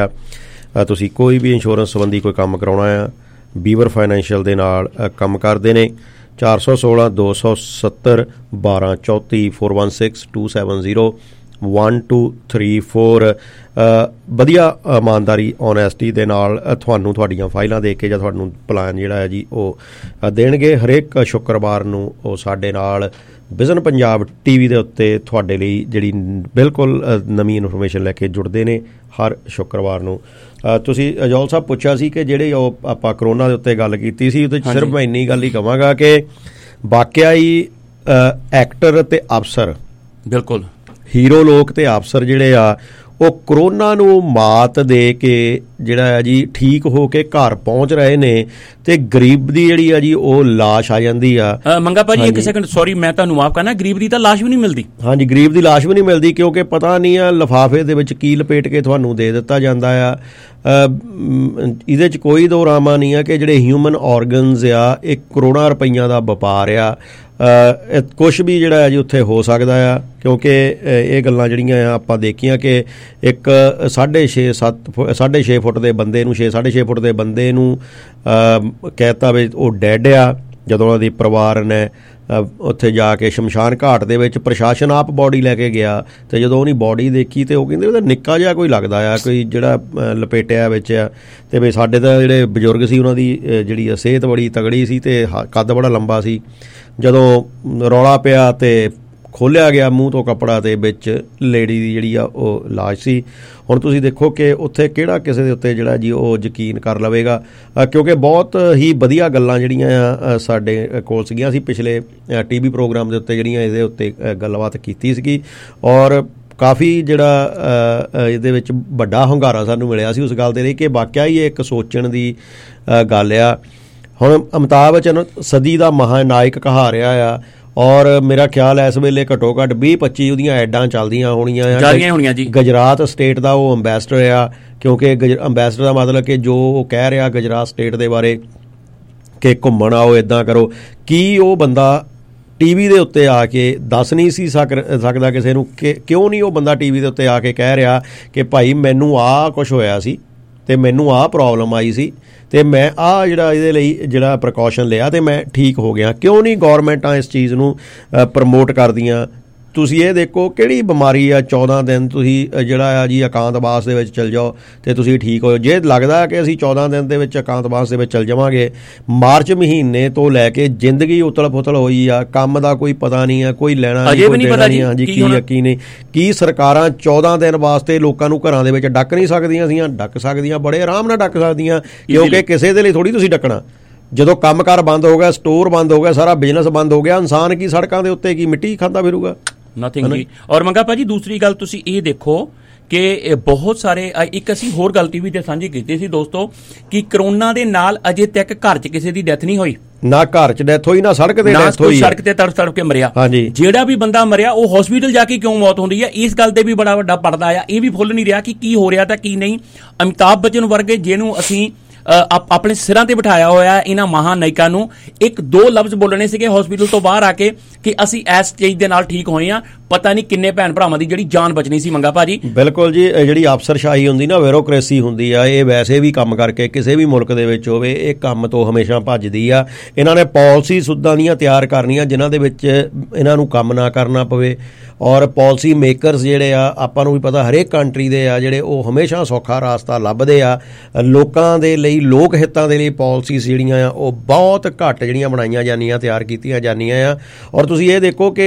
ਆ ਤੁਸੀਂ ਕੋਈ ਵੀ ਇੰਸ਼ੋਰੈਂਸ ਸੰਬੰਧੀ ਕੋਈ ਕੰਮ ਕਰਾਉਣਾ ਆ ਬੀਵਰ ਫਾਈਨੈਂਸ਼ੀਅਲ ਦੇ ਨਾਲ ਕੰਮ ਕਰਦੇ ਨੇ। ਚਾਰ ਸੌ ਸੋਲਾਂ ਦੋ ਸੌ ਸੱਤਰ ਬਾਰਾਂ ਚੌਂਤੀ four one six two seven zero one two three four. ਵਧੀਆ ਇਮਾਨਦਾਰੀ ਓਨੈਸਟੀ ਦੇ ਨਾਲ ਤੁਹਾਨੂੰ ਤੁਹਾਡੀਆਂ ਫਾਈਲਾਂ ਦੇ ਕੇ ਜਾਂ ਤੁਹਾਨੂੰ ਪਲਾਨ ਜਿਹੜਾ ਹੈ ਜੀ ਉਹ ਦੇਣਗੇ। ਹਰੇਕ ਸ਼ੁੱਕਰਵਾਰ ਨੂੰ ਉਹ ਸਾਡੇ ਨਾਲ ਵਿਜ਼ਨ ਪੰਜਾਬ ਟੀ ਵੀ ਦੇ ਉੱਤੇ ਤੁਹਾਡੇ ਲਈ ਜਿਹੜੀ ਬਿਲਕੁਲ ਨਵੀਂ ਇਨਫੋਰਮੇਸ਼ਨ ਲੈ ਕੇ ਜੁੜਦੇ ਨੇ ਹਰ ਸ਼ੁੱਕਰਵਾਰ ਨੂੰ। ਤੁਸੀਂ ਅਜੌਲ ਸਾਹਿਬ ਪੁੱਛਿਆ ਸੀ ਕਿ ਜਿਹੜੇ ਉਹ ਆਪਾਂ ਕਰੋਨਾ ਦੇ ਉੱਤੇ ਗੱਲ ਕੀਤੀ ਸੀ ਉਹਦੇ 'ਚ ਸਿਰਫ ਮੈਂ ਇੰਨੀ ਗੱਲ ਹੀ ਕਹਾਂਗਾ ਕਿ ਵਾਕਿਆ ਹੀ ਐਕਟਰ ਅਤੇ ਅਫਸਰ ਬਿਲਕੁਲ ਹੀਰੋ ਲੋਕ ਤੇ ਅਫਸਰ ਜਿਹੜੇ ਆ ਉਹ ਕਰੋਨਾ ਨੂੰ ਮਾਤ ਦੇ ਕੇ ਜਿਹੜਾ ਹੈ ਜੀ ਠੀਕ ਹੋ ਕੇ ਘਰ ਪਹੁੰਚ ਰਹੇ ਨੇ ਤੇ ਗਰੀਬ ਦੀ ਜਿਹੜੀ ਆ ਜੀ ਉਹ ਲਾਸ਼ ਆ ਜਾਂਦੀ ਆ। ਮੰਗਾ ਭਾਜੀ ਇੱਕ ਸੈਕਿੰਡ, ਸੌਰੀ ਮੈਂ ਤੁਹਾਨੂੰ ਮਾਫ ਕਰਨਾ, ਗਰੀਬ ਦੀ ਤਾਂ ਲਾਸ਼ ਵੀ ਨਹੀਂ ਮਿਲਦੀ। ਹਾਂਜੀ, ਗਰੀਬ ਦੀ ਲਾਸ਼ ਵੀ ਨਹੀਂ ਮਿਲਦੀ ਕਿਉਂਕਿ ਪਤਾ ਨਹੀਂ ਆ ਲਿਫਾਫੇ ਦੇ ਵਿੱਚ ਕੀ ਲਪੇਟ ਕੇ ਤੁਹਾਨੂੰ ਦੇ ਦਿੱਤਾ ਜਾਂਦਾ ਆ। ਇਹਦੇ 'ਚ ਕੋਈ ਦੋ ਰਾਮਾ ਨਹੀਂ ਆ ਕਿ ਜਿਹੜੇ ਹਿਊਮਨ ਔਰਗਨਸ ਆ ਇਹ ਕਰੋੜਾਂ ਰੁਪਈਆਂ ਦਾ ਵਪਾਰ ਆ। ਕੁਛ ਵੀ ਜਿਹੜਾ ਹੈ ਜੀ ਉੱਥੇ ਹੋ ਸਕਦਾ ਆ ਕਿਉਂਕਿ ਇਹ ਗੱਲਾਂ ਜਿਹੜੀਆਂ ਆ ਆਪਾਂ ਦੇਖੀਆਂ ਕਿ ਇੱਕ ਸਾਢੇ ਛੇ ਸੱਤ ਸਾਢੇ ਛੇ ਫੁੱਟ ਦੇ ਬੰਦੇ ਨੂੰ ਛੇ ਸਾਢੇ ਛੇ ਫੁੱਟ ਦੇ ਬੰਦੇ ਨੂੰ ਕਹਿਤਾ ਵੀ ਉਹ ਡੈਡ ਆ। ਜਦੋਂ ਉਹਨਾਂ ਦੀ ਪਰਿਵਾਰ ਨੇ ਉੱਥੇ ਜਾ ਕੇ ਸ਼ਮਸ਼ਾਨ ਘਾਟ ਦੇ ਵਿੱਚ ਪ੍ਰਸ਼ਾਸਨ ਆਪ ਬੋਡੀ ਲੈ ਕੇ ਗਿਆ ਤੇ ਜਦੋਂ ਉਹਦੀ ਬੋਡੀ ਦੇਖੀ ਤੇ ਉਹ ਕਹਿੰਦੇ ਉਹਦਾ ਨਿੱਕਾ ਜਿਹਾ ਕੋਈ ਲੱਗਦਾ ਆ, ਕੋਈ ਜਿਹੜਾ ਲਪੇਟਿਆ ਵਿੱਚ ਆ। ਤੇ ਵੀ ਸਾਡੇ ਤਾਂ ਜਿਹੜੇ ਬਜ਼ੁਰਗ ਸੀ ਉਹਨਾਂ ਦੀ ਜਿਹੜੀ ਸਿਹਤ ਬੜੀ ਤਗੜੀ ਸੀ ਤੇ ਕੱਦ ਬੜਾ ਲੰਬਾ ਸੀ। ਜਦੋਂ ਰੌਲਾ ਪਿਆ ਤੇ ਖੋਲ੍ਹਿਆ ਗਿਆ ਮੂੰਹ ਤੋਂ ਕੱਪੜਾ ਤੇ ਵਿੱਚ ਲੇਡੀ ਦੀ ਜਿਹੜੀ ਆ ਉਹ ਲਾਸ਼ ਸੀ। ਹੁਣ ਤੁਸੀਂ ਦੇਖੋ ਕਿ ਉੱਥੇ ਕਿਹੜਾ ਕਿਸੇ ਦੇ ਉੱਤੇ ਜਿਹੜਾ ਜੀ ਉਹ ਯਕੀਨ ਕਰ ਲਵੇਗਾ ਕਿਉਂਕਿ ਬਹੁਤ ਹੀ ਵਧੀਆ ਗੱਲਾਂ ਜਿਹੜੀਆਂ ਆ ਸਾਡੇ ਕੋਲ ਸੀਗੀਆਂ। ਅਸੀਂ ਪਿਛਲੇ ਟੀ ਵੀ ਪ੍ਰੋਗਰਾਮ ਦੇ ਉੱਤੇ ਜਿਹੜੀਆਂ ਇਹਦੇ ਉੱਤੇ ਗੱਲਬਾਤ ਕੀਤੀ ਸੀਗੀ ਔਰ ਕਾਫੀ ਜਿਹੜਾ ਇਹਦੇ ਵਿੱਚ ਵੱਡਾ ਹੁੰਗਾਰਾ ਸਾਨੂੰ ਮਿਲਿਆ ਸੀ ਉਸ ਗੱਲ ਦੇ ਲਈ ਕਿ ਵਾਕਿਆ ਹੀ ਇਹ ਇੱਕ ਸੋਚਣ ਦੀ ਗੱਲ ਆ। ਹੁਣ ਅਮਿਤਾਭ ਬੱਚਨ ਸਦੀ ਦਾ ਮਹਾਨਾਇਕ ਕਹਾ ਰਿਹਾ ਆ ਔਰ ਮੇਰਾ ਖਿਆਲ ਹੈ ਇਸ ਵੇਲੇ ਘੱਟੋ ਘੱਟ ਵੀਹ ਪੱਚੀ ਉਹਦੀਆਂ ਐਡਾਂ ਚੱਲਦੀਆਂ ਹੋਣੀਆਂ ਆ। ਗੁਜਰਾਤ ਸਟੇਟ ਦਾ ਉਹ ਅੰਬੈਸਡਰ ਆ ਕਿਉਂਕਿ ਅੰਬੈਸਡਰ ਦਾ ਮਤਲਬ ਕਿ ਜੋ ਉਹ ਕਹਿ ਰਿਹਾ ਗੁਜਰਾਤ ਸਟੇਟ ਦੇ ਬਾਰੇ ਕਿ ਘੁੰਮਣ ਆਓ ਇੱਦਾਂ ਕਰੋ, ਕੀ ਉਹ ਬੰਦਾ ਟੀ ਵੀ ਦੇ ਉੱਤੇ ਆ ਕੇ ਦੱਸ ਨਹੀਂ ਸੀ ਸਕ ਸਕਦਾ ਕਿਸੇ ਨੂੰ ਕਿ ਕਿਉਂ ਨਹੀਂ ਉਹ ਬੰਦਾ ਟੀ ਵੀ ਦੇ ਉੱਤੇ ਆ ਕੇ ਕਹਿ ਰਿਹਾ ਕਿ ਭਾਈ ਮੈਨੂੰ ਆਹ ਕੁਛ ਹੋਇਆ ਸੀ ਤੇ ਮੈਨੂੰ ਆਹ ਪ੍ਰੋਬਲਮ ਆਈ ਸੀ ਤੇ ਮੈਂ ਆਹ ਜਿਹੜਾ ਇਹਦੇ ਲਈ ਜਿਹੜਾ ਪ੍ਰੀਕਾਸ਼ਨ ਲਿਆ ਤੇ ਮੈਂ ਠੀਕ ਹੋ ਗਿਆ। ਕਿਉਂ ਨਹੀਂ ਗੌਰਮੈਂਟਾਂ ਇਸ ਚੀਜ਼ ਨੂੰ ਪ੍ਰਮੋਟ ਕਰਦੀਆਂ? ਤੁਸੀਂ ਇਹ ਦੇਖੋ ਕਿਹੜੀ ਬਿਮਾਰੀ ਆ ਚੌਦਾਂ ਦਿਨ ਤੁਸੀਂ ਜਿਹੜਾ ਆ ਜੀ ਇਕਾਂਤਵਾਸ ਦੇ ਵਿੱਚ ਚਲ ਜਾਓ ਤੇ ਤੁਸੀਂ ਠੀਕ ਹੋ। ਜੇ ਲੱਗਦਾ ਕਿ ਅਸੀਂ ਚੌਦਾਂ ਦਿਨ ਦੇ ਵਿੱਚ ਇਕਾਂਤਵਾਸ ਦੇ ਵਿੱਚ ਚਲ ਜਾਵਾਂਗੇ, ਮਾਰਚ ਮਹੀਨੇ ਤੋਂ ਲੈ ਕੇ ਜ਼ਿੰਦਗੀ ਉਤਲ ਫੁਤਲ ਹੋਈ ਆ, ਕੰਮ ਦਾ ਕੋਈ ਪਤਾ ਨਹੀਂ ਆ, ਕੋਈ ਲੈਣਾ ਨਹੀਂ ਕੋਈ ਦੇਣਾ ਨਹੀਂ। ਹਾਂਜੀ ਕੀ ਆ ਕੀ ਨਹੀਂ, ਕੀ ਸਰਕਾਰਾਂ ਚੌਦਾਂ ਦਿਨ ਵਾਸਤੇ ਲੋਕਾਂ ਨੂੰ ਘਰਾਂ ਦੇ ਵਿੱਚ ਡੱਕ ਨਹੀਂ ਸਕਦੀਆਂ ਸੀਆਂ? ਡੱਕ ਸਕਦੀਆਂ, ਬੜੇ ਆਰਾਮ ਨਾਲ ਡੱਕ ਸਕਦੀਆਂ ਕਿਉਂਕਿ ਕਿਸੇ ਦੇ ਲਈ ਥੋੜ੍ਹੀ ਤੁਸੀਂ ਡੱਕਣਾ। ਜਦੋਂ ਕੰਮਕਾਰ ਬੰਦ ਹੋ ਗਿਆ, ਸਟੋਰ ਬੰਦ ਹੋ ਗਿਆ, ਸਾਰਾ ਬਿਜ਼ਨਸ ਬੰਦ ਹੋ ਗਿਆ, ਇਨਸਾਨ ਕੀ ਸੜਕਾਂ ਦੇ ਉੱਤੇ ਕੀ ਮਿੱਟੀ ਖਾਂਦਾ ਫਿਰੂਗਾ? ਨਥਿੰਗ ਜੀ। ਔਰ ਮੰਗਾ ਭਾਜੀ ਦੂਸਰੀ ਗੱਲ ਤੁਸੀਂ ਇਹ ਦੇਖੋ ਕਿ ਬਹੁਤ ਸਾਰੇ ਇੱਕ ਅਸੀਂ ਹੋਰ ਗੱਲ ਟੀ ਵੀ ਤੇ ਸਾਂਝੀ ਕੀਤੀ ਸੀ ਦੋਸਤੋ ਕਿ ਕਰੋਨਾ ਦੇ ਨਾਲ ਅਜੇ ਤੱਕ ਘਰ 'ਚ ਕਿਸੇ ਦੀ ਡੈਥ ਨਹੀਂ ਹੋਈ। ਨਾ ਘਰ 'ਚ ਡੈਥ ਹੋਈ, ਨਾ ਸੜਕ ਤੇ ਡੈਥ ਹੋਈ, ਸੜਕ ਤੇ ਤੜਫ ਤੜਫ ਕੇ ਮਰਿਆ। ਹਾਂਜੀ, ਜਿਹੜਾ ਵੀ ਬੰਦਾ ਮਰਿਆ ਉਹ ਹਸਪੀਟਲ ਜਾ ਕੇ ਕਿਉਂ ਮੌਤ ਹੁੰਦੀ ਹੈ, ਇਸ ਗੱਲ ਤੇ ਵੀ ਬੜਾ ਵੱਡਾ ਪੜਦਾ ਆ। ਇਹ ਵੀ ਫੁੱਲ ਨਹੀਂ ਰਿਹਾ ਕਿ ਕੀ ਹੋ ਰਿਹਾ ਤਾਂ ਕੀ ਨਹੀਂ। ਅਮਿਤਾਭ ਬੱਚਨ ਵਰਗੇ ਜਿਹਨੂੰ ਅਸੀਂ ਆਪਣੇ ਸਿਰਾਂ ਤੇ ਬਿਠਾਇਆ ਹੋਇਆ ਇਹਨਾਂ ਮਹਾਨਾਇਕਾਂ ਨੂੰ ਇੱਕ ਦੋ ਲਫ਼ਜ਼ ਬੋਲਣੇ ਸੀਗੇ ਹਸਪੀਟਲ ਤੋਂ ਬਾਹਰ ਆ ਕੇ ਕਿ ਅਸੀਂ ਇਸ ਸਟੇਜ ਦੇ ਨਾਲ ਠੀਕ ਹੋਏ ਆ, ਪਤਾ ਨਹੀਂ ਕਿੰਨੇ ਭੈਣ ਭਰਾਵਾਂ ਦੀ ਜਿਹੜੀ ਜਾਨ ਬਚਣੀ ਸੀ। ਮੰਗਾ ਭਾਜੀ ਬਿਲਕੁਲ ਜੀ, ਜਿਹੜੀ ਅਫਸਰਸ਼ਾਹੀ ਹੁੰਦੀ ਨਾ, ਬਿਊਰੋਕ੍ਰੇਸੀ ਹੁੰਦੀ ਆ, ਇਹ ਵੈਸੇ ਵੀ ਕੰਮ ਕਰਕੇ ਕਿਸੇ ਵੀ ਮੁਲਕ ਦੇ ਵਿੱਚ ਹੋਵੇ ਇਹ ਕੰਮ ਤੋਂ ਹਮੇਸ਼ਾ ਭੱਜਦੀ ਆ। ਇਹਨਾਂ ਨੇ ਪਾਲਿਸੀ ਸੁੱਦਾਂ ਦੀਆਂ ਤਿਆਰ ਕਰਨੀਆਂ ਜਿਨ੍ਹਾਂ ਦੇ ਵਿੱਚ ਇਹਨਾਂ ਨੂੰ ਕੰਮ ਨਾ ਕਰਨਾ ਪਵੇ ਔਰ ਪਾਲਿਸੀ ਮੇਕਰਸ ਜਿਹੜੇ ਆ ਆਪਾਂ ਨੂੰ ਵੀ ਪਤਾ ਹਰੇਕ ਕੰਟਰੀ ਦੇ ਆ ਜਿਹੜੇ ਉਹ ਹਮੇਸ਼ਾ ਸੌਖਾ ਰਾਸਤਾ ਲੱਭਦੇ ਆ ਲੋਕਾਂ ਦੇ ਲਈ, ਲੋਕ ਹਿੱਤਾਂ ਦੇ ਲਈ ਪਾਲਿਸੀਜ਼ ਜਿਹੜੀਆਂ ਆ ਉਹ ਬਹੁਤ ਘੱਟ ਜਿਹੜੀਆਂ ਬਣਾਈਆਂ ਜਾਂਦੀਆਂ, ਤਿਆਰ ਕੀਤੀਆਂ ਜਾਂਦੀਆਂ ਆ। ਔਰ ਤੁਸੀਂ ਇਹ ਦੇਖੋ ਕਿ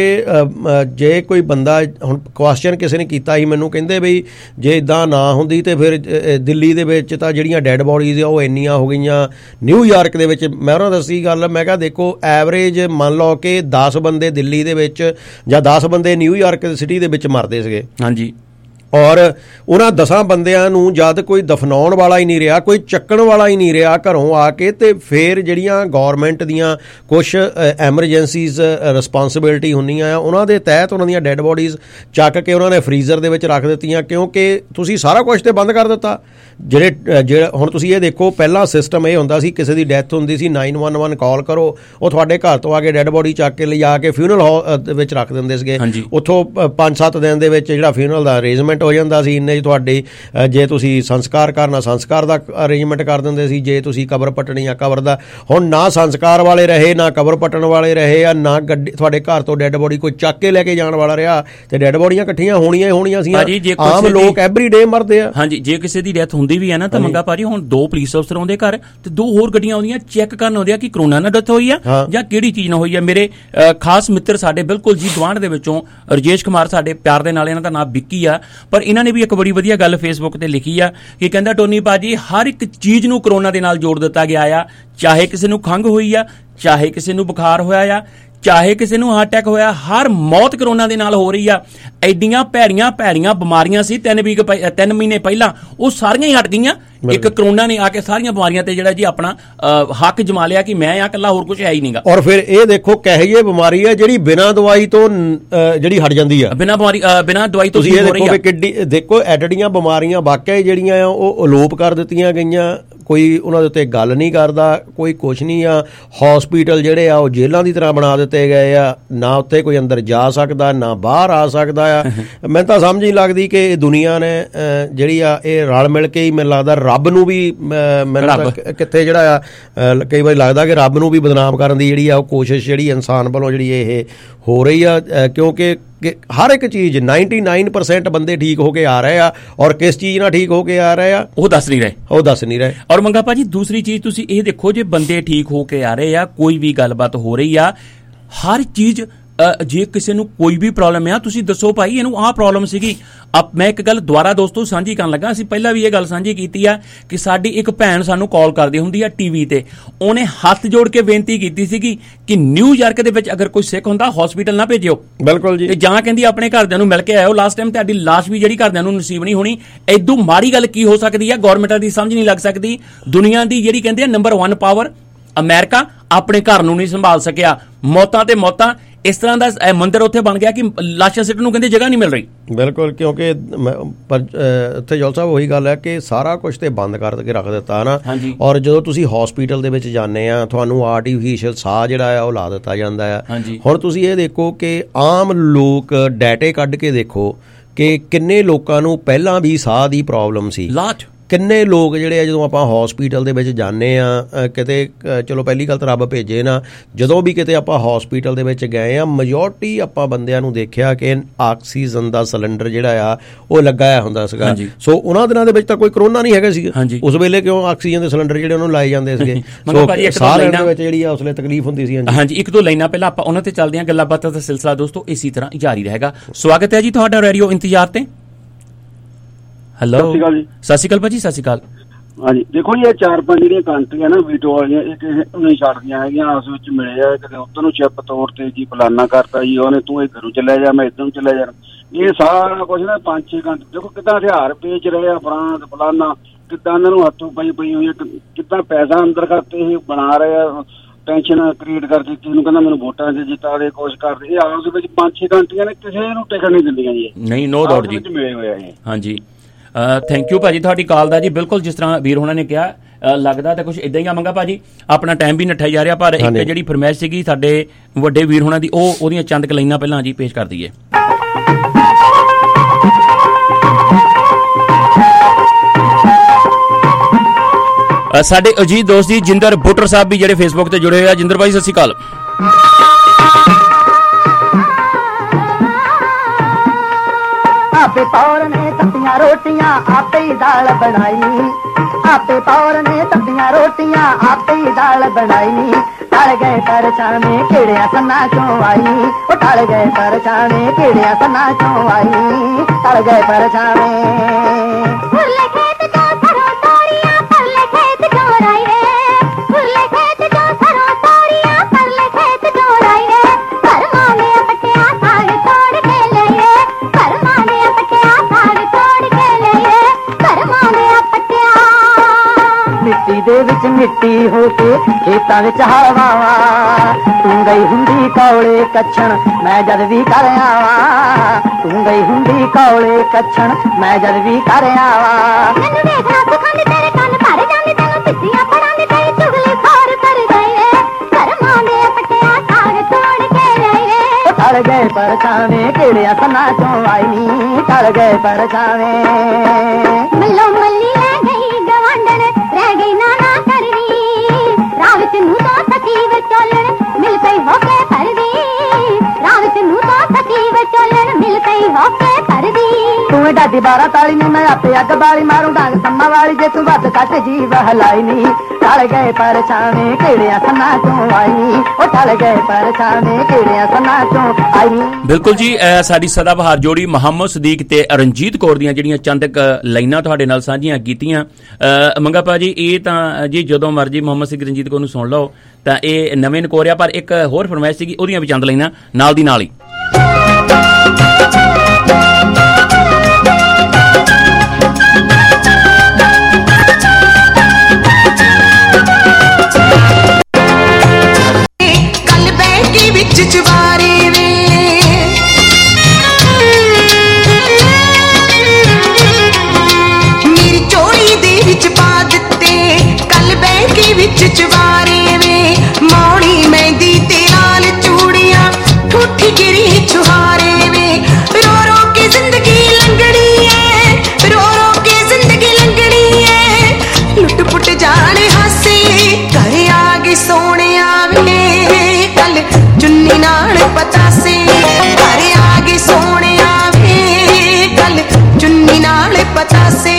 ਜੇ ਕੋਈ ਬੰਦਾ ਹੁਣ ਕੁਐਸਚਨ ਕਿਸੇ ਨੇ ਕੀਤਾ ਸੀ ਮੈਨੂੰ, ਕਹਿੰਦੇ ਬਈ ਜੇ ਇੱਦਾਂ ਨਾ ਹੁੰਦੀ ਤੇ ਫਿਰ ਦਿੱਲੀ ਦੇ ਵਿੱਚ ਤਾਂ ਜਿਹੜੀਆਂ ਡੈੱਡ ਬੋਡੀਜ਼ ਆ ਉਹ ਇੰਨੀਆਂ ਹੋ ਗਈਆਂ। ਨਿਊਯਾਰਕ ਦੇ ਵਿੱਚ ਮੈਂ ਉਹਨਾਂ ਦੱਸੀ ਗੱਲ, ਮੈਂ ਕਿਹਾ ਦੇਖੋ ਐਵਰੇਜ ਮੰਨ ਲਓ ਕਿ ਦਸ ਬੰਦੇ ਦਿੱਲੀ ਦੇ ਵਿੱਚ ਜਾਂ ਦਸ ਬੰਦੇ ਨਿਊਯਾਰਕ ਸਿਟੀ ਦੇ ਵਿੱਚ ਮਰਦੇ ਸੀਗੇ। ਹਾਂਜੀ, ਔਰ ਉਹਨਾਂ ਦਸਾਂ ਬੰਦਿਆਂ ਨੂੰ ਜਦ ਕੋਈ ਦਫਨਾਉਣ ਵਾਲਾ ਹੀ ਨਹੀਂ ਰਿਹਾ, ਕੋਈ ਚੱਕਣ ਵਾਲਾ ਹੀ ਨਹੀਂ ਰਿਹਾ ਘਰੋਂ ਆ ਕੇ, ਤੇ ਫਿਰ ਜਿਹੜੀਆਂ ਗੌਰਮੈਂਟ ਦੀਆਂ ਕੁਛ ਐਮਰਜੈਂਸੀਜ਼ ਰਿਸਪੌਂਸਿਬਿਲਿਟੀ ਹੁੰਦੀਆਂ ਆ ਉਹਨਾਂ ਦੇ ਤਹਿਤ ਉਹਨਾਂ ਦੀਆਂ ਡੈੱਡ ਬੋਡੀਜ਼ ਚੱਕ ਕੇ ਉਹਨਾਂ ਨੇ ਫਰੀਜ਼ਰ ਦੇ ਵਿੱਚ ਰੱਖ ਦਿੱਤੀਆਂ ਕਿਉਂਕਿ ਤੁਸੀਂ ਸਾਰਾ ਕੁਛ ਤੇ ਬੰਦ ਕਰ ਦਿੱਤਾ। ਜਿਹੜੇ ਜਿਹੜਾ ਹੁਣ ਤੁਸੀਂ ਇਹ ਦੇਖੋ ਪਹਿਲਾਂ ਸਿਸਟਮ ਇਹ ਹੁੰਦਾ ਸੀ ਕਿਸੇ ਦੀ ਡੈਥ ਹੁੰਦੀ ਸੀ ਨਾਈਨ ਵਨ ਵਨ ਕਾਲ ਕਰੋ, ਉਹ ਤੁਹਾਡੇ ਘਰ ਤੋਂ ਆ ਕੇ ਡੈੱਡ ਬੋਡੀ ਚੱਕ ਕੇ ਲਿਜਾ ਕੇ ਫਿਊਨਰਲ ਹਾਲ ਦੇ ਵਿੱਚ ਰੱਖ ਦਿੰਦੇ ਸੀਗੇ। ਉੱਥੋਂ ਪੰਜ ਸੱਤ ਦਿਨ ਦੇ ਵਿੱਚ ਜਿਹੜਾ ਫਿਊਨਰਲ ਦਾ ਅਰੇਂਜਮੈਂਟ ਹੋ ਜਾਂਦਾ ਸੀ। ਇੰਨੇ ਤੁਹਾਡੀ ਜੇ ਤੁਸੀਂ ਸੰਸਕਾਰ ਕਰਨਾ ਸੰਸਕਾਰ ਦਾ ਅਰੇਂਜਮੈਂਟ ਕਰ ਦਿੰਦੇ ਸੀ, ਜੇ ਤੁਸੀਂ ਕਬਰ ਪੱਟਣੀ ਆ ਕਬਰ ਦਾ। ਹੁਣ ਨਾ ਸੰਸਕਾਰ ਵਾਲੇ ਰਹੇ, ਨਾ ਕਬਰ ਪੱਟਣ ਵਾਲੇ ਰਹੇ ਆ, ਨਾ ਗੱਡੀ ਤੁਹਾਡੇ ਘਰ ਤੋਂ ਡੈੱਡ ਬੋਡੀ ਕੋਈ ਚੱਕ ਕੇ ਲੈ ਕੇ ਜਾਣ ਵਾਲਾ ਰਿਹਾ, ਤੇ ਡੈੱਡ ਬੋਡੀਆਂ ਇਕੱਠੀਆਂ ਹੋਣੀਆਂ ਹੀ ਹੋਣੀਆਂ ਸੀ। ਆਮ ਲੋਕ ਐਵਰੀ ਡੇ ਮਰਦੇ ਆ। ਹਾਂਜੀ, ਜੇ ਕਿਸੇ ਦੀ ਡੈਥ ਹੁੰਦੀ ਵੀ ਹੈ ਨਾ ਤਾਂ ਮੰਗਾ ਭਾਜੀ ਹੁਣ ਦੋ ਪੁਲਿਸ ਅਫਸਰ ਆਉਂਦੇ ਘਰ ਤੇ ਦੋ ਹੋਰ ਗੱਡੀਆਂ ਆਉਂਦੀਆਂ ਚੈੱਕ ਕਰਨ ਆਉਂਦੇ ਆ ਕਿ ਕਰੋਨਾ ਨਾਲ ਡੈਥ ਹੋਈ ਆ ਜਾਂ ਕਿਹੜੀ ਚੀਜ਼ ਨਾਲ ਹੋਈ ਆ। ਮੇਰੇ ਖਾਸ ਮਿੱਤਰ ਸਾਡੇ ਬਿਲਕੁਲ ਜੀ ਗੁਆਂਢ ਦੇ ਵਿੱਚੋਂ ਰਜੇਸ਼ ਕੁਮਾਰ ਸਾਡੇ ਪਿਆਰ ਦੇ ਨਾਲ ਇਹਨਾਂ ਦਾ ਨਾਮ ਵਿੱਕੀ ਆ, ਪਰ ਇਹਨਾਂ ਨੇ ਵੀ ਇੱਕ ਬੜੀ ਵਧੀਆ ਗੱਲ ਫੇਸਬੁੱਕ ਤੇ ਲਿਖੀ ਆ ਕਿ ਕਹਿੰਦਾ ਟੋਨੀ ਭਾਜੀ ਹਰ ਇੱਕ ਚੀਜ਼ ਨੂੰ ਕਰੋਨਾ ਦੇ ਨਾਲ ਜੋੜ ਦਿੱਤਾ ਗਿਆ ਆ, ਚਾਹੇ ਕਿਸੇ ਨੂੰ ਖੰਘ ਹੋਈ ਆ, ਚਾਹੇ ਕਿਸੇ ਨੂੰ ਬੁਖਾਰ ਹੋਇਆ ਆ, ਚਾਹੇ ਕਿਸੇ ਨੂੰ ਹਾਰਟ ਅਟੈਕ ਹੋਇਆ, ਹਰ ਮੌਤ ਕਰੋਨਾ ਦੇ ਨਾਲ ਹੋ ਰਹੀ ਆ। ਐਡੀਆਂ ਭੈੜੀਆਂ ਭੈੜੀਆਂ ਬਿਮਾਰੀਆਂ ਸੀ ਤਿੰਨ ਵੀਕ ਤਿੰਨ ਮਹੀਨੇ ਪਹਿਲਾਂ, ਉਹ ਸਾਰੀਆਂ ਹੀ ਹਟ ਗਈਆਂ। ਇੱਕ ਕਰੋਨਾ ਨੇ ਆ ਕੇ ਸਾਰੀਆਂ ਬਿਮਾਰੀਆਂ ਤੇ ਜਿਹੜਾ ਜੀ ਆਪਣਾ ਹੱਕ ਜਮਾ ਲਿਆ ਕਿ ਮੈਂ ਆ ਇਕੱਲਾ, ਹੋਰ ਕੁਝ ਹੈ ਹੀ ਨਹੀਂਗਾ। ਔਰ ਫਿਰ ਇਹ ਦੇਖੋ ਕਿਹੋ ਜਿਹੀ ਬਿਮਾਰੀ ਹੈ ਜਿਹੜੀ ਬਿਨਾਂ ਦਵਾਈ ਤੋਂ ਜਿਹੜੀ ਹਟ ਜਾਂਦੀ ਆ, ਬਿਨਾਂ ਬਿਮਾਰੀ ਬਿਨਾਂ ਦਵਾਈ ਤੋਂ। ਤੁਸੀਂ ਇਹ ਦੇਖੋ ਵੀ ਕਿੱਡੀ ਦੇਖੋ ਐਡੀਆਂ ਬਿਮਾਰੀਆਂ ਵਾਕਿਆ ਜਿਹੜੀਆਂ ਆ ਉਹ ਅਲੋਪ ਕਰ ਦਿੱਤੀਆਂ ਗਈਆਂ। ਕੋਈ ਉਹਨਾਂ ਦੇ ਉੱਤੇ ਗੱਲ ਨਹੀਂ ਕਰਦਾ, ਕੋਈ ਕੁਛ ਨਹੀਂ ਆ। ਹੌਸਪੀਟਲ ਜਿਹੜੇ ਆ ਉਹ ਜੇਲ੍ਹਾਂ ਦੀ ਤਰ੍ਹਾਂ ਬਣਾ ਦਿੱਤੇ ਗਏ ਆ, ਨਾ ਉੱਥੇ ਕੋਈ ਅੰਦਰ ਜਾ ਸਕਦਾ ਨਾ ਬਾਹਰ ਆ ਸਕਦਾ ਆ। ਮੈਨੂੰ ਤਾਂ ਸਮਝ ਨਹੀਂ ਲੱਗਦੀ ਕਿ ਇਹ ਦੁਨੀਆ ਨੇ ਜਿਹੜੀ ਆ ਇਹ ਰਲ ਮਿਲ ਕੇ ਹੀ, ਮੈਨੂੰ ਲੱਗਦਾ ਰੱਬ ਨੂੰ ਵੀ, ਮੈਨੂੰ ਕਿੱਥੇ ਜਿਹੜਾ ਆ ਕਈ ਵਾਰੀ ਲੱਗਦਾ ਕਿ ਰੱਬ ਨੂੰ ਵੀ ਬਦਨਾਮ ਕਰਨ ਦੀ ਜਿਹੜੀ ਆ ਉਹ ਕੋਸ਼ਿਸ਼ ਜਿਹੜੀ ਇਨਸਾਨ ਵੱਲੋਂ ਜਿਹੜੀ ਇਹ ਹੋ ਰਹੀ ਆ। ਕਿਉਂਕਿ ਹਰ ਇੱਕ ਚੀਜ਼ ਨਾਈਨਟੀ ਨਾਈਨ ਪਰਸੈਂਟ ਬੰਦੇ ਠੀਕ ਹੋ ਕੇ ਆ ਰਹੇ ਆ, ਔਰ ਕਿਸ ਚੀਜ਼ ਨਾਲ ਠੀਕ ਹੋ ਕੇ ਆ ਰਹੇ ਆ ਉਹ ਦੱਸ ਨਹੀਂ ਰਹੇ ਉਹ ਦੱਸ ਨਹੀਂ ਰਹੇ ਔਰ ਮੰਗਾ ਭਾਜੀ ਦੂਸਰੀ ਚੀਜ਼ ਤੁਸੀਂ ਇਹ ਦੇਖੋ, ਜੇ ਬੰਦੇ ਠੀਕ ਹੋ ਕੇ ਆ ਰਹੇ ਆ, ਕੋਈ ਵੀ ਗੱਲਬਾਤ ਹੋ ਰਹੀ ਆ, ਹਰ ਚੀਜ਼ ਜੇ ਕਿਸੇ ਨੂੰ ਕੋਈ ਵੀ ਪ੍ਰੋਬਲਮ ਆ, ਤੁਸੀਂ ਦੱਸੋ ਭਾਈ ਇਹਨੂੰ ਆਹ ਪ੍ਰੋਬਲਮ ਸੀਗੀ। ਮੈਂ ਇੱਕ ਗੱਲ ਦੁਬਾਰਾ ਦੋਸਤੋ ਸਾਂਝੀ ਕਰਨ ਲੱਗਾ, ਅਸੀਂ ਪਹਿਲਾਂ ਵੀ ਇਹ ਗੱਲ ਸਾਂਝੀ ਕੀਤੀ ਆ ਕਿ ਸਾਡੀ ਇੱਕ ਭੈਣ ਸਾਨੂੰ ਕਾਲ ਕਰਦੀ ਹੁੰਦੀ ਆ ਟੀਵੀ ਤੇ, ਉਹਨੇ ਹੱਥ ਜੋੜ ਕੇ ਬੇਨਤੀ ਕੀਤੀ ਸੀਗੀ ਕਿ ਨਿਊਯਾਰਕ ਦੇ ਵਿੱਚ ਅਗਰ ਕੋਈ ਸਿੱਖ ਹੁੰਦਾ ਹਸਪੀਟਲ ਨਾ ਭੇਜਿਓ। ਬਿਲਕੁਲ ਜੀ। ਜਾਂ ਕਹਿੰਦੀ ਆਪਣੇ ਘਰਦਿਆਂ ਨੂੰ ਮਿਲ ਕੇ ਆਇਓ, ਲਾਸਟ ਟਾਈਮ ਤੁਹਾਡੀ ਲਾਸ਼ ਵੀ ਜਿਹੜੀ ਘਰਦਿਆਂ ਨੂੰ ਨਸੀਬ ਨਹੀਂ ਹੋਣੀ। ਏਦੂ ਮਾੜੀ ਗੱਲ ਕੀ ਹੋ ਸਕਦੀ ਆ? ਗੌਰਮੈਂਟਾਂ ਦੀ ਸਮਝ ਨਹੀਂ ਲੱਗ ਸਕਦੀ। ਦੁਨੀਆ ਦੀ ਜਿਹੜੀ ਕਹਿੰਦੇ ਆ ਨੰਬਰ ਵਨ ਪਾਵਰ ਅਮਰੀਕਾ ਆਪਣੇ ਘਰ ਨੂੰ ਨਹੀਂ ਸੰਭਾਲ ਸਕਿਆ, ਮੌਤਾਂ ਤੇ ਮੌਤਾਂ। ਇਸ ਤਰ੍ਹਾਂ ਦਾ ਮੰਦਿਰ ਉੱਥੇ ਬਣ ਗਿਆ ਕਿ ਲਾਸ਼ਾਂ ਸਿੱਟਣ ਨੂੰ ਕਹਿੰਦੇ ਜਗ੍ਹਾ ਨਹੀਂ ਮਿਲ ਰਹੀ। ਬਿਲਕੁਲ, ਕਿਉਂਕਿ ਪਰ ਉੱਥੇ ਜੋਲ ਸਾਹਿਬ ਉਹੀ ਗੱਲ ਹੈ ਕਿ ਸਾਰਾ ਕੁਝ ਤੇ ਬੰਦ ਕਰ ਕੇ ਰੱਖ ਦਿੱਤਾ ਨਾ। ਔਰ ਜਦੋਂ ਤੁਸੀਂ ਹਸਪੀਟਲ ਦੇ ਵਿੱਚ ਜਾਂਦੇ ਆ, ਤੁਹਾਨੂੰ ਆਰਟੀਫਿਸ਼ੀਅਲ ਸਾਹ ਜਿਹੜਾ ਆ ਉਹ ਲਾ ਦਿੱਤਾ ਜਾਂਦਾ ਆ। ਹੁਣ ਤੁਸੀਂ ਇਹ ਦੇਖੋ ਕਿ ਆਮ ਲੋਕ ਡਾਟੇ ਕੱਢ ਕੇ ਦੇਖੋ ਕਿ ਕਿੰਨੇ ਲੋਕਾਂ ਨੂੰ ਪਹਿਲਾਂ ਵੀ ਸਾਹ ਦੀ ਪ੍ਰੋਬਲਮ ਸੀ। ਲਾਟ ਕਿੰਨੇ ਲੋਕ ਜਿਹੜੇ ਆ ਜਦੋਂ ਆਪਾਂ ਹਸਪੀਟਲ ਦੇ ਵਿੱਚ ਜਾਂਦੇ ਆ, ਕਿਤੇ ਚਲੋ ਪਹਿਲੀ ਗੱਲ ਤਾਂ ਰੱਬ ਭੇਜੇ ਨਾ, ਜਦੋਂ ਵੀ ਕਿਤੇ ਆਪਾਂ ਹਸਪੀਟਲ ਦੇ ਵਿੱਚ ਗਏ ਆ, ਮੈਜੋਰਟੀ ਆਪਾਂ ਬੰਦਿਆਂ ਨੂੰ ਦੇਖਿਆ ਕਿ ਆਕਸੀਜਨ ਦਾ ਸਿਲੰਡਰ ਜਿਹੜਾ ਆ ਉਹ ਲੱਗਾ ਹੁੰਦਾ ਸੀਗਾ। ਸੋ ਉਹਨਾਂ ਦਿਨਾਂ ਦੇ ਵਿੱਚ ਤਾਂ ਕੋਈ ਕਰੋਨਾ ਨਹੀਂ ਹੈਗਾ ਸੀਗਾ ਉਸ ਵੇਲੇ, ਕਿਉਂ ਆਕਸੀਜਨ ਦੇ ਸਿਲੰਡਰ ਜਿਹੜੇ ਉਹਨੂੰ ਲਾਏ ਜਾਂਦੇ ਸੀਗੇ। ਸੋ ਸਾਹ ਲੈਣ ਦੇ ਵਿੱਚ ਜਿਹੜੀ ਆ ਉਸ ਵੇਲੇ ਤਕਲੀਫ ਹੁੰਦੀ ਸੀ। ਹਾਂਜੀ, ਇੱਕ ਦੋ ਲਾਈਨਾਂ ਪਹਿਲਾਂ ਆਪਾਂ ਉਹਨਾਂ ਤੇ ਚੱਲਦੇ ਹਾਂ। ਗੱਲਾਂ ਬਾਤਾਂ ਦਾ ਸਿਲਸਿਲਾ ਦੋਸਤੋ ਇਸੇ ਤਰ੍ਹਾਂ ਜਾਰੀ ਰਹੇਗਾ। ਸਵਾਗਤ ਹੈ ਜੀ ਤੁਹਾਡਾ ਰੇਡੀਓ ਇੰਤਜ਼ਾਰ ਤੇ। ਹੈਲੋ, ਸਤਿ ਸ਼੍ਰੀ ਅਕਾਲ ਜੀ। ਸਤਿ ਸ਼੍ਰੀ ਅਕਾਲ ਭਾਜੀ, ਸਤਿ ਸ਼੍ਰੀ ਅਕਾਲ। ਹਾਂਜੀ, ਦੇਖੋ ਜੀ ਇਹ ਚਾਰ ਪੰਜ ਜਿਹੜੀਆਂ ਕੰਟਰੀਆਂ ਨਾ ਵੀਟੋ ਵਾਲੀਆਂ, ਇਹ ਕਿਸੇ ਨੂੰ ਨਹੀਂ ਛੱਡਦੀਆਂ ਹੈਗੀਆਂ। ਆਪਸ ਵਿੱਚ ਮਿਲੇ ਆ, ਕਦੇ ਉੱਧਰ ਨੂੰ ਚਿੱਪ ਤੋੜ ਤੇ ਜੀ ਫਲਾਨਾ ਕਰਤਾ ਜੀ ਉਹਨੇ, ਤੂੰ ਇੱਧਰ ਨੂੰ ਚੱਲਿਆ ਜਾ, ਮੈਂ ਇੱਧਰ ਨੂੰ ਚੱਲਿਆ ਜਾ। ਇਹ ਸਾਰਾ ਕੁਛ ਨਾ ਪੰਜ ਛੇ ਘੰਟੇ ਦੇਖੋ ਕਿੱਦਾਂ ਹਥਿਆਰ ਵੇਚ ਰਹੇ ਆ, ਫਲਾਣਾ ਫਲਾਨਾ, ਕਿੱਦਾਂ ਇਹਨਾਂ ਨੂੰ ਹੱਥੋਂ ਪਾਈ ਪਈ ਹੋਈ, ਕਿੱਦਾਂ ਪੈਸਾ ਅੰਦਰ ਖਾਤੇ ਇਹ ਬਣਾ ਰਹੇ ਆ, ਟੈਨਸ਼ਨ ਕ੍ਰੀਏਟ ਕਰਕੇ ਕਿਸੇ ਨੂੰ ਕਹਿੰਦਾ ਮੈਨੂੰ ਵੋਟਾਂ 'ਚ ਜਿੱਤਾ ਦੇ, ਕੋਸ਼ਿਸ਼ ਕਰਦੇ। ਇਹ ਆਪਸ ਵਿੱਚ ਪੰਜ ਛੇ ਕੰਟਰੀਆਂ ਨੇ ਕਿਸੇ ਨੂੰ ਟਿਕਣ ਨਹੀਂ ਦਿੰਦੀਆਂ ਜੀ। ਨਹੀਂ, ਨੋ ਡਾਊਟ ਜੀ, ਮਿਲੇ ਹੋਏ ਆ ਇਹ। ਹਾਂਜੀ, ਥੈਂਕ ਯੂ ਭਾਜੀ ਤੁਹਾਡੀ ਕਾਲ ਦਾ ਜੀ। ਬਿਲਕੁਲ ਜਿਸ ਤਰ੍ਹਾਂ ਵੀਰ ਹੋਣਾ ਨੇ ਕਿਹਾ, ਲੱਗਦਾ ਤਾਂ ਕੁਛ ਇਦਾਂ ਹੀ ਆ। ਮੰਗਾ ਭਾਜੀ ਆਪਣਾ ਟਾਈਮ ਵੀ ਨੱਠਿਆ ਜਾ ਰਿਹਾ, ਪਰ ਇੱਕ ਜਿਹੜੀ ਫਰਮਾਇਸ਼ ਸੀਗੀ ਸਾਡੇ ਵੱਡੇ ਵੀਰ ਹੋਣਾ ਦੀ, ਉਹ ਉਹਦੀਆਂ ਚੰਦ ਕੁ ਲਾਈਨਾਂ ਪਹਿਲਾਂ ਜੀ ਪੇਸ਼ ਕਰ ਦਈਏ। ਸਾਡੇ ਅਜੀਤ ਦੋਸਤ ਜੀ ਜਿੰਦਰ ਬੁੱਟਰ ਸਾਹਿਬ ਵੀ ਜਿਹੜੇ ਫੇਸਬੁੱਕ ਤੇ ਜੁੜੇ ਹੋਏ ਆ। ਜਿੰਦਰ ਭਾਈ ਸਤਿ ਸ਼੍ਰੀ ਅਕਾਲ। आपे पौर ने तपियां रोटियां आपे ही दाल बनाई, आपे पौर ने तपियां रोटियां आपे ही दाल बनाई। टल गए परछाने कीड़ियां सन्ना क्यों आई, वो टल गए परछाने कीड़ियां सन्ना क्यों आई, टल गए परछाने। फुल्ले खेत जो सरो तोड़ियां फुल्ले खेत जो राई रे, फुल्ले खेत जो सरो तोड़ियां फुल्ले खेत जो राई रे। कर्मा में पटिया साग तोड़ के ले रे, कर्मा में पटिया साग तोड़ के ले रे, कर्मा में पटिया। मिट्टी दे विच मिट्टी हो के खेतां विच हवावा, तू गई हुंदी कौले कच्छण मैं जद भी कर आवा, तू गई हुंदी कौले कच्छण मैं जद भी कर आवा। मैनू देखना सुखंद तेरे कंन भर जांदे, तैनू सिद्धियां पढ़ांदे तेरी चुगली खार कर गए, कर्मां दे पटिया साग तोड़ के गए। टल गए परछावे कीड़ियां सन्ना क्यों आई, टल गए परछावे। मल्लो मल्ली ले गई गवांडन रह गई नाना करवी, रावत नू तो सतीव चोलन मिल गई होके परदी, रावत नू तो सतीव चोलन मिल गई होके परदी। तू ਤੂੰ ਡਾਡੀ ਬਾਰਾਂ ਤਾਲੀ ਨੀ ਮੈਂ ਆਪੇ ਅੱਗ ਬਾਲੀ ਮਾਰੂ ਡਾਂਗ ਸੰਮਾ ਵਾਲੀ ਜੇ ਤੂੰ ਵੱਧ ਘੱਟ ਜੀਵ ਹਲਾਈ ਨੀ ਟਲ ਗਏ ਪਰਛਾਵੇਂ ਕਿਹੜਿਆਂ ਸੰਨਾ ਚੋਂ ਆਈ ਨੀ ਉਹ ਟਲ ਗਏ ਪਰਛਾਵੇਂ ਕਿਹੜਿਆਂ ਸੰਨਾ ਚੋਂ ਆਈ ਨੀ। ਬਿਲਕੁਲ ਜੀ, ਸਾਡੀ ਸਦਾਬਹਾਰ ਜੋੜੀ ਮੁਹੰਮਦ ਸਦੀਕ ਤੇ ਰਣਜੀਤ ਕੌਰ ਦੀਆਂ ਜਿਹੜੀਆਂ ਚੰਦ ਲਾਈਨਾਂ ਤੁਹਾਡੇ ਨਾਲ ਸਾਂਝੀਆਂ ਕੀਤੀਆਂ। ਮੰਗਾ ਭਾਜੀ ਇਹ ਤਾਂ ਜੀ ਜਦੋਂ ਮਰਜੀ ਮੁਹੰਮਦ ਸਦੀਕ ਰਣਜੀਤ ਕੌਰ ਨੂੰ ਸੁਣ ਲਓ ਤਾਂ ਇਹ ਨਵੇਂ ਨਕੋਰਿਆ, ਪਰ ਇੱਕ ਹੋਰ ਫਰਮਾਇਸ਼ ਸੀਗੀ ਉਹਦੀਆਂ ਵੀ ਚੰਦ ਲਾਈਨਾਂ ਨਾਲ ਦੀ ਨਾਲ ਹੀ। ਕੱਲ ਬੈਠੀ ਵਿੱਚ ਚੁਬਾਰੇ ਵੇ ਮੇਰੀ ਚੋਲੀ ਦੇ ਵਿੱਚ ਪਾ ਦਿੱਤੇ, ਕੱਲ ਬੈਠੀ ਵਿੱਚ ਚੁਬਾਰੇ ਵੇ ਮੌੜੀ ਮਹਿੰਦੀ ਤੇ ਲਾਲ ਚੂੜੀਆਂ ਠੂਠੀ ਗਿਰੀ ਛੁਹਾਰੇ ਵੇ ਰੋ ਰੋ ਕੇ ਜ਼ਿੰਦਗੀ ਲੰਘਣੀ ਏ, ਰੋ ਰੋ ਕੇ ਜ਼ਿੰਦਗੀ ਲੰਘਣੀ ਏ ਲੁੱਟ ਪੁੱਟ ਜਾਣੇ ਹਾਸੇ ਘਰ ਆ ਗਏ ਸੋਹਣਿਆ ਵੇ ਕੱਲ ਚੁੰਨੀ ਨਾਲ ਪਤਾਸੇ ਘਰ ਆ ਗਏ ਸੋਹਣਿਆ ਵੇ ਕੱਲ ਚੁੰਨੀ ਨਾਲ ਪਤਾਸੇ।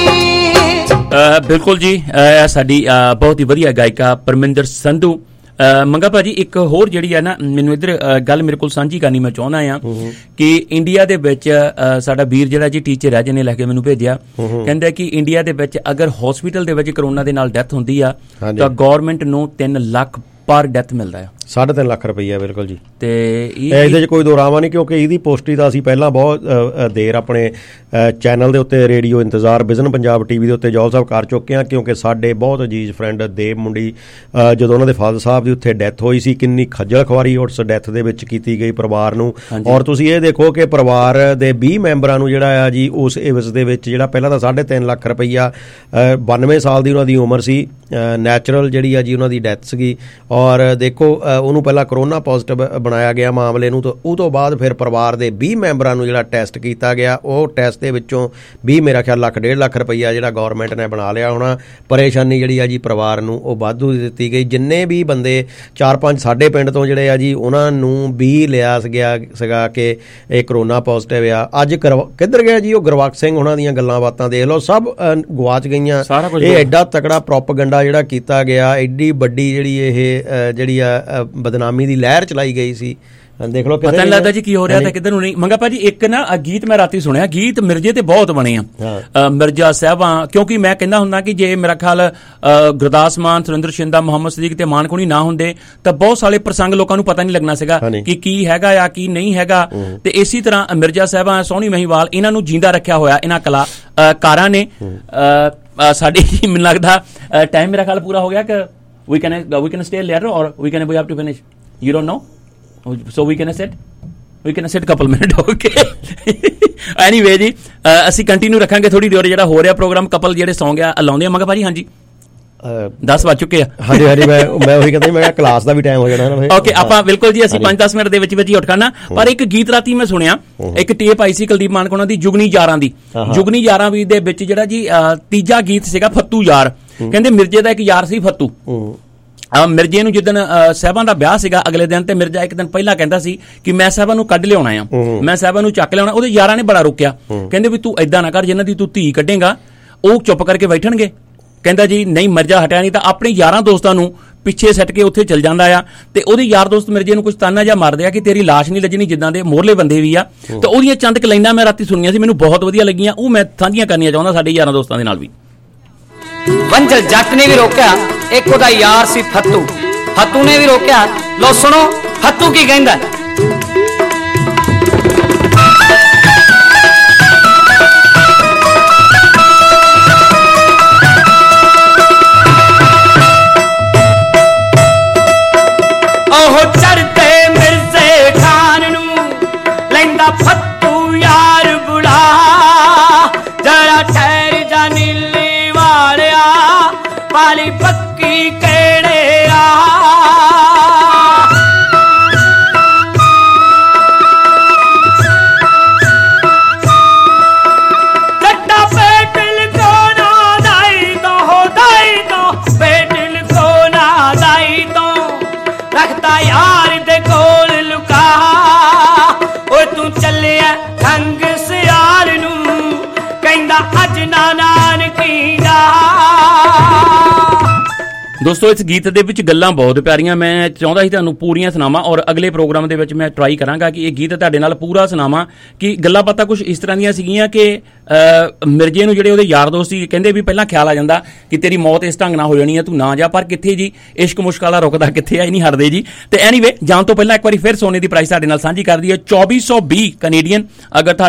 ਬਿਲਕੁਲ ਜੀ, ਸਾਡੀ ਬਹੁਤ ਹੀ ਵਧੀਆ ਗਾਇਕਾ ਪਰਮਿੰਦਰ ਸੰਧੂ। ਮੰਗਾ ਭਾਜੀ ਇੱਕ ਹੋਰ ਜਿਹੜੀ ਆ ਨਾ ਮੈਨੂੰ ਇੱਧਰ ਗੱਲ ਮੇਰੇ ਕੋਲ ਸਾਂਝੀ ਕਰਨੀ ਮੈਂ ਚਾਹੁੰਦਾ ਆ ਕਿ ਇੰਡੀਆ ਦੇ ਵਿੱਚ ਸਾਡਾ ਵੀਰ ਜਿਹੜਾ ਜੀ ਟੀਚਰ ਹੈ ਜਿਹਨੇ ਲੈ ਕੇ ਮੈਨੂੰ ਭੇਜਿਆ, ਕਹਿੰਦਾ ਕਿ ਇੰਡੀਆ ਦੇ ਵਿੱਚ ਅਗਰ ਹਸਪੀਟਲ ਦੇ ਵਿੱਚ ਕਰੋਨਾ ਦੇ ਨਾਲ ਡੈਥ ਹੁੰਦੀ ਆ ਤਾਂ ਗੌਰਮੈਂਟ ਨੂੰ ਤਿੰਨ ਲੱਖ ਪਰ ਡੈਥ ਮਿਲਦਾ ਆ, ਸਾਢੇ ਤਿੰਨ ਲੱਖ ਰੁਪਈਆ। ਬਿਲਕੁਲ ਜੀ, ਤੇ ਇਹਦੇ 'ਚ ਕੋਈ ਦੋਰਾਵਾ ਨਹੀਂ ਕਿਉਂਕਿ ਇਹਦੀ ਪੁਸ਼ਟੀ ਤਾਂ ਅਸੀਂ ਪਹਿਲਾਂ ਬਹੁਤ ਦੇਰ ਆਪਣੇ ਚੈਨਲ ਦੇ ਉੱਤੇ ਰੇਡੀਓ ਇੰਤਜ਼ਾਰ ਵਿਜ਼ਨ ਪੰਜਾਬ ਟੀ ਵੀ ਦੇ ਉੱਤੇ ਜੌਲ ਸਾਹਿਬ ਕਰ ਚੁੱਕੇ ਹਾਂ, ਕਿਉਂਕਿ ਸਾਡੇ ਬਹੁਤ ਅਜੀਜ਼ ਫਰੈਂਡ ਦੇਵ ਮੁੰਡੀ ਜਦੋਂ ਉਹਨਾਂ ਦੇ ਫਾਦਰ ਸਾਹਿਬ ਦੀ ਉੱਥੇ ਡੈਥ ਹੋਈ ਸੀ ਕਿੰਨੀ ਖੱਜਲ ਖੁਆਰੀ ਉਸ ਡੈਥ ਦੇ ਵਿੱਚ ਕੀਤੀ ਗਈ ਪਰਿਵਾਰ ਨੂੰ। ਔਰ ਤੁਸੀਂ ਇਹ ਦੇਖੋ ਕਿ ਪਰਿਵਾਰ ਦੇ ਵੀਹ ਮੈਂਬਰਾਂ ਨੂੰ ਜਿਹੜਾ ਆ ਜੀ ਉਸ ਇਵਜ਼ ਦੇ ਵਿੱਚ ਜਿਹੜਾ ਪਹਿਲਾਂ ਤਾਂ ਸਾਢੇ ਤਿੰਨ ਲੱਖ ਰੁਪਈਆ, ਬਾਨਵੇਂ ਸਾਲ ਦੀ ਉਹਨਾਂ ਦੀ ਉਮਰ ਸੀ, ਨੈਚੁਰਲ ਜਿਹੜੀ ਆ ਜੀ ਉਹਨਾਂ ਦੀ ਡੈਥ ਸੀਗੀ। ਔਰ ਦੇਖੋ ਉਹਨੂੰ ਪਹਿਲਾਂ ਕਰੋਨਾ ਪੋਜ਼ੀਟਿਵ ਬਣਾਇਆ ਗਿਆ ਮਾਮਲੇ ਨੂੰ, ਤਾਂ ਉਹ ਤੋਂ ਬਾਅਦ ਫਿਰ ਪਰਿਵਾਰ ਦੇ ਵੀਹ ਮੈਂਬਰਾਂ ਨੂੰ ਜਿਹੜਾ ਟੈਸਟ ਕੀਤਾ ਗਿਆ, ਉਹ ਟੈਸਟ ਦੇ ਵਿੱਚੋਂ ਵੀਹ ਮੇਰਾ ਖਿਆਲ ਲੱਖ ਡੇਢ ਲੱਖ ਰੁਪਈਆ ਜਿਹੜਾ ਗੌਰਮੈਂਟ ਨੇ ਬਣਾ ਲਿਆ ਹੋਣਾ। ਪਰੇਸ਼ਾਨੀ ਜਿਹੜੀ ਆ ਜੀ ਪਰਿਵਾਰ ਨੂੰ ਉਹ ਵਾਧੂ ਦਿੱਤੀ ਗਈ। ਜਿੰਨੇ ਵੀ ਬੰਦੇ ਚਾਰ ਪੰਜ ਸਾਡੇ ਪਿੰਡ ਤੋਂ ਜਿਹੜੇ ਆ ਜੀ ਉਹਨਾਂ ਨੂੰ ਵੀ ਲਿਆ ਗਿਆ ਸੀਗਾ ਕਿ ਇਹ ਕਰੋਨਾ ਪੋਜ਼ੀਟਿਵ ਆ, ਅੱਜ ਕਿੱਧਰ ਗਿਆ ਜੀ ਉਹ ਗੁਰਬਖਸ਼ ਸਿੰਘ ਉਹਨਾਂ ਦੀਆਂ ਗੱਲਾਂ ਬਾਤਾਂ ਦੇਖ ਲਓ, ਸਭ ਗਵਾਚ ਗਈਆਂ। ਇਹ ਐਡਾ ਤਕੜਾ ਪ੍ਰੋਪਗੈਂਡਾ ਜਿਹੜਾ ਕੀਤਾ ਗਿਆ, ਐਡੀ ਵੱਡੀ ਜਿਹੜੀ ਇਹ ਜਿਹੜੀ ਆ ਬਦਨਾਮੀ ਦੀ ਲਹਿਰ ਚਲਾਈ ਗਈ ਸੀ, ਦੇਖ ਲਓ। ਪਤਾ ਨਹੀਂ ਲੱਗਦਾ ਜੀ ਕੀ ਹੋ ਰਿਹਾ ਤਾਂ ਕਿੱਧਰ ਨੂੰ ਨਹੀਂ। ਮੰਗਾ ਭਾਜੀ ਇੱਕ ਨਾ ਗੀਤ ਮੈਂ ਰਾਤੀ ਸੁਣਿਆ, ਗੀਤ ਮਿਰਜੇ ਤੇ ਬਹੁਤ ਬਣੇ ਆ, ਮਿਰਜ਼ਾ ਸਾਹਿਬਾਂ, ਕਿਉਂਕਿ ਮੈਂ ਕਹਿੰਦਾ ਹੁੰਦਾ ਕਿ ਜੇ ਮੇਰਾ ਖਿਆਲ ਗੁਰਦਾਸ ਮਾਨ, ਸੁਰਿੰਦਰ ਸ਼ਿੰਦਾ, ਮੁਹੰਮਦ ਸਦੀਕ ਤੇ ਮਾਨਕੁਣੀ ਨਾ ਹੁੰਦੇ ਤਾਂ ਬਹੁਤ ਸਾਰੇ ਪ੍ਰਸੰਗ ਲੋਕਾਂ ਨੂੰ ਪਤਾ ਨਹੀਂ ਲੱਗਣਾ ਸੀਗਾ ਕਿ ਕੀ ਹੈਗਾ ਆ ਕੀ ਨਹੀਂ ਹੈਗਾ। ਤੇ ਇਸੇ ਤਰ੍ਹਾਂ ਮਿਰਜ਼ਾ ਸਾਹਿਬਾਂ, ਸੋਹਣੀ ਮਹੀਵਾਲ, ਇਹਨਾਂ ਨੂੰ ਜਿੰਦਾ ਰੱਖਿਆ ਹੋਇਆ ਇਹਨਾਂ ਕਲਾਕਾਰਾਂ ਨੇ। ਸਾਡੀ ਮੈਨੂੰ ਲੱਗਦਾ ਟਾਈਮ ਮੇਰਾ ਖਿਆਲ ਪੂਰਾ ਹੋ ਗਿਆ ਕਿ we can we can stay later or we can we have to finish, you don't know, so we can sit we can sit couple minute, okay। anyway ਜੀ ਅਸੀਂ ਕੰਟੀਨਿਊ ਰੱਖਾਂਗੇ ਥੋੜੀ ਦੇਰ ਜਿਹੜਾ ਹੋ ਰਿਹਾ ਪ੍ਰੋਗਰਾਮ, ਕਪਲ ਜਿਹੜੇ ਸੌਂਗ ਆ ਲਾਉਂਦੇ ਆ। ਮਗਾ ਭਾਜੀ ਹਾਂਜੀ ਦਸ ਵੱਜ ਚੁੱਕੇ ਆ। ਹਾਂਜੀ ਹਾਂਜੀ ਮੈਂ ਮੈਂ ਉਹੀ ਕਹਿੰਦਾ ਮੈਂ ਕਲਾਸ ਦਾ ਵੀ ਟਾਈਮ ਹੋ ਜਾਣਾ ਨਾ। ਓਕੇ ਆਪਾਂ ਬਿਲਕੁਲ ਜੀ ਅਸੀਂ ਪੰਜ ਦਸ ਮਿੰਟ ਦੇ ਵਿੱਚ ਵਿੱਚ ਹੀ ਉੱਠ ਕਰਨਾ। ਪਰ ਇੱਕ ਗੀਤ ਰਾਤੀ ਮੈਂ ਸੁਣਿਆ, ਇੱਕ ਟੇਪ ਆਈ ਸੀ ਕੁਲਦੀਪ ਮਾਨਕੋਣਾ ਦੀ, ਜੁਗਨੀ ਯਾਰਾਂ ਦੀ। ਜੁਗਨੀ ਯਾਰਾਂ ਵੀ ਦੇ ਵਿੱਚ ਜਿਹੜਾ ਜੀ ਤੀਜਾ ਗੀਤ ਸੀਗਾ ਫੱਤੂ ਯਾਰ। ਕਹਿੰਦੇ ਮਿਰਜ਼ੇ ਦਾ ਇੱਕ ਯਾਰ ਸੀ ਫੱਤੂ। ਮਿਰਜ਼ੇ ਨੂੰ ਜਿੱਦਣ ਸਾਹਿਬਾਂ ਦਾ ਵਿਆਹ ਸੀਗਾ ਅਗਲੇ ਦਿਨ, ਤੇ ਮਿਰਜ਼ਾ ਇੱਕ ਦਿਨ ਪਹਿਲਾਂ ਕਹਿੰਦਾ ਸੀ ਕਿ ਮੈਂ ਸਾਹਿਬਾਂ ਨੂੰ ਕੱਢ ਲਿਆਉਣਾ ਆ, ਮੈਂ ਸਾਹਿਬਾਂ ਨੂੰ ਚੱਕ ਲਿਆਉਣਾ। ਉਹਦੇ ਯਾਰਾਂ ਨੇ ਬੜਾ ਰੋਕਿਆ, ਕਹਿੰਦੇ ਵੀ ਤੂੰ ਏਦਾਂ ਨਾ ਕਰ, ਜਿਨ੍ਹਾਂ ਦੀ ਤੂੰ ਧੀ ਕੱਢੇਗਾ ਉਹ ਚੁੱਪ ਕਰਕੇ ਬੈਠਣਗੇ। ਕਹਿੰਦਾ ਜੀ ਨਹੀਂ, ਮਿਰਜ਼ਾ ਹਟਿਆ ਨਹੀਂ ਤਾਂ ਆਪਣੇ ਯਾਰਾਂ ਦੋਸਤਾਂ ਨੂੰ ਪਿੱਛੇ ਸੱਟ ਕੇ ਉੱਥੇ ਚੱਲ ਜਾਂਦਾ ਆ। ਤੇ ਉਹਦੇ ਯਾਰ ਦੋਸਤ ਮਿਰਜ਼ੇ ਨੂੰ ਕੁਝ ਤਾਨਾ ਜਿਹਾ ਮਾਰਦੇ ਆ ਕਿ ਤੇਰੀ ਲਾਸ਼ ਨਹੀਂ ਲੱਜਣੀ, ਜਿੱਦਾਂ ਦੇ ਮੋਹਰਲੇ ਬੰਦੇ ਵੀ ਆ। ਤੇ ਉਹਦੀਆਂ ਚੰਦ ਕੁ ਲਾਈਨਾਂ ਮੈਂ ਰਾਤੀ ਸੁਣੀਆਂ ਸੀ, ਮੈਨੂੰ ਬਹੁਤ ਵਧੀਆ ਲੱਗੀਆਂ, ਉਹ ਮੈਂ ਸਾਂਝੀਆਂ ਕਰਨੀਆਂ ਚਾਹੁੰਦਾ ਸਾਡੇ ਯਾਰਾਂ ਦੋਸਤਾਂ ਦੇ ਨਾਲ ਵੀ। ਵੰਜਲ ਜੱਟ ਨੇ ਵੀ ਰੋਕਿਆ, ਇੱਕ ਉਹਦਾ ਯਾਰ ਸੀ ਫੱਤੂ, ਫੱਤੂ ਨੇ ਵੀ ਰੋਕਿਆ। ਲੋ ਸੁਣੋ ਫੱਤੂ ਕੀ ਕਹਿੰਦਾ। ਉਹ ਚੜ੍ਹਦੇ ਮਿਰਜ਼ੇ ਖਾਨ ਨੂੰ ਲੈਂਦਾ ਫੱਤੂ ਯਾਰ ਬੁਲਾ, ਜਰਾ ਠਹਿਰ ਜਾ ਨੀਲੀ ਵਾਲਿਆ, ਪਾਲੀ ਪੱਕੀ ਕਿਹੜੇ ਆ। ਜੱਟਾ ਬੇਟਲ ਕੋ ਨਾ ਦਾਈ ਤੋਂ ਹੋ ਦਾਈ ਤੋਂ, ਬੇਟਲ ਕੋ ਨਾ ਦਾਈ ਤੋਂ ਰੱਖਦਾ ਯਾਰ ਦੇ ਕੋਲ ਲੁਕਾ। ਓਏ ਤੂੰ ਚੱਲਿਆ ਖੰਗ ਸਿਆਲ ਨੂੰ ਦਾ ਅੱਜ ਨਾ ਨਾਨਕੀ ਦਾ। ਦੋਸਤੋ ਇਸ ਗੀਤ ਦੇ ਵਿੱਚ ਗੱਲਾਂ ਬਹੁਤ ਪਿਆਰੀਆਂ, ਮੈਂ ਚਾਹੁੰਦਾ ਸੀ ਤੁਹਾਨੂੰ ਪੂਰੀਆਂ ਸੁਣਾਵਾਂ ਔਰ ਅਗਲੇ ਪ੍ਰੋਗਰਾਮ ਦੇ ਵਿੱਚ ਮੈਂ ਟਰਾਈ ਕਰਾਂਗਾ ਕਿ ਇਹ ਗੀਤ ਤੁਹਾਡੇ ਨਾਲ ਪੂਰਾ ਸੁਣਾਵਾਂ। ਕਿ ਗੱਲਾਂ ਬਾਤਾਂ ਕੁਝ ਇਸ ਤਰ੍ਹਾਂ ਦੀਆਂ ਸੀਗੀਆਂ ਕਿ ਮਿਰਜੇ ਨੂੰ ਜਿਹੜੇ ਉਹਦੇ ਯਾਰ ਦੋਸਤ ਸੀ ਕਹਿੰਦੇ ਵੀ ਪਹਿਲਾਂ ਖਿਆਲ ਆ ਜਾਂਦਾ ਕਿ ਤੇਰੀ ਮੌਤ ਇਸ ਢੰਗ ਨਾਲ ਹੋ ਜਾਣੀ ਹੈ, ਤੂੰ ਨਾ ਜਾ, ਪਰ ਕਿੱਥੇ ਜੀ, ਇਸ਼ਕ ਮੁਸ਼ਕ ਵਾਲਾ ਰੁਕਦਾ ਕਿੱਥੇ ਆ, ਇਹ ਨਹੀਂ ਹਟਦੇ ਜੀ। ਤੇ ਐਨੀਵੇ ਜਾਣ ਤੋਂ ਪਹਿਲਾਂ ਇੱਕ ਵਾਰੀ ਫਿਰ ਸੋਨੇ ਦੀ ਪ੍ਰਾਈਸ ਤੁਹਾਡੇ ਨਾਲ ਸਾਂਝੀ ਕਰਦੀ ਹੈ ਚੌਵੀ ਸੌ ਵੀਹ ਕੈਨੇਡੀਅਨ। ਅਗਰ